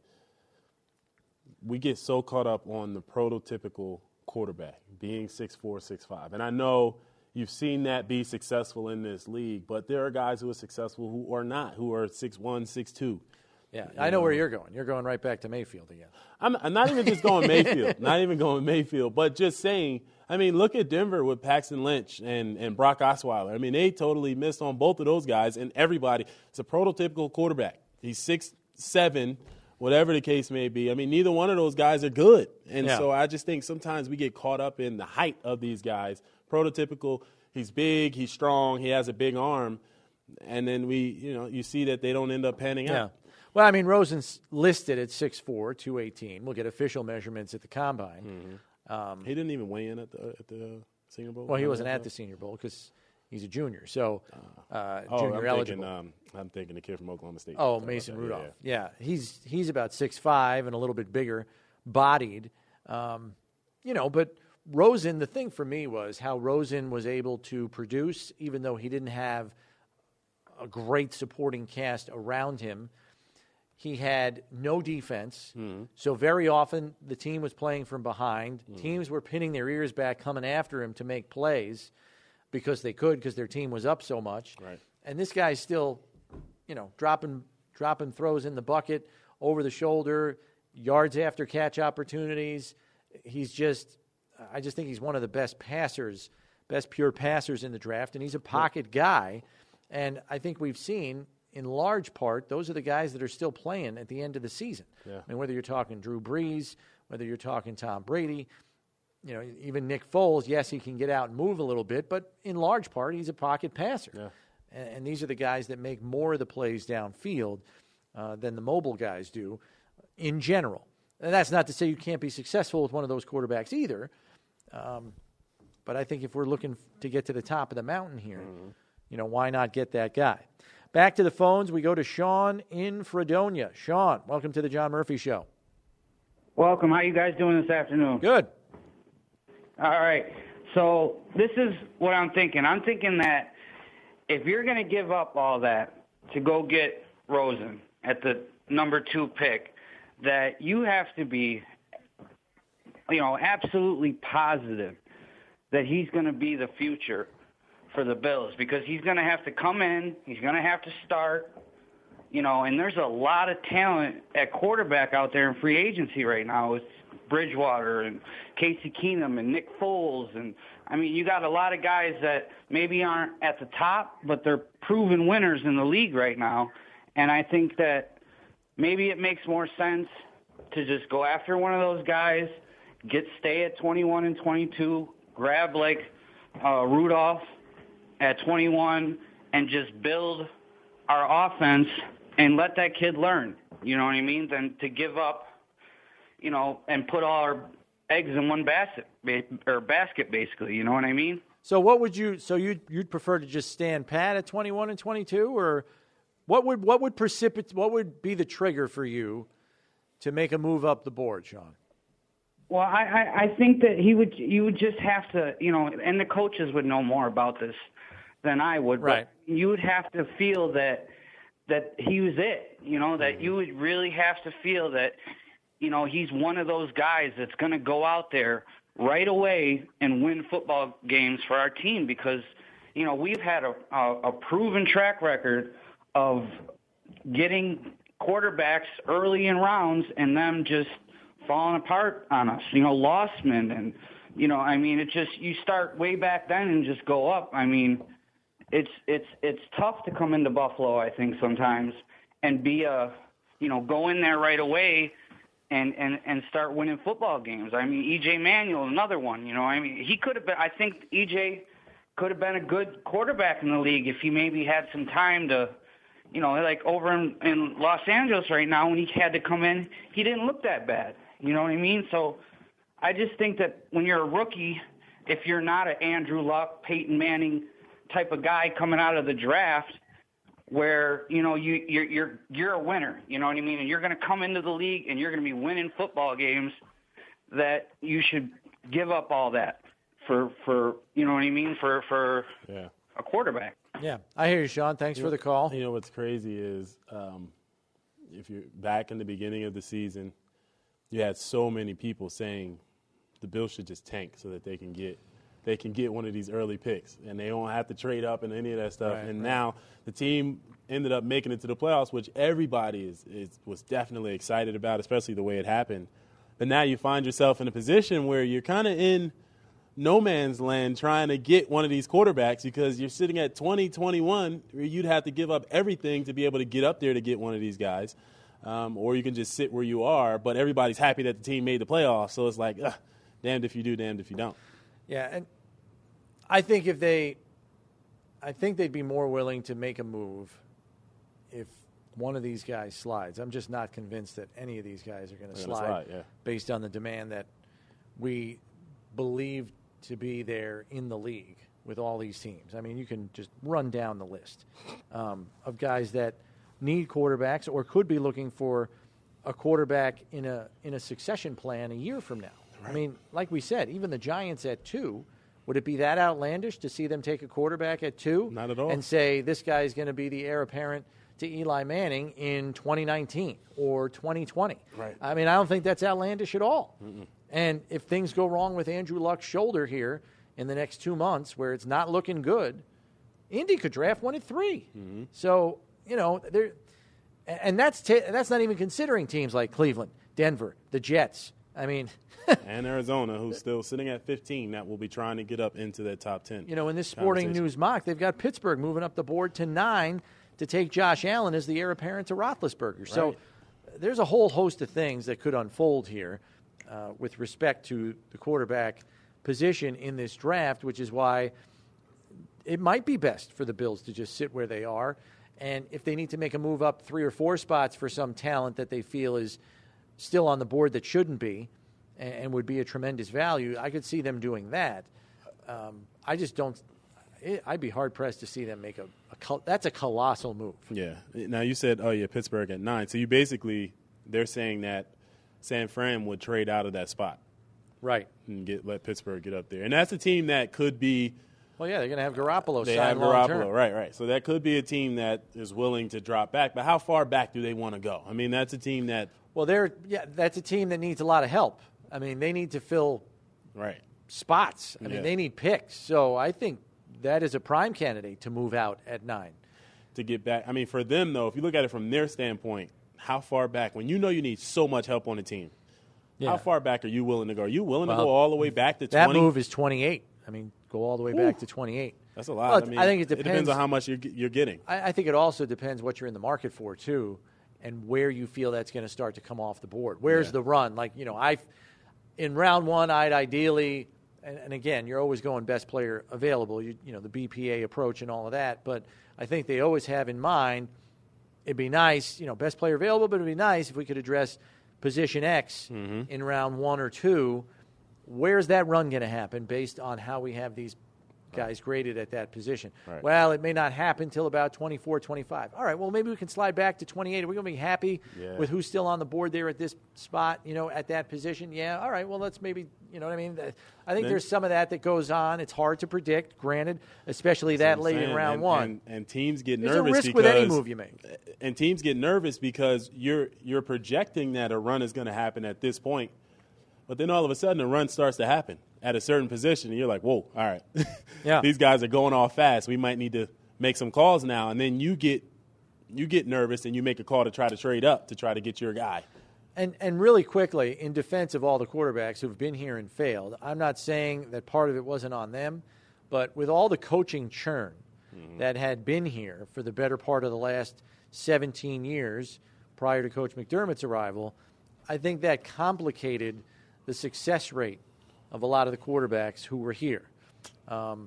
we get so caught up on the prototypical quarterback being 6'4", 6'5". And I know you've seen that be successful in this league, but there are guys who are successful who are not, who are 6'1", 6'2". Yeah, I know where you're going. You're going right back to Mayfield again. I'm not even just going Mayfield, but just saying, I mean, look at Denver with Paxton Lynch and Brock Osweiler. I mean, they totally missed on both of those guys, and everybody. It's a prototypical quarterback. He's 6'7", whatever the case may be. I mean, neither one of those guys are good. And so I just think sometimes we get caught up in the height of these guys. Prototypical, he's big, he's strong, he has a big arm, and then you see that they don't end up panning out. Well, I mean, Rosen's listed at 6'4", 218. We'll get official measurements at the Combine. Mm-hmm. He didn't even weigh in at the Senior Bowl? Well, he wasn't at the Senior Bowl because he's a junior, so junior eligible. I'm thinking the kid from Oklahoma State. Oh, Mason Rudolph. Yeah. He's about 6'5" and a little bit bigger, bodied. But Rosen, the thing for me was how Rosen was able to produce, even though he didn't have a great supporting cast around him. He had no defense, so very often the team was playing from behind. Teams were pinning their ears back, coming after him to make plays because they could, because their team was up so much. Right. And this guy's still, dropping throws in the bucket, over the shoulder, yards after catch opportunities. I just think he's one of the best pure passers in the draft, and he's a pocket guy. And I think we've seen, in large part, those are the guys that are still playing at the end of the season. Yeah. I mean, whether you're talking Drew Brees, whether you're talking Tom Brady, even Nick Foles, yes, he can get out and move a little bit, but in large part, he's a pocket passer. Yeah. And these are the guys that make more of the plays downfield than the mobile guys do in general. And that's not to say you can't be successful with one of those quarterbacks either. But I think if we're looking to get to the top of the mountain here, why not get that guy? Back to the phones, we go to Sean in Fredonia. Sean, welcome to the John Murphy Show. Welcome. How you guys doing this afternoon? Good. All right. So this is what I'm thinking. I'm thinking that if you're going to give up all that to go get Rosen at the number 2 pick, that you have to be, absolutely positive that he's going to be the future for the Bills, because he's going to have to come in, he's going to have to start, and there's a lot of talent at quarterback out there in free agency right now with Bridgewater and Casey Keenum and Nick Foles. And, you got a lot of guys that maybe aren't at the top, but they're proven winners in the league right now. And I think that maybe it makes more sense to just go after one of those guys, stay at 21 and 22, grab Rudolph at 21 and just build our offense and let that kid learn, you know what I mean, than to give up, and put all our eggs in one basket, basically, you know what I mean? So you'd prefer to just stand pat at 21 and 22, or what would be the trigger for you to make a move up the board, Sean? Well, I think that you would just have to, and the coaches would know more about this than I would. Right. But you would have to feel that he was it, that you would really have to feel that, he's one of those guys that's going to go out there right away and win football games for our team, because, we've had a proven track record of getting quarterbacks early in rounds and them just falling apart on us, Lossman and, it just, you start way back then and just go up. It's tough to come into Buffalo, I think, sometimes, and be go in there right away and start winning football games. E.J. Manuel, another one, he could have been, I think E.J. could have been a good quarterback in the league if he maybe had some time to, You know, like over in Los Angeles right now, when he had to come in, he didn't look that bad. You know what I mean? So I just think that when you're a rookie, if you're not an Andrew Luck, Peyton Manning type of guy coming out of the draft, where you know you're a winner, you know what I mean, and you're going to come into the league and you're going to be winning football games, that you should give up all that for you know what I mean, for a quarterback. Yeah, I hear you, Sean. Thanks for the call. You know what's crazy is if you're back in the beginning of the season, you had so many people saying the Bills should just tank so that they can get one of these early picks and they don't have to trade up and any of that stuff. Right, Now the team ended up making it to the playoffs, which everybody was definitely excited about, especially the way it happened. But now you find yourself in a position where you're kind of in no man's land trying to get one of these quarterbacks because you're sitting at 2021 where you'd have to give up everything to be able to get up there to get one of these guys. Or you can just sit where you are, but everybody's happy that the team made the playoffs. So it's like, damned if you do, damned if you don't. Yeah, and I think they'd be more willing to make a move if one of these guys slides. I'm just not convinced that any of these guys are going to slide based on the demand that we believe to be there in the league with all these teams. I mean, you can just run down the list of guys that need quarterbacks or could be looking for a quarterback in a succession plan a year from now. Right. I mean, like we said, even the Giants at 2, would it be that outlandish to see them take a quarterback at 2? Not at all. And say this guy is going to be the heir apparent to Eli Manning in 2019 or 2020. Right. I mean, I don't think that's outlandish at all. Mm-mm. And if things go wrong with Andrew Luck's shoulder here in the next 2 months where it's not looking good, Indy could draft one at 3. Mm-hmm. So, you know, and that's not even considering teams like Cleveland, Denver, the Jets. I mean, and Arizona, who's still sitting at 15, that will be trying to get up into that top 10. You know, in this Sporting News mock, they've got Pittsburgh moving up the board to 9 to take Josh Allen as the heir apparent to Roethlisberger. Right. So there's a whole host of things that could unfold here with respect to the quarterback position in this draft, which is why it might be best for the Bills to just sit where they are. And if they need to make a move up 3 or 4 spots for some talent that they feel is still on the board that shouldn't be and would be a tremendous value, I could see them doing that. I just don't – I'd be hard-pressed to see them make that's a colossal move. Yeah. Now, you said, Pittsburgh at 9. So you basically – they're saying that San Fran would trade out of that spot. Right. And let Pittsburgh get up there. And that's a team that could be – well, yeah, they're going to have Garoppolo They have Garoppolo, right. So that could be a team that is willing to drop back. But how far back do they want to go? I mean, that's a team that – well, that's a team that needs a lot of help. I mean, they need to fill spots. I mean, they need picks. So I think that is a prime candidate to move out at 9. To get back. I mean, for them, though, if you look at it from their standpoint, how far back? When you know you need so much help on the team, how far back are you willing to go? Are you willing to go all the way back to 20? That move is 28. I mean, go all the way back to 28. That's a lot. Well, I think it depends on how much you're getting. I think it also depends what you're in the market for, too, and where you feel that's going to start to come off the board. Where's the run? Like, you know, in round 1, I'd ideally, and again, you're always going best player available, you know, the BPA approach and all of that, but I think they always have in mind, it'd be nice, you know, best player available, but it'd be nice if we could address position X in round 1 or 2. Where's that run going to happen based on how we have these guys graded at that position? Right. Well, it may not happen until about 24, 25. All right, well, maybe we can slide back to 28. Are we going to be happy with who's still on the board there at this spot, you know, at that position? Yeah, all right, well, let's maybe, you know what I mean? I think there's some of that goes on. It's hard to predict, granted, especially that late in round 1. And teams get nervous. There's a risk with any move you make. And teams get nervous because you're projecting that a run is going to happen at this point. But then all of a sudden, a run starts to happen at a certain position, and you're like, whoa, all right. These guys are going off fast. We might need to make some calls now. And then you get nervous, and you make a call to try to trade up to try to get your guy. And really quickly, in defense of all the quarterbacks who've been here and failed, I'm not saying that part of it wasn't on them, but with all the coaching churn that had been here for the better part of the last 17 years prior to Coach McDermott's arrival, I think that complicated the success rate of a lot of the quarterbacks who were here. You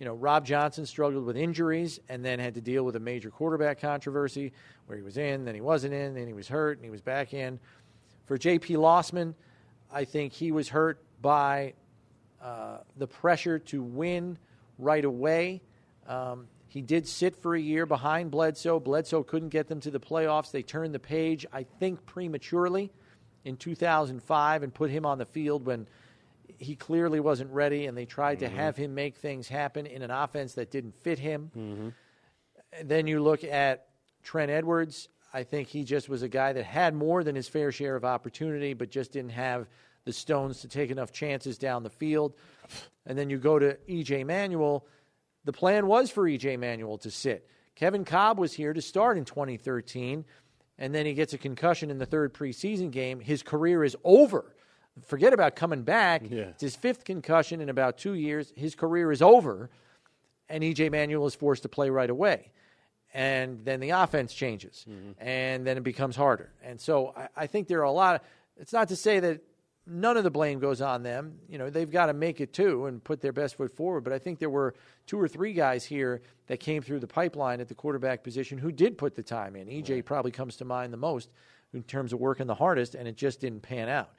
Rob Johnson struggled with injuries and then had to deal with a major quarterback controversy where he was in, then he wasn't in, then he was hurt, and he was back in. For J.P. Lossman, I think he was hurt by the pressure to win right away. He did sit for a year behind Bledsoe. Bledsoe couldn't get them to the playoffs. They turned the page, I think, prematurely in 2005 and put him on the field when he clearly wasn't ready, and they tried to have him make things happen in an offense that didn't fit him. And then you look at Trent Edwards. I think he just was a guy that had more than his fair share of opportunity, but just didn't have the stones to take enough chances down the field. And then you go to E.J. Manuel. The plan was for E.J. Manuel to sit. Kevin Cobb was here to start in 2013, and then he gets a concussion in the third preseason game. His career is over. Forget about coming back. Yeah. It's his fifth concussion in about 2 years. His career is over, and E.J. Manuel is forced to play right away. And then the offense changes, and then it becomes harder. And so I think there are a lot of – it's not to say that none of the blame goes on them. They've got to make it too and put their best foot forward. But I think there were 2 or 3 guys here that came through the pipeline at the quarterback position who did put the time in. E.J. probably comes to mind the most in terms of working the hardest, and it just didn't pan out.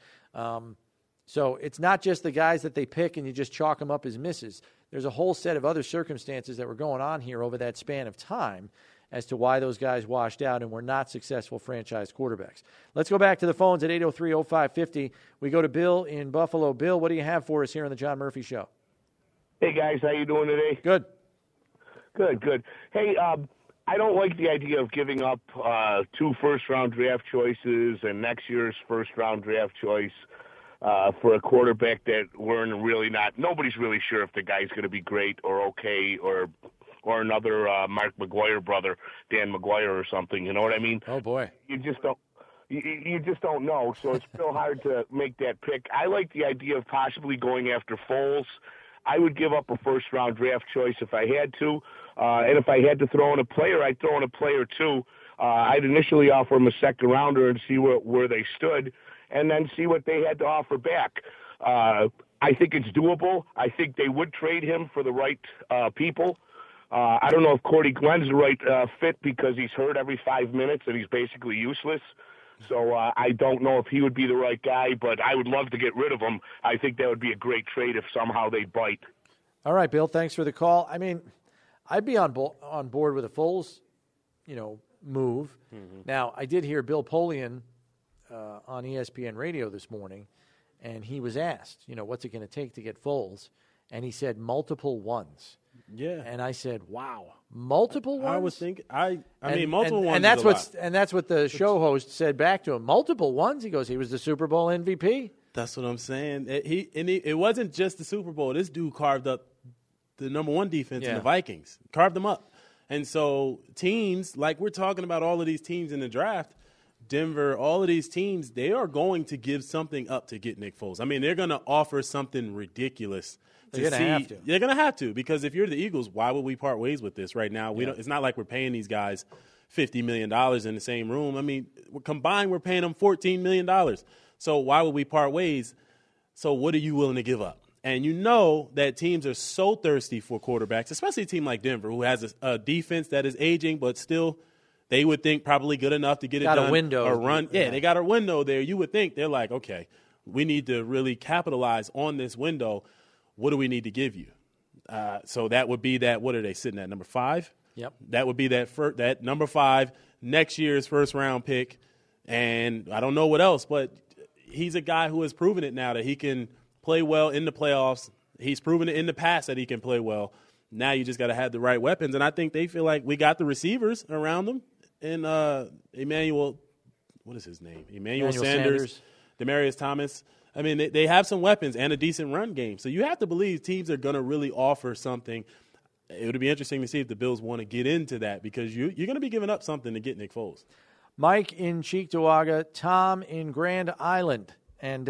So it's not just the guys that they pick and you just chalk them up as misses. There's a whole set of other circumstances that were going on here over that span of time as to why those guys washed out and were not successful franchise quarterbacks. Let's go back to the phones at 803-0550. We go to Bill in Buffalo. Bill, what do you have for us here on the John Murphy Show? Hey, guys. How you doing today? Good. Good. Hey, I don't like the idea of giving up 2 first-round draft choices and next year's first-round draft choice for a quarterback that nobody's really sure if the guy's going to be great or okay or another Mark McGuire brother, Dan McGuire or something. You know what I mean? Oh, boy. You just don't know, so it's still hard to make that pick. I like the idea of possibly going after Foles. I would give up a first-round draft choice if I had to. And if I had to throw in a player, I'd throw in a player too. I'd initially offer him a second-rounder and see where they stood, and then see what they had to offer back. I think it's doable. I think they would trade him for the right people. I don't know if Cordy Glenn's the right fit because he's hurt every 5 minutes and he's basically useless. So I don't know if he would be the right guy, but I would love to get rid of him. I think that would be a great trade if somehow they bite. All right, Bill, thanks for the call. I mean, I'd be on board with a Foles, move. Now, I did hear Bill Polian on ESPN Radio this morning, and he was asked, what's it going to take to get Foles? And he said multiple ones. Yeah. And I said, wow, multiple ones? I was thinking, I mean, multiple ones. And that's what the show host said back to him. Multiple ones? He goes, he was the Super Bowl MVP. That's what I'm saying. It wasn't just the Super Bowl. This dude carved up the number 1 defense in the Vikings. Carved them up. And so teams, like we're talking about all of these teams in the draft, Denver, all of these teams, they are going to give something up to get Nick Foles. I mean, they're going to offer something ridiculous. They're going to have to. They're going to have to, because if you're the Eagles, why would we part ways with this right now? It's not like we're paying these guys $50 million in the same room. I mean, combined, we're paying them $14 million. So why would we part ways? So what are you willing to give up? And you know that teams are so thirsty for quarterbacks, especially a team like Denver, who has a defense that is aging, but still they would think probably good enough to get it done. Got a window. Or run. Yeah, they got a window there. You would think they're like, okay, we need to really capitalize on this window. What do we need to give you? So that would be that. What are they sitting at, number 5? Yep. That would be that number 5, next year's first-round pick. And I don't know what else, but he's a guy who has proven it now that he can play well in the playoffs. He's proven it in the past that he can play well. Now you just got to have the right weapons. And I think they feel like we got the receivers around them. And Emmanuel, what is his name? Emmanuel Sanders, Demaryius Thomas. I mean, they have some weapons and a decent run game. So you have to believe teams are going to really offer something. It would be interesting to see if the Bills want to get into that, because you're going to be giving up something to get Nick Foles. Mike in Cheektowaga, Tom in Grand Island, and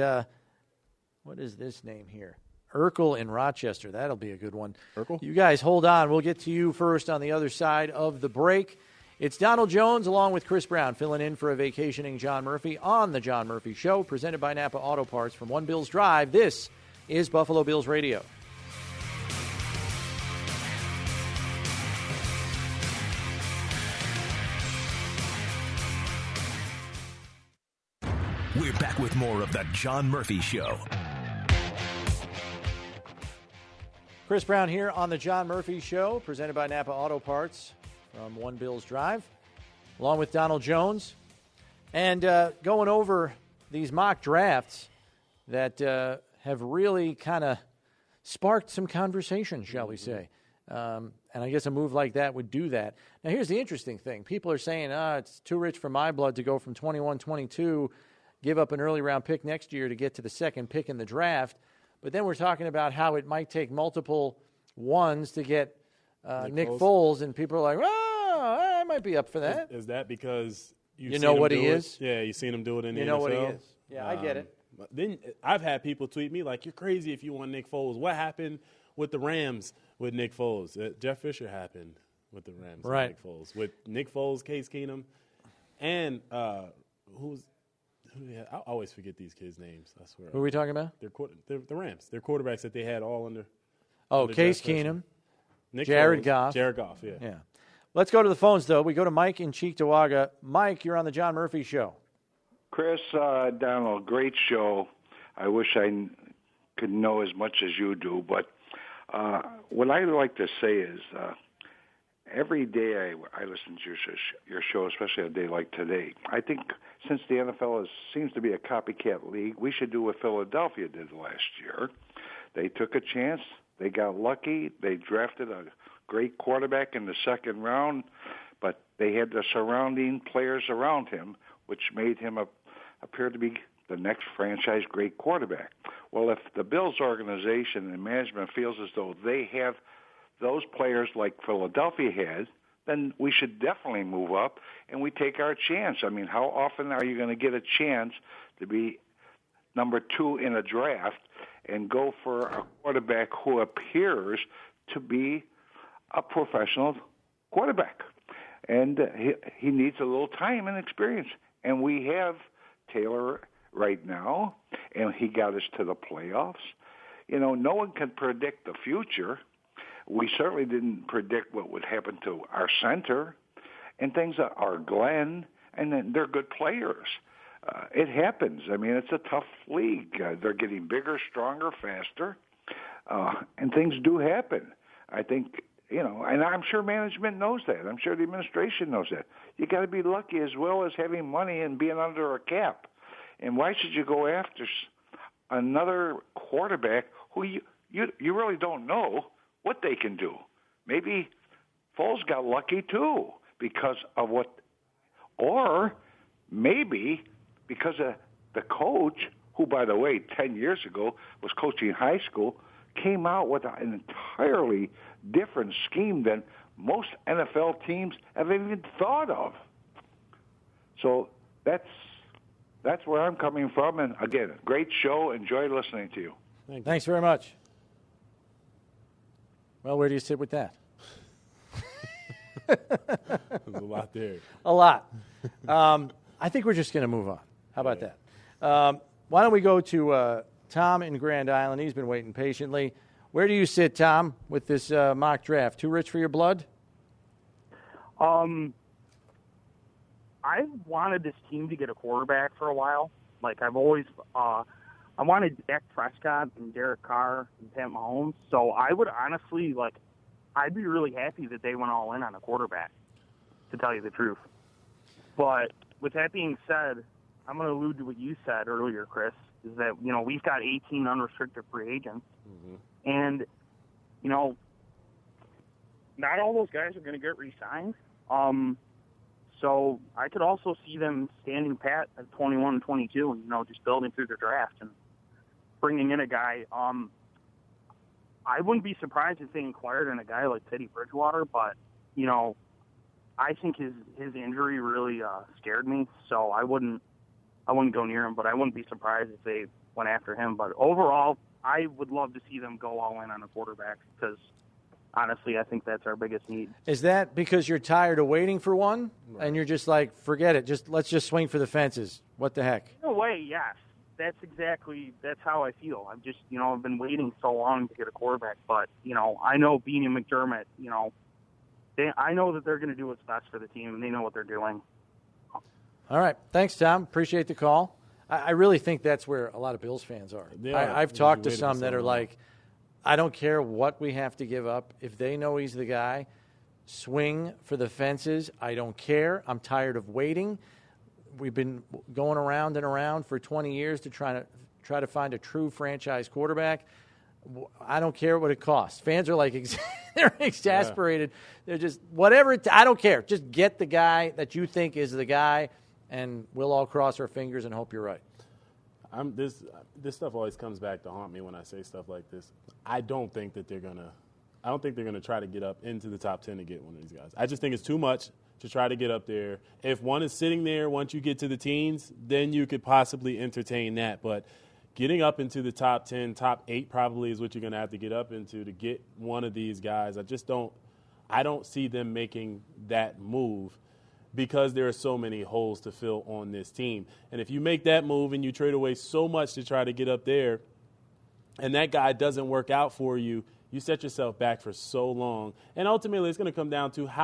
what is this name here? Urkel in Rochester. That'll be a good one. Urkel? You guys hold on. We'll get to you first on the other side of the break. It's Donald Jones along with Chris Brown filling in for a vacationing John Murphy on The John Murphy Show, presented by Napa Auto Parts from One Bills Drive. This is Buffalo Bills Radio. We're back with more of the John Murphy Show. Chris Brown here on the John Murphy Show, presented by Napa Auto Parts from One Bills Drive, along with Donald Jones. And going over these mock drafts that have really kind of sparked some conversation, shall we say. And I guess a move like that would do that. Now, here's the interesting thing. People are saying, it's too rich for my blood to go from 21-22, give up an early round pick next year to get to the second pick in the draft. But then we're talking about how it might take multiple ones to get Nick Foles, and people are like, I might be up for that. Is that because you know what he is? Yeah, you've seen him do it in the NFL. You know what he is. Yeah, I get it. But then I've had people tweet me like, you're crazy if you want Nick Foles. What happened with the Rams with Nick Foles? Jeff Fisher happened with the Rams with Nick Foles. With Nick Foles, Case Keenum, and I always forget these kids' names, I swear. Who are we talking about? They're the Rams. They're quarterbacks that they had all under. Case Keenum, Nick Jared Foles, Goff. Jared Goff, yeah. Yeah. Let's go to the phones, though. We go to Mike in Cheektowaga. Mike, you're on the John Murphy Show. Chris, Donald, great show. I wish I could know as much as you do, but what I like to say is every day I listen to your show, especially a day like today. I think since the NFL seems to be a copycat league, we should do what Philadelphia did last year. They took a chance. They got lucky. They drafted a great quarterback in the second round, but they had the surrounding players around him, which made him appear to be the next franchise great quarterback. Well, if the Bills organization and management feels as though they have those players like Philadelphia has, then we should definitely move up and we take our chance. I mean, how often are you going to get a chance to be number 2 in a draft and go for a quarterback who appears to be a professional quarterback? And he needs a little time and experience. And we have Taylor right now, and he got us to the playoffs. You know, no one can predict the future. We certainly didn't predict what would happen to our center and things that are Glenn, and then they're good players. It happens. I mean, it's a tough league. They're getting bigger, stronger, faster, and things do happen. I think, you know, and I'm sure management knows that. I'm sure the administration knows that. You got to be lucky as well as having money and being under a cap. And why should you go after another quarterback who you really don't know what they can do? Maybe Foles got lucky too because of or maybe because of the coach, who, by the way, 10 years ago was coaching high school, came out with an entirely different scheme than most NFL teams have even thought of. So that's where I'm coming from. And, again, great show. Enjoy listening to you. Thanks very much. Well, where do you sit with that? There's a lot there. A lot. I think we're just going to move on. How about that? Why don't we go to Tom in Grand Island? He's been waiting patiently. Where do you sit, Tom, with this mock draft? Too rich for your blood? I've wanted this team to get a quarterback for a while. Like, I've always I wanted Dak Prescott and Derek Carr and Pat Mahomes. So I would honestly, I'd be really happy that they went all in on a quarterback, to tell you the truth. But with that being said, I'm going to allude to what you said earlier, Chris, is that, you know, we've got 18 unrestricted free agents. Mm-hmm. And, you know, not all those guys are going to get re-signed. So I could also see them standing pat at 21 and 22 and, you know, just building through their draft and bringing in a guy. I wouldn't be surprised if they inquired on a guy like Teddy Bridgewater, but, you know, I think his injury really scared me, so I wouldn't go near him, but I wouldn't be surprised if they went after him. But overall, I would love to see them go all in on a quarterback because, honestly, I think that's our biggest need. Is that because you're tired of waiting for one, and you're just like, forget it, let's just swing for the fences? What the heck? In a way, yes. That's how I feel. I've been waiting so long to get a quarterback, but, you know, I know Beanie McDermott, you know, I know that they're going to do what's best for the team, and they know what they're doing. All right. Thanks, Tom. Appreciate the call. I really think that's where a lot of Bills fans are. I've talked to some that are like, I don't care what we have to give up. If they know he's the guy, swing for the fences. I don't care. I'm tired of waiting. We've been going around and around for 20 years to try to find a true franchise quarterback. I don't care what it costs. Fans are like, they're exasperated. Yeah. They're just, whatever. I don't care. Just get the guy that you think is the guy, and we'll all cross our fingers and hope you're right. This stuff always comes back to haunt me when I say stuff like this. I don't think they're gonna try to get up into the top 10 to get one of these guys. I just think it's too much to try to get up there. If one is sitting there, once you get to the teens, then you could possibly entertain that. But getting up into the top 10, top 8 probably is what you're going to have to get up into to get one of these guys. I don't see them making that move because there are so many holes to fill on this team. And if you make that move and you trade away so much to try to get up there and that guy doesn't work out for you, you set yourself back for so long. And ultimately it's going to come down to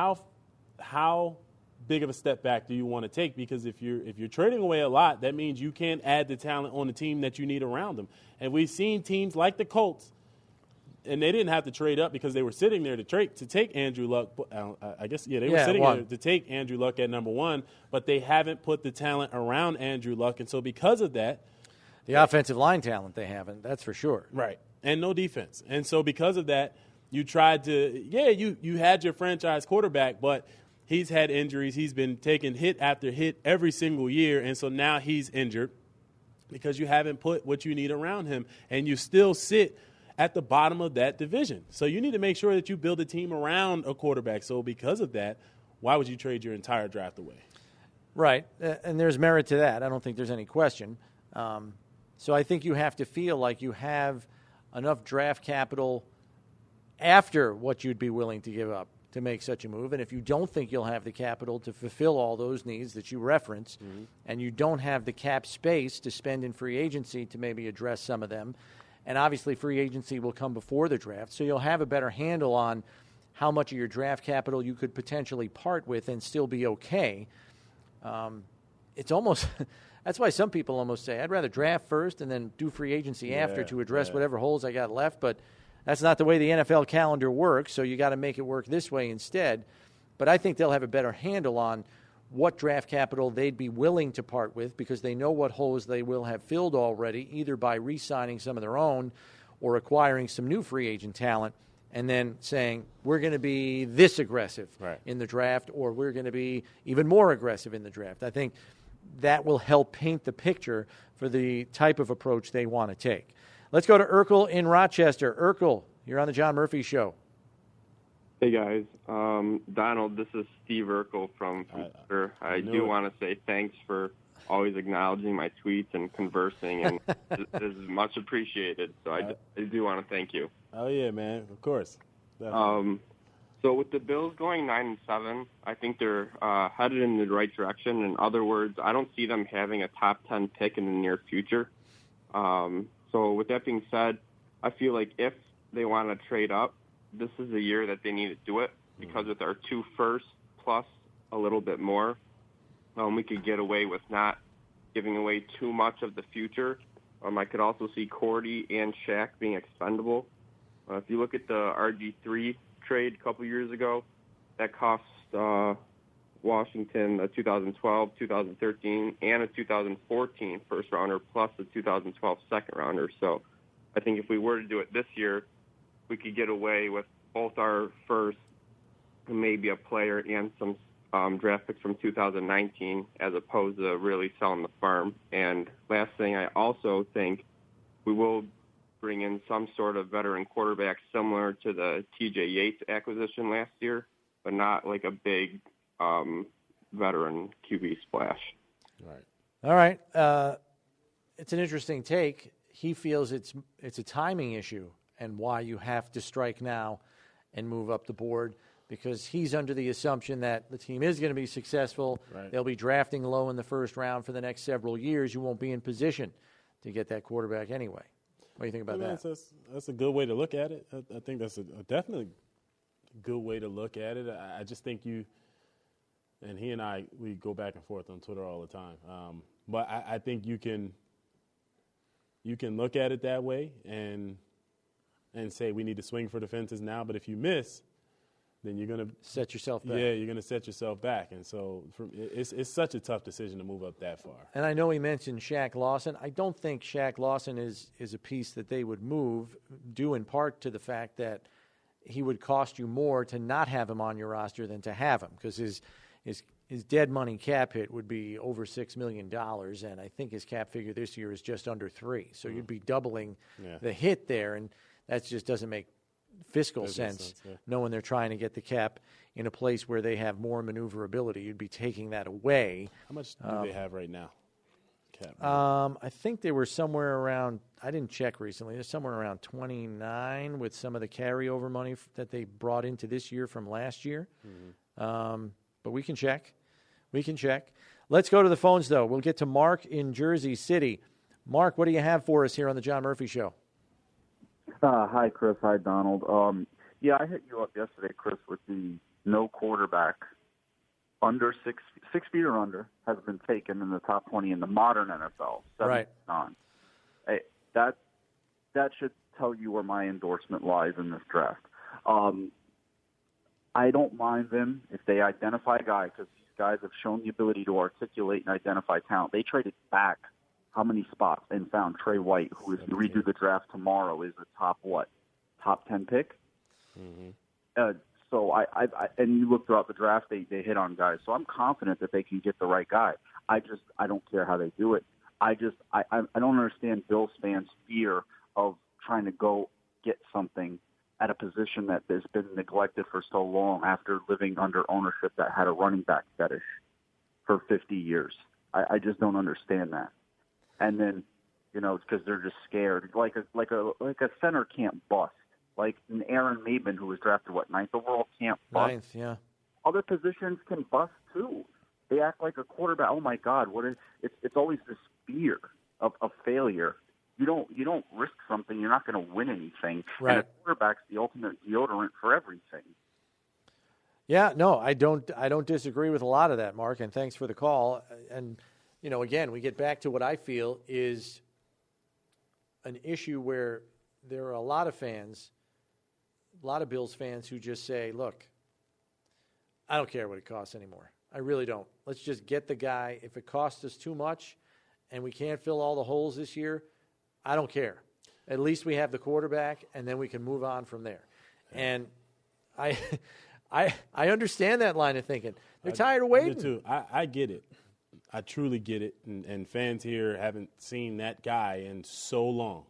how big of a step back do you want to take? Because if you're trading away a lot, that means you can't add the talent on the team that you need around them. And we've seen teams like the Colts, and they didn't have to trade up because they were sitting there to take Andrew Luck. I guess, they were sitting there to take Andrew Luck at number 1, but they haven't put the talent around Andrew Luck. And so because of that, the offensive line talent they haven't, that's for sure. Right. And no defense. And so because of that, you tried to, you had your franchise quarterback, but he's had injuries. He's been taking hit after hit every single year, and so now he's injured because you haven't put what you need around him, and you still sit at the bottom of that division. So you need to make sure that you build a team around a quarterback. So because of that, why would you trade your entire draft away? Right, and there's merit to that. I don't think there's any question. So I think you have to feel like you have enough draft capital after what you'd be willing to give up to make such a move. And if you don't think you'll have the capital to fulfill all those needs that you referenced, and you don't have the cap space to spend in free agency to maybe address some of them, and obviously free agency will come before the draft, so you'll have a better handle on how much of your draft capital you could potentially part with and still be okay. It's almost that's why some people almost say, I'd rather draft first and then do free agency after to address whatever holes I got left, but that's not the way the NFL calendar works, so you got to make it work this way instead. But I think they'll have a better handle on what draft capital they'd be willing to part with because they know what holes they will have filled already, either by re-signing some of their own or acquiring some new free agent talent, and then saying, we're going to be this aggressive in the draft, or we're going to be even more aggressive in the draft. I think that will help paint the picture for the type of approach they want to take. Let's go to Urkel in Rochester. Urkel, you're on the John Murphy Show. Hey, guys. Donald, this is Steve Urkel from Twitter. I do want to say thanks for always acknowledging my tweets and conversing, and this is much appreciated. So I do want to thank you. Oh, yeah, man. Of course. So with the Bills going 9-7, I think they're headed in the right direction. In other words, I don't see them having a top 10 pick in the near future. So with that being said, I feel like if they want to trade up, this is the year that they need to do it because with our 2 firsts plus a little bit more, we could get away with not giving away too much of the future. I could also see Cordy and Shaq being expendable. If you look at the RG3 trade a couple years ago, that cost Washington a 2012, 2013, and a 2014 first rounder plus a 2012 second rounder. So I think if we were to do it this year, we could get away with both our first, maybe a player, and some draft picks from 2019 as opposed to really selling the farm. And last thing, I also think we will bring in some sort of veteran quarterback similar to the T.J. Yates acquisition last year, but not like a big veteran QB splash. All right. It's an interesting take. He feels it's a timing issue and why you have to strike now and move up the board because he's under the assumption that the team is going to be successful. Right. They'll be drafting low in the first round for the next several years. You won't be in position to get that quarterback anyway. What do you think about that? That's a good way to look at it. I think that's a definitely good way to look at it. I just think and he and I, we go back and forth on Twitter all the time. But I think you can look at it that way and say we need to swing for the fences now. But if you miss, then you're going to set yourself back. Yeah, you're going to set yourself back. And so it's such a tough decision to move up that far. And I know he mentioned Shaq Lawson. I don't think Shaq Lawson is a piece that they would move, due in part to the fact that he would cost you more to not have him on your roster than to have him, because his dead money cap hit would be over $6 million, and I think his cap figure this year is just under $3 million. So you'd be doubling the hit there, and that just doesn't make fiscal sense, knowing they're trying to get the cap in a place where they have more maneuverability. You'd be taking that away. How much do they have right now? Cap. I think they were somewhere around, I didn't check recently, they're somewhere around 29 with some of the carryover money that they brought into this year from last year. But we can check. Let's go to the phones, though. We'll get to Mark in Jersey City. Mark, what do you have for us here on the John Murphy Show? Hi, Chris. Hi, Donald. I hit you up yesterday, Chris, with the no quarterback under 6 feet or under has been taken in the top 20 in the modern NFL. Right. Hey, that should tell you where my endorsement lies in this draft. I don't mind them if they identify a guy, because these guys have shown the ability to articulate and identify talent. They traded back how many spots and found Trey White, who is to redo the draft tomorrow, is a top 10 pick? So I and you look throughout the draft, they hit on guys. So I'm confident that they can get the right guy. I don't care how they do it. I don't understand Bills fans' fear of trying to go get something at a position that has been neglected for so long after living under ownership that had a running back fetish for 50 years. I just don't understand that. And then, it's because they're just scared. Like a center can't bust. Like an Aaron Maben, who was drafted, ninth overall, can't bust. Ninth, yeah. Other positions can bust too. They act like a quarterback. Oh my God, it's always this fear of failure. You don't risk something, you're not going to win anything. Right. And a quarterback's the ultimate deodorant for everything. Yeah, no, I don't disagree with a lot of that, Mark, and thanks for the call. And, again, we get back to what I feel is an issue where there are a lot of fans, a lot of Bills fans who just say, look, I don't care what it costs anymore. I really don't. Let's just get the guy. If it costs us too much and we can't fill all the holes this year, I don't care. At least we have the quarterback, and then we can move on from there. And I understand that line of thinking. They're tired of waiting. Me too. I get it. I truly get it. And fans here haven't seen that guy in so long.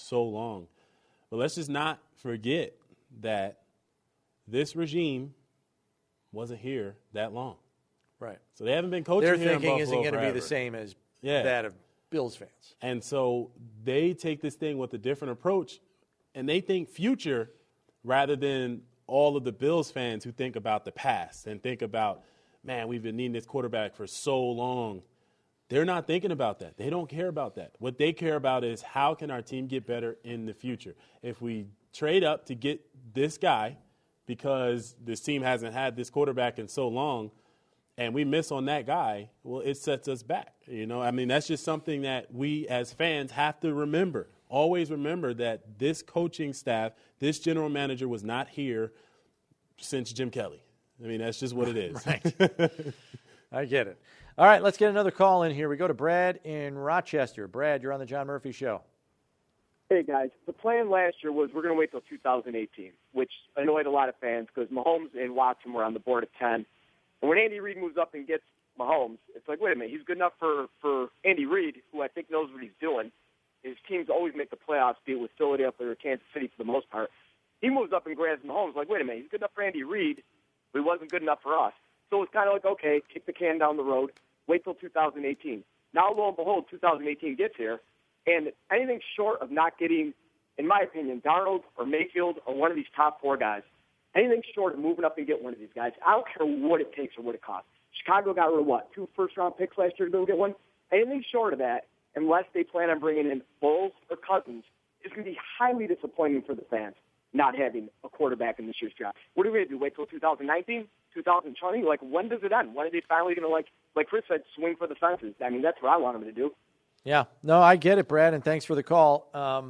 But let's just not forget that this regime wasn't here that long. Right. So they haven't been coaching Their here in thinking Buffalo isn't going to be forever. the same as that of Bills fans. And so they take this thing with a different approach, and they think future rather than all of the Bills fans who think about the past and think about, man, we've been needing this quarterback for so long. They're not thinking about that. They don't care about that. What they care about is how can our team get better in the future. If we trade up to get this guy because this team hasn't had this quarterback in so long, and we miss on that guy, well, it sets us back. That's just something that we as fans have to remember. Always remember that this coaching staff, this general manager was not here since Jim Kelly. That's just what it is. Right. I get it. All right, let's get another call in here. We go to Brad in Rochester. Brad, you're on the John Murphy Show. Hey, guys. The plan last year was we're going to wait till 2018, which annoyed a lot of fans because Mahomes and Watson were on the board at 10. And when Andy Reid moves up and gets Mahomes, it's like, wait a minute, he's good enough for Andy Reid, who I think knows what he's doing. His teams always make the playoffs, be it with Philadelphia or Kansas City for the most part. He moves up and grabs Mahomes, like, wait a minute, he's good enough for Andy Reid, but he wasn't good enough for us. So it's kind of like, okay, kick the can down the road, wait till 2018. Now, lo and behold, 2018 gets here, and anything short of not getting, in my opinion, Darnold or Mayfield or one of these top four guys, anything short of moving up and get one of these guys, I don't care what it takes or what it costs. Chicago got rid of, 2 first-round picks last year to go get one? Anything short of that, unless they plan on bringing in Foles or Cousins, is going to be highly disappointing for the fans not having a quarterback in this year's draft. What are we going to do, wait till 2019, 2020? When does it end? When are they finally going to, like Chris said, swing for the fences. I mean, that's what I want him to do. Yeah. No, I get it, Brad, and thanks for the call.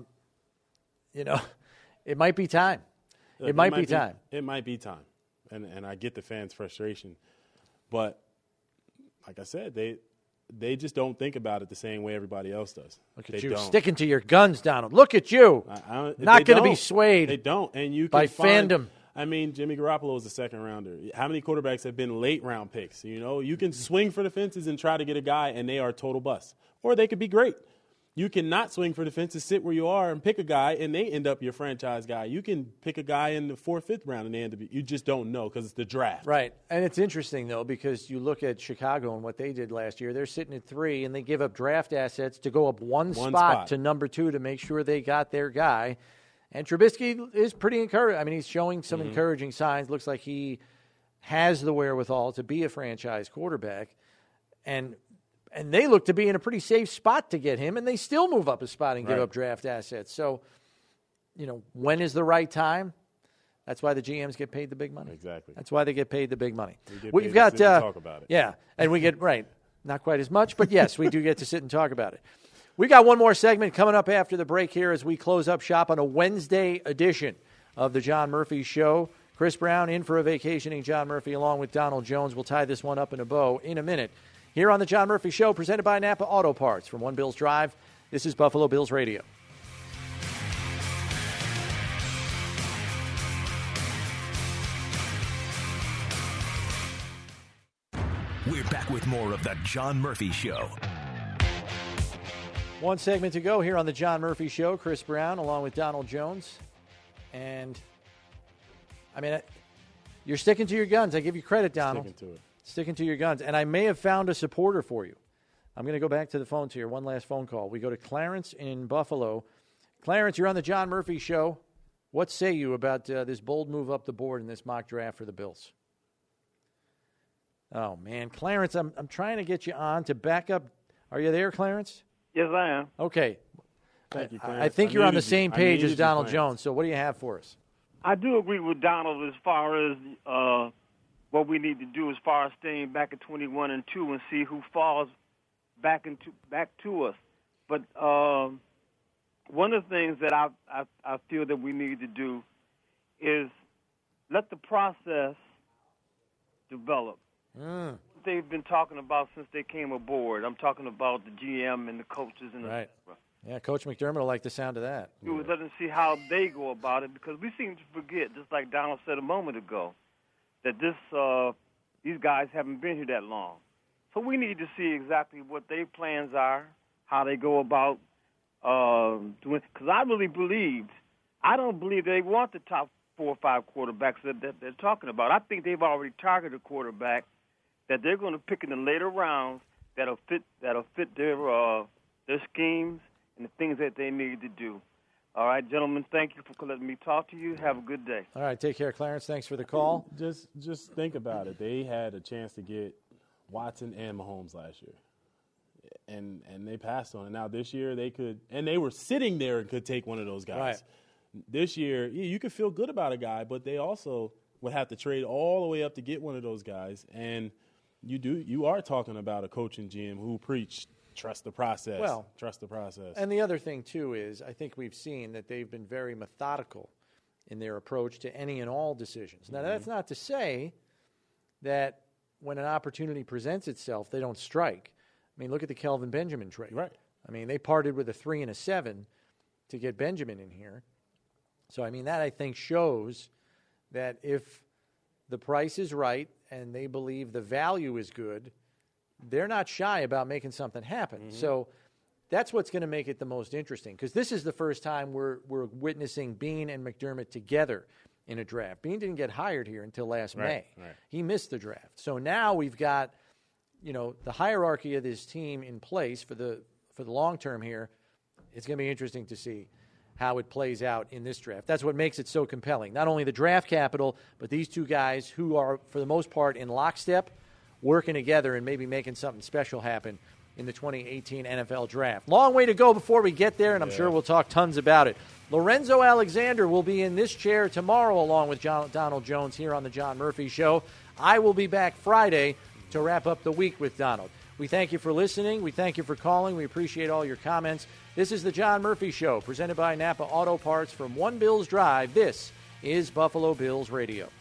It might be time. It might be time. It might be time. And I get the fans' frustration. But like I said, they just don't think about it the same way everybody else does. Look at you sticking to your guns, Donald. Look at you. Not going to be swayed. They don't. And you can by fandom. I mean, Jimmy Garoppolo is a second rounder. How many quarterbacks have been late round picks? You can swing for the fences and try to get a guy, and they are total bust. Or they could be great. You cannot swing for the fences, sit where you are, and pick a guy, and they end up your franchise guy. You can pick a guy in the 4th, 5th round, and they end up. You just don't know because it's the draft. Right. And it's interesting, though, because you look at Chicago and what they did last year. They're sitting at 3, and they give up draft assets to go up one spot to number 2 to make sure they got their guy. And Trubisky is pretty encouraging. I mean, he's showing some encouraging signs. Looks like he has the wherewithal to be a franchise quarterback. And they look to be in a pretty safe spot to get him, and they still move up a spot and give up draft assets. So, when is the right time? That's why the GMs get paid the big money. Exactly. That's why they get paid the big money. We've got to talk about it. Yeah, and we get not quite as much, but yes, we do get to sit and talk about it. We got one more segment coming up after the break here as we close up shop on a Wednesday edition of the John Murphy Show. Chris Brown in for a vacationing John Murphy along with Donald Jones. We'll tie this one up in a bow in a minute. Here on the John Murphy Show, presented by Napa Auto Parts from One Bills Drive. This is Buffalo Bills Radio. We're back with more of the John Murphy Show. One segment to go here on the John Murphy Show. Chris Brown along with Donald Jones. And, you're sticking to your guns. I give you credit, Donald. Sticking to your guns. And I may have found a supporter for you. I'm going to go back to the phones here. One last phone call. We go to Clarence in Buffalo. Clarence, you're on the John Murphy Show. What say you about this bold move up the board in this mock draft for the Bills? Oh, man. Clarence, I'm trying to get you on to back up. Are you there, Clarence? Yes, I am. Okay. Thank you, Clarence. I think you're on the same page as Donald Jones. So what do you have for us? I do agree with Donald as far as what we need to do as far as staying back at 21-2 and see who falls back to us. But one of the things that I feel that we need to do is let the process develop. They've been talking about since they came aboard. I'm talking about the GM and the coaches and right. Yeah, Coach McDermott will like the sound of that. We would let them see how they go about it because we seem to forget, just like Donald said a moment ago, that these guys haven't been here that long. So we need to see exactly what their plans are, how they go about doing. Because I don't believe they want the top 4 or 5 quarterbacks that they're talking about. I think they've already targeted a quarterback that they're going to pick in the later rounds that'll fit their schemes and the things that they need to do. All right, gentlemen, thank you for letting me talk to you. Have a good day. All right, take care, Clarence. Thanks for the call. Just think about it. They had a chance to get Watson and Mahomes last year, and they passed on it. Now this year they could, and they were sitting there and could take one of those guys. Right. This year, you could feel good about a guy, but they also would have to trade all the way up to get one of those guys. And you are talking about a coach and GM who preach trust the process. Well, trust the process. And the other thing too is I think we've seen that they've been very methodical in their approach to any and all decisions. Now that's not to say that when an opportunity presents itself, they don't strike. I mean, look at the Kelvin Benjamin trade. Right. I mean, they parted with a 3 and a 7 to get Benjamin in here. So, I mean, that I think shows that if the price is right and they believe the value is good, they're not shy about making something happen. So that's what's going to make it the most interesting because this is the first time we're witnessing Beane and McDermott together in a draft. Beane didn't get hired here until last May. Right. He missed the draft. So now we've got, the hierarchy of this team in place for the long term here. It's going to be interesting to see how it plays out in this draft. That's what makes it so compelling. Not only the draft capital, but these two guys who are, for the most part, in lockstep, working together and maybe making something special happen in the 2018 NFL Draft. Long way to go before we get there, and I'm sure we'll talk tons about it. Lorenzo Alexander will be in this chair tomorrow along with Donald Jones here on the John Murphy Show. I will be back Friday. to wrap up the week with Donald. We thank you for listening. We thank you for calling. We appreciate all your comments. This is the John Murphy Show, presented by Napa Auto Parts from One Bills Drive. This is Buffalo Bills Radio.